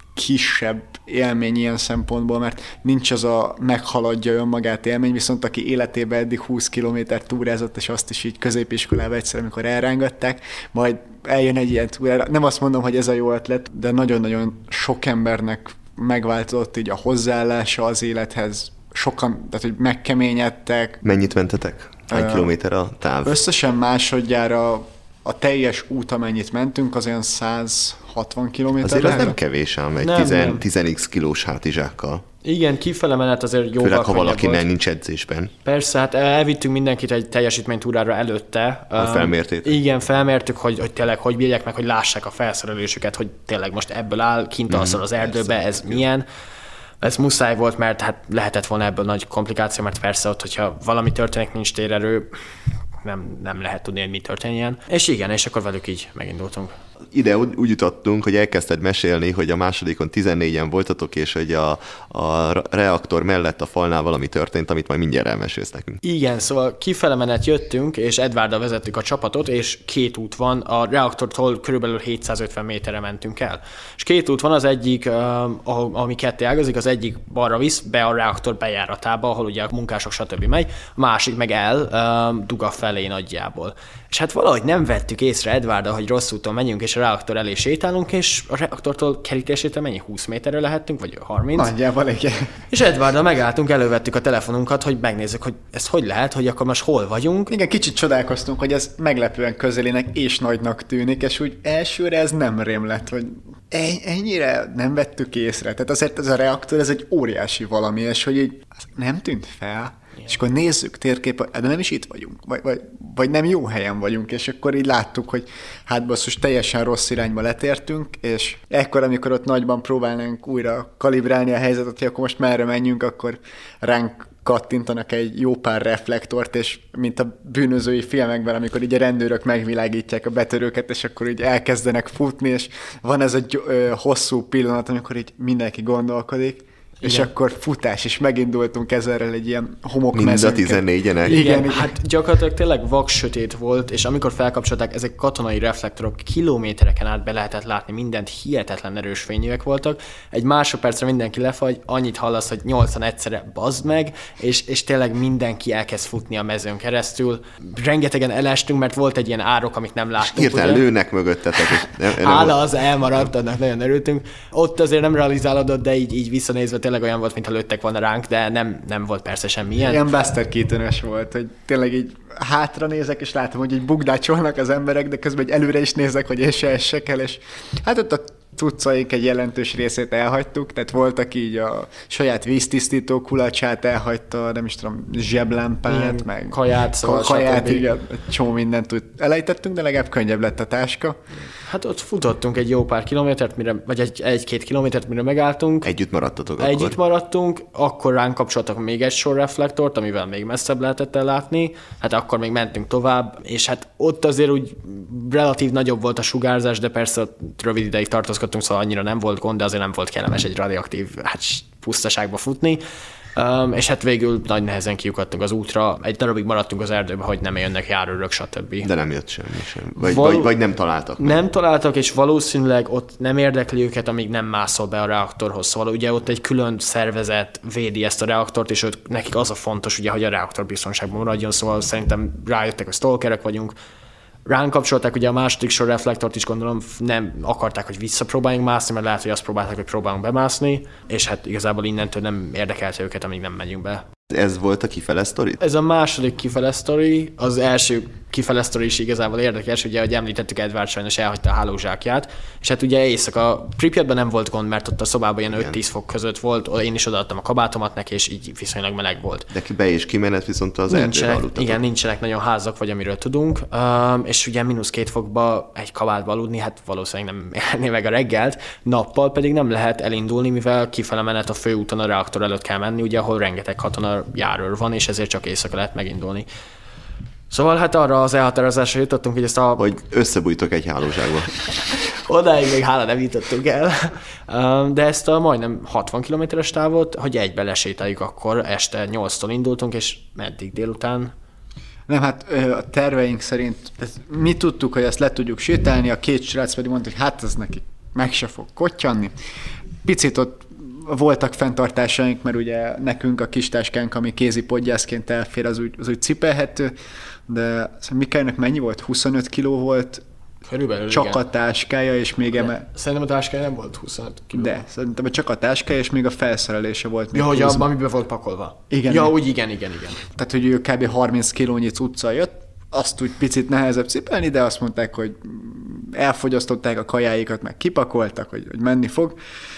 kisebb élmény ilyen szempontból, mert nincs az a meghaladja önmagát élmény, viszont aki életében eddig húsz kilométert túrázott, és azt is így középiskolában egyszer, amikor elrángatták, majd eljön egy ilyen túrára. Nem azt mondom, hogy ez a jó ötlet, de nagyon-nagyon sok embernek megváltozott így a hozzáállása az élethez. Sokan, tehát hogy megkeményedtek. Mennyit mentetek? Hány uh, kilométer a táv? Összesen másodjára a teljes út, amennyit mentünk, az olyan száz hatvan kilométer. Azért lehet? az nem kevés ám, egy tíz x kilós hátizsákkal. Igen, kifele menet azért jóval főleg, ha könnyebb valaki volt. nem nincs edzésben. Persze, hát elvittünk mindenkit egy teljesítménytúrára előtte. A felmértét? Um, igen, felmértük, hogy, hogy tényleg hogy bírják meg, hogy lássák a felszerelésüket, hogy tényleg most ebből áll, kint alszol az erdőbe, persze, ez milyen. Ez muszáj volt, mert hát lehetett volna ebből nagy komplikáció, mert persze ott, hogyha valami történik, nincs térerő, nem, nem lehet tudni, hogy mi történjen. És igen, és akkor velük így megindultunk. Ide úgy jutottunk, hogy elkezdted mesélni, hogy a másodikon tizennégyen voltatok, és hogy a, a reaktor mellett a falnál valami történt, amit majd mindjárt elmesélsz nekünk. Igen, szóval kifele menet jöttünk, és Edvarddal vezettük a csapatot, és két út van, a reaktortól körülbelül hétszázötven méterre mentünk el. És két út van, az egyik, uh, ami ketté ágazik, az egyik balra visz be a reaktor bejáratába, ahol ugye a munkások stb. Megy, a másik meg el uh, Duga felé nagyjából. És hát valahogy nem vettük észre Edvarddal, hogy rossz úton menjünk, és a reaktor elé sétálunk, és a reaktortól kerítésétől mennyi? húsz méterre lehettünk, vagy harminc? Nagyjából, igen. És Edvarddal megálltunk, elővettük a telefonunkat, hogy megnézzük, hogy ez hogy lehet, hogy akkor most hol vagyunk. Igen, kicsit csodálkoztunk, hogy ez meglepően közelének és nagynak tűnik, és úgy elsőre ez nem rém lett, hogy ennyire nem vettük észre. Tehát azért ez a reaktor, ez egy óriási valami, és hogy így nem tűnt fel. Igen. És akkor nézzük térképen, de nem is itt vagyunk, vagy, vagy, vagy nem jó helyen vagyunk, és akkor így láttuk, hogy hát basszus, teljesen rossz irányba letértünk, és ekkor, amikor ott nagyban próbálnánk újra kalibrálni a helyzetet, hogy akkor most merre menjünk, akkor ránk kattintanak egy jó pár reflektort, és mint a bűnözői filmekben, amikor így a rendőrök megvilágítják a betörőket, és akkor így elkezdenek futni, és van ez egy ö, hosszú pillanat, amikor így mindenki gondolkodik. és Igen. akkor futás, és megindultunk ezerrel egy ilyen homokmezőnket. Mind a tizennégyenek. Igen, Igen, igen, igen. hát gyakorlatilag tényleg vak sötét volt, és amikor felkapcsolták, ezek katonai reflektorok, kilométereken át be lehetett látni mindent, hihetetlen erős fényűek voltak. Egy másodpercre mindenki lefagy, annyit hallasz, hogy nyolcan egyszerre bazd meg, és, és tényleg mindenki elkezd futni a mezőn keresztül. Rengetegen elestünk, mert volt egy ilyen árok, amit nem láttunk. Hirtelen ugye? lőnek mögöttetek. és nem- nem Hála volt- az elmaradt, annak nagyon örültünk. Ott azért nem realizálódott, de így, így visszanézve tényleg olyan volt, mintha lőttek volna ránk, de nem, nem volt persze semmilyen. Ilyen Buster Keaton-ös volt, hogy tényleg így hátra nézek, és látom, hogy így bugdácsolnak az emberek, de közben egy előre is nézek, hogy én se essek el, és hát ott a cuccaink egy jelentős részét elhagytuk, tehát voltak így a saját víztisztító kulacsát elhagyta, nem is tudom, zseblámpát, Igen, meg kaját, szóval kaját, stb. igen, egy csomó mindent úgy elejtettünk, de legalább könnyebb lett a táska. Hát ott futottunk egy jó pár kilométert, mire, vagy egy, egy-két kilométert, mire megálltunk. Együtt maradtatok Együtt akkor? maradtunk, akkor ránk kapcsoltak még egy sor reflektort, amivel még messzebb lehetett ellátni, hát akkor még mentünk tovább, és hát ott azért úgy relatív nagyobb volt a sugárzás, de persze ott rövid ideig tartózkodtunk, szóval annyira nem volt gond, de azért nem volt kellemes egy radioaktív hát, pusztaságba futni. Um, és hát végül nagy nehezen kiukadtunk az útra, egy darabig maradtunk az erdőbe, hogy nem jönnek járőrök, stb. De nem jött semmi sem. Vagy, Val- vagy, vagy nem találtak. Nem találtak, és valószínűleg ott nem érdekli őket, amíg nem mászol be a reaktorhoz. Szóval ugye ott egy külön szervezet védi ezt a reaktort, és ők, nekik az a fontos, ugye, hogy a reaktor biztonságban maradjon, szóval szerintem rájöttek, hogy stalkerek vagyunk. Ránk kapcsolták ugye a második sor reflektort is, gondolom nem akarták, hogy visszapróbáljunk mászni, mert lehet, hogy azt próbálták, hogy próbálunk bemászni, és hát igazából innentől nem érdekelte őket, amíg nem megyünk be. Ez volt a kifele sztori? Ez a második kifele sztori, az első kifele sztori is igazából érdekes, ugye, hogy említettük, Edward sajnos elhagyta a hálózsákját, és hát ugye éjszaka Pripyatban nem volt gond, mert ott a szobában ilyen öt-tíz fok között volt, én is odaadtam a kabátomat neki, és így viszonylag meleg volt. De ki be és kimenet, viszont az erdőben Nincsenek, aludtatok. igen, nincsenek nagyon házak, vagy amiről tudunk, um, és ugye mínusz két fokba egy kabátba aludni, hát valószínűleg nem élné meg a reggelt, nappal pedig nem lehet elindulni, mivel kifele menet a főúton a reaktor előtt kell menni, ugye, ahol rengeteg katona járőr van, és ezért csak éjszaka lehet megindulni. Szóval hát arra az elhatározásra jutottunk, hogy ezt a... Hogy összebújtok egy hálózsákba. Odáig még hála nem jutottunk el. Um, de ezt a majdnem hatvan kilométeres távot, hogy egybe lesétáljuk akkor, este nyolctól indultunk, és meddig délután? Nem, hát ö, a terveink szerint ez, mi tudtuk, hogy ezt le tudjuk sétálni, a két srác pedig mondta, hogy hát ez neki meg se fog kottyanni. Picit ott voltak fenntartásaink, mert ugye nekünk a kis táskánk, ami kézi podgyászként elfér, az úgy, az úgy cipelhető, de Mikaelnek mennyi volt? huszonöt kiló volt, Körülbelül, csak igen. a táskája, és még eme... Szerintem a táskája nem volt huszonöt kiló. De, szerintem csak a táskája, és még a felszerelése volt. Még Ja, hogy húsz. abban, amiben volt pakolva. Igen. Ja, úgy igen, igen, igen. Tehát, hogy ő kb. harminc kilónyi cuccal jött, azt úgy picit nehezebb cipelni, de azt mondták, hogy elfogyasztották a kajáikat, meg kipakoltak, hogy, hogy menni fog.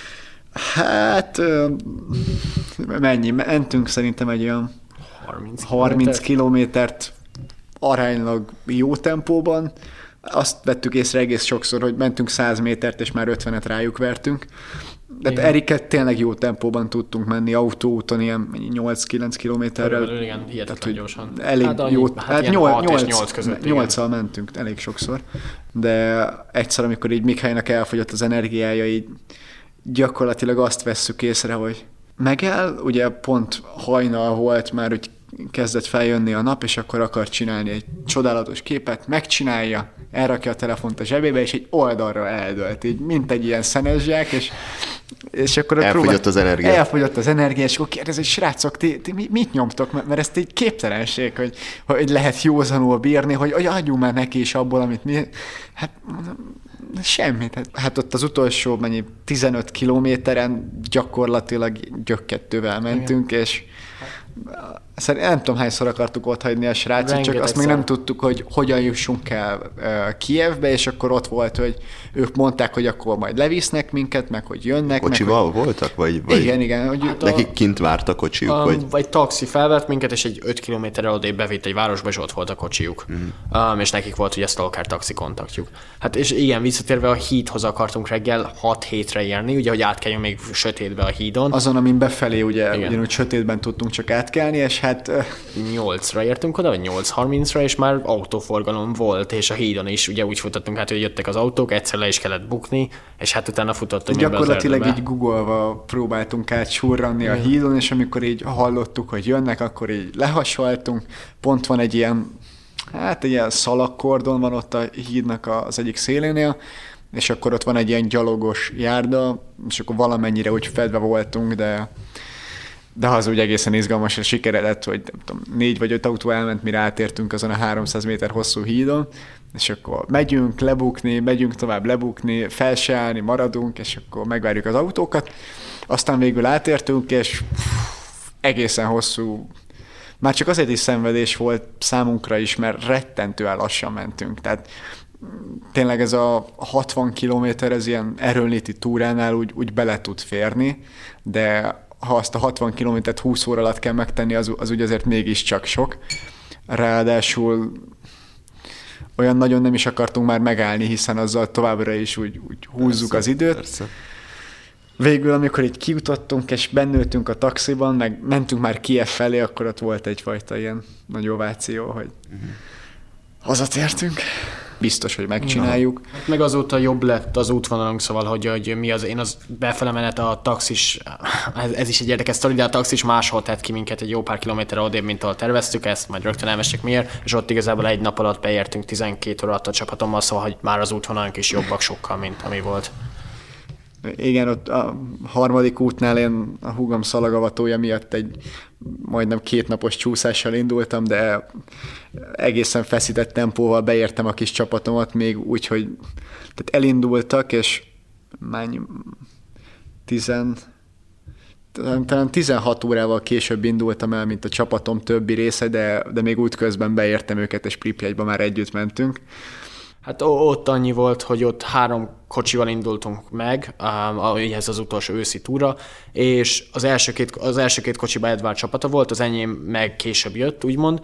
Hát ö, mennyi? Mentünk szerintem egy olyan harminc, harminc kilométert aránylag jó tempóban. Azt vettük észre egész sokszor, hogy mentünk száz métert, és már ötvenet rájuk vertünk. De Igen. Eriket tényleg jó tempóban tudtunk menni, autóúton ilyen nyolc-kilenc kilométerrel. Körülbelül, igen, hihetetlen hogy gyorsan. Elég Hát annyi- jó, hát hát ilyen nyolc, hat és nyolc, nyolc között, igen. nyolccal mentünk elég sokszor. De egyszer, amikor így Mikálynak elfogyott az energiája, így gyakorlatilag azt vesszük észre, hogy megáll, ugye pont hajnal volt már, hogy kezdett feljönni a nap, és akkor akar csinálni egy csodálatos képet, megcsinálja, elrakja a telefont a zsebébe, és egy oldalra eldölt, így mint egy ilyen szenes zsák, és, és akkor a Elfogyott próbál- az energia. Elfogyott az energia, és akkor kérdez, hogy srácok, ti, ti mi- mit nyomtok? Mert mert ezt egy képtelenség, hogy, hogy lehet józanul bírni, hogy, hogy adjunk már neki is abból, amit mi... Hát mondom, semmit. Hát, hát ott az utolsó mennyi tizenöt kilométeren gyakorlatilag gyökkettővel mentünk, igen. És szerintem nem tudom, hányszor akartuk ott hagyni a srácot, csak Rengeteg azt még nem szor. tudtuk, hogy hogyan jussunk el uh, Kijevbe, és akkor ott volt, hogy ők mondták, hogy akkor majd levisznek minket, meg hogy jönnek. Kocsival meg, hogy... voltak? Vagy, vagy Igen, igen. Hogy Hát a- nekik kint várt a kocsiuk? Um, vagy... vagy taxi felvett minket, és egy öt kilométerrel odébb bevitt egy városba, és ott volt a kocsijuk. Mm. Um, és nekik volt ugye Stalker taxi kontaktjuk. Hát és igen, visszatérve a hídhoz akartunk reggel hat hétre érni, ugye, hogy átkeljünk még sötétbe a hídon. Azon, amin befelé ugye Igen. ugyanúgy sötétben tudtunk csak átkelni, és hát... nyolcra értünk oda, vagy nyolc harmincra, és már autóforgalom volt, és a hídon is ugye úgy futottunk át, hogy jöttek az autók, egyszer le is kellett bukni, és hát utána futottunk még be az erdőbe. Gyakorlatilag így googolva próbáltunk át surranni a hídon, és amikor így hallottuk, hogy jönnek, akkor így lehasaltunk. Pont van egy ilyen, hát egy ilyen szalagkordon van ott a hídnak az egyik szélénél, és akkor ott van egy ilyen gyalogos járda, és akkor valamennyire úgy fedve voltunk, de, de az úgy egészen izgalmas, és sikeredett, hogy nem tudom, négy vagy öt autó elment, mire átértünk azon a háromszáz méter hosszú hídon, és akkor megyünk lebukni, megyünk tovább lebukni, fel se állni, maradunk, és akkor megvárjuk az autókat, aztán végül átértünk, és egészen hosszú, már csak azért is szenvedés volt számunkra is, mert rettentően lassan mentünk, tehát tényleg ez a hatvan kilométer, ez ilyen erőnléti túránál úgy, úgy bele tud férni, de ha azt a hatvan kilométert húsz óra alatt kell megtenni, az, az úgy azért mégiscsak sok. Ráadásul olyan nagyon nem is akartunk már megállni, hiszen azzal továbbra is úgy, úgy húzzuk persze, az időt. Persze. Végül, amikor így kijutottunk, és bennültünk a taxiban, meg mentünk már Kijev felé, akkor ott volt egyfajta ilyen nagy ováció, hogy uh-huh. hazatértünk. Biztos, hogy megcsináljuk. No. Meg azóta jobb lett az útvonalunk, szóval, hogy, hogy mi az, én az befele menet a taxis, ez, ez is egy érdekes sztori, de a taxis máshol tett ki minket egy jó pár kilométerre odébb, mint ahol terveztük ezt, majd rögtön elmesek miért, és ott igazából egy nap alatt beértünk tizenkét óra alatt a csapatommal, szóval, hogy már az útvonalunk is jobbak sokkal, mint ami volt. Igen, ott a harmadik útnál én a húgom szalagavatója miatt egy majdnem kétnapos csúszással indultam, de egészen feszített tempóval beértem a kis csapatomat, még úgy, hogy tehát elindultak, és már tizen, talán tizenhat órával később indultam el, mint a csapatom többi része, de, de még útközben beértem őket, és Pripyatba már együtt mentünk. Hát ott annyi volt, hogy ott három kocsival indultunk meg, um, ez az utolsó őszi túra, és az első két, az első két kocsiban Edvard csapata volt, az enyém meg később jött, úgymond,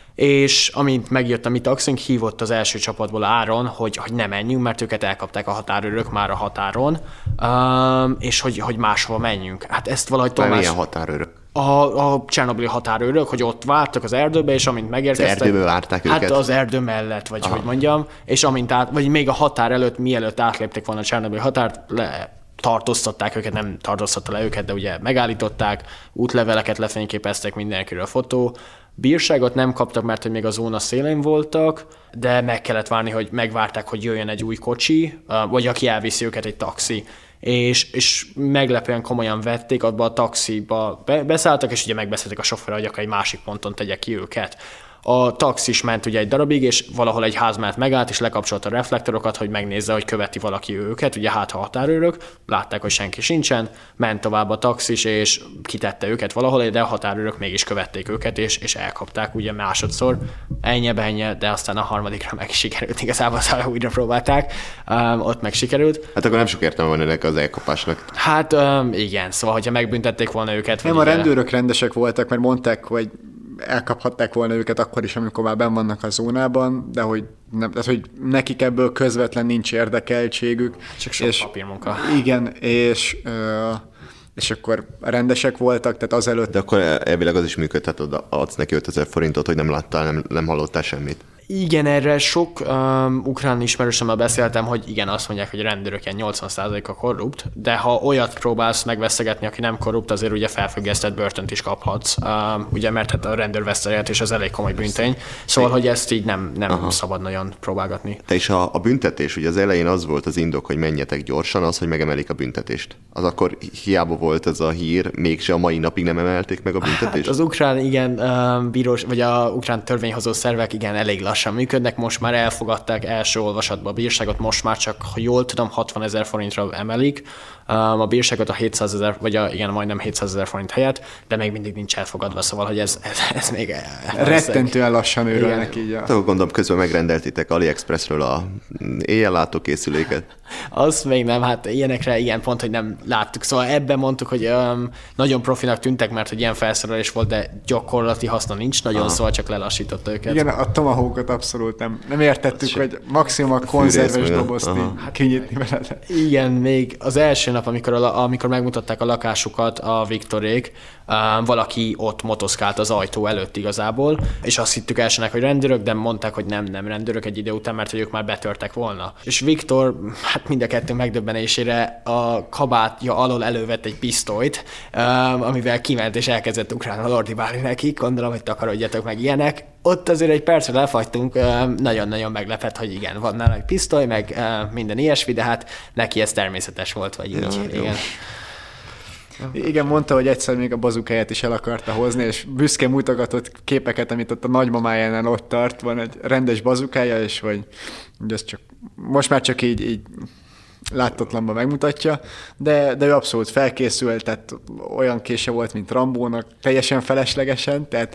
és amint megjött a mi taxink, hívott az első csapatból Áron, hogy, hogy ne menjünk, mert őket elkapták a határőrök már a határon, um, és hogy, hogy máshova menjünk. Hát ezt valahogy Tomás... Milyen határőrök? A, a csernobili határőrök, hogy ott vártak az erdőbe, és amint megérkeztek... Az erdőbe várták hát őket? Hát az erdő mellett, vagy Aha. hogy mondjam, és amint át, vagy még a határ előtt, mielőtt átlépték volna a csernobili határt, le tartóztatták őket, nem tartóztatta le őket, de ugye megállították, útleveleket lefényképeztek, mindenkiről fotó. Bírságot nem kaptak, mert hogy még a zóna szélén voltak, de meg kellett várni, hogy megvárták, hogy jöjjön egy új kocsi, vagy aki elviszi őket, egy taxi. És, és meglepően komolyan vették, abba a taxiba be, beszálltak, és ugye megbeszéltek a sofőrrel, hogy akkor egy másik ponton tegye ki őket. A taxis ment ugye egy darabig, és valahol egy ház mellett megállt, és lekapcsolta a reflektorokat, hogy megnézze, hogy követi valaki őket, ugye hát ha határőrök, látták, hogy senki sincsen, ment tovább a taxis, és kitette őket valahol, de a határőrök mégis követték őket, és, és elkapták ugye másodszor, ennyi-benye, de aztán a harmadikra meg sikerült, igazából szóval újra próbálták, um, ott meg sikerült. Hát akkor nem sok értelme van ennek az elkapásnak. Hát um, igen, szóval, hogyha megbüntették volna őket. Nem, a rendőrök rendesek voltak, mert mondták, hogy elkaphatták volna őket akkor is, amikor már benn vannak a zónában, de hogy, nem, tehát, hogy nekik ebből közvetlen nincs érdekeltségük. Csak sok és, papírmunka. Igen, és, és akkor rendesek voltak, tehát azelőtt... De akkor elvileg az is működhet, hogy adsz neki ötezer forintot, hogy nem láttál, nem, nem hallottál semmit. Igen, erre sok um, ukrán ismerősömmel beszéltem, hogy igen, azt mondják, hogy a rendőrök ilyen nyolcvan százaléka korrupt, de ha olyat próbálsz megveszegetni, aki nem korrupt, azért ugye felfüggesztett börtönt is kaphatsz, um, ugye, mert hát a rendőrvesztegelés az elég komoly büntény, szóval, hogy ezt így nem, nem szabad nagyon próbálgatni. Te is a, a büntetés, ugye az elején az volt az indok, hogy menjetek gyorsan, az, hogy megemelik a büntetést. Az akkor hiába volt ez a hír, mégse a mai napig nem emelték meg a büntetést? Hát az ukrán, igen, um, bírós, vagy a ukrán törvényhozó szervek, igen, elég lassan működnek, most már elfogadták első olvasatba a bírságot, most már csak, ha jól tudom, hatvanezer forintra emelik um, a bírságot a hétszázezer, vagy a, igen, majdnem hétszázezer forint helyett, de még mindig nincs elfogadva, szóval, hogy ez, ez, ez még... Rettentően lassan őrölnek így. A... Gondolom, közben megrendeltitek AliExpressről a éjjelátó készüléket. Azt még nem, hát ilyenekre ilyen pont, hogy nem láttuk. Szóval ebben mondtuk, hogy um, nagyon profinak tűntek, mert hogy ilyen felszerelés volt, de gyakorlati haszna nincs nagyon, Aha. szóval csak lelassította őket. Igen, a Tomahawkot azokat abszolút nem, nem értettük, hogy maximum a konzerves dobozt így kinyitni vele. Igen, még az első nap, amikor, a, amikor megmutatták a lakásukat a Viktorék, um, valaki ott motoszkált az ajtó előtt igazából, és azt hittük elsőnek, hogy rendőrök, de mondták, hogy nem, nem rendőrök egy idő után, mert hogy ők már betörtek volna. És Viktor, hát mind a kettő megdöbbenésére a kabátja alól elővett egy pisztolyt, um, amivel kiment és elkezdett ukránul ordibálni nekik, gondolom, hogy takarodjatok meg ilyenek. Ott azért egy percre lefagytunk, um, nagyon-nagyon meglepett, hogy igen, van nála egy pisztoly, meg uh, minden ilyesmi, de hát neki ez természetes volt, vagy ja, így. Igen. Igen, mondta, hogy egyszer még a bazukáját is el akarta hozni, és büszke mutogatott képeket, amit ott a nagymamájánál ott tart, van egy rendes bazukája, és hogy, hogy ez csak, most már csak így, így láttatlanban megmutatja, de, de ő abszolút felkészült, tehát olyan kése volt, mint Rambónak, teljesen feleslegesen, tehát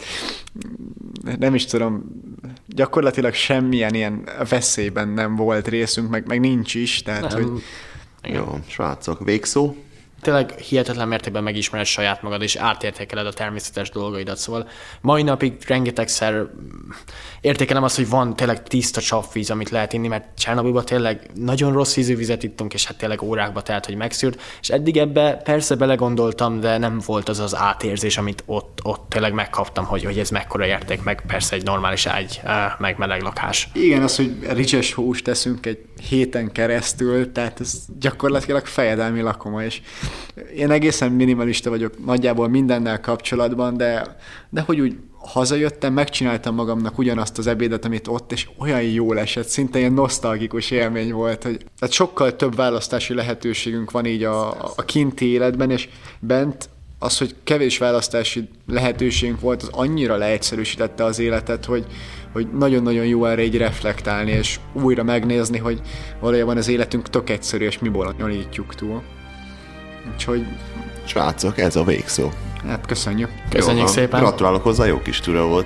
nem is tudom, gyakorlatilag semmilyen ilyen veszélyben nem volt részünk, meg, meg nincs is, tehát nem. hogy... Jó, srácok, végszó? Tényleg hihetetlen mértékben megismered saját magad, és átértékeled a természetes dolgaidat. Szóval mai napig rengetegszer értékelem azt, hogy van tényleg tiszta csapvíz, amit lehet inni, mert Csernobilban tényleg nagyon rossz ízű vizet ittunk, és hát tényleg órákba telt, hogy megszűrt. És eddig ebbe persze belegondoltam, de nem volt az az átérzés, amit ott, ott tényleg megkaptam, hogy, hogy ez mekkora érték, meg persze egy normális ágy, meg meleg lakás. Igen, az, hogy ricses húst teszünk egy héten keresztül, tehát ez gyakorlatilag fejedelmi lakoma, és én egészen minimalista vagyok nagyjából mindennel kapcsolatban, de, de hogy úgy hazajöttem, megcsináltam magamnak ugyanazt az ebédet, amit ott, és olyan jól esett, szinte ilyen nosztalgikus élmény volt, hogy tehát sokkal több választási lehetőségünk van így a, a kinti életben, és bent az, hogy kevés választási lehetőségünk volt, az annyira leegyszerűsítette az életet, hogy, hogy nagyon-nagyon jó erre így reflektálni, és újra megnézni, hogy valójában az életünk tök egyszerű, és mi bonyolítjuk túl. Úgyhogy... Srácok, ez a végszó. Hát köszönjük. Köszönjük jó, szépen. Gratulálok hozzá, jó kis túra volt.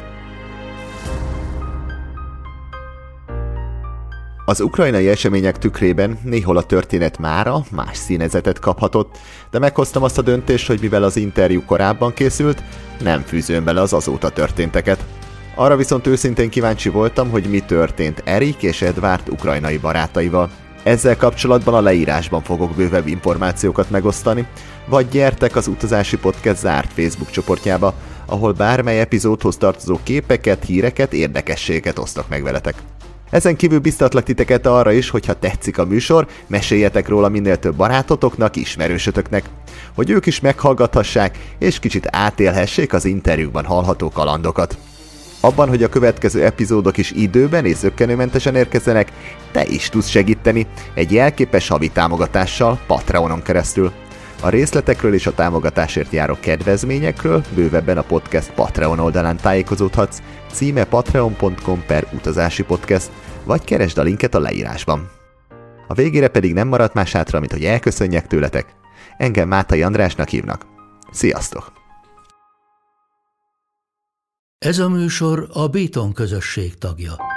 Az ukrajnai események tükrében néhol a történet mára más színezetet kaphatott, de meghoztam azt a döntést, hogy mivel az interjú korábban készült, nem fűzöm bele az azóta történteket. Arra viszont őszintén kíváncsi voltam, hogy mi történt Erik és Edward ukrajnai barátaival. Ezzel kapcsolatban a leírásban fogok bővebb információkat megosztani, vagy gyertek az Utazási Podcast zárt Facebook csoportjába, ahol bármely epizódhoz tartozó képeket, híreket, érdekességeket osztok meg veletek. Ezen kívül biztatlak titeket arra is, hogyha tetszik a műsor, meséljetek róla minél több barátotoknak, ismerősötöknek, hogy ők is meghallgathassák és kicsit átélhessék az interjúkban hallható kalandokat. Abban, hogy a következő epizódok is időben és zökkenőmentesen érkezzenek, te is tudsz segíteni egy jelképes havi támogatással Patreonon keresztül. A részletekről és a támogatásért járó kedvezményekről bővebben a podcast Patreon oldalán tájékozódhatsz, címe patreon pont com per utazási podcast, vagy keresd a linket a leírásban. A végére pedig nem maradt más hátra, mint hogy elköszönjek tőletek. Engem Mátai Andrásnak hívnak. Sziasztok! Ez a műsor a Béton közösség tagja.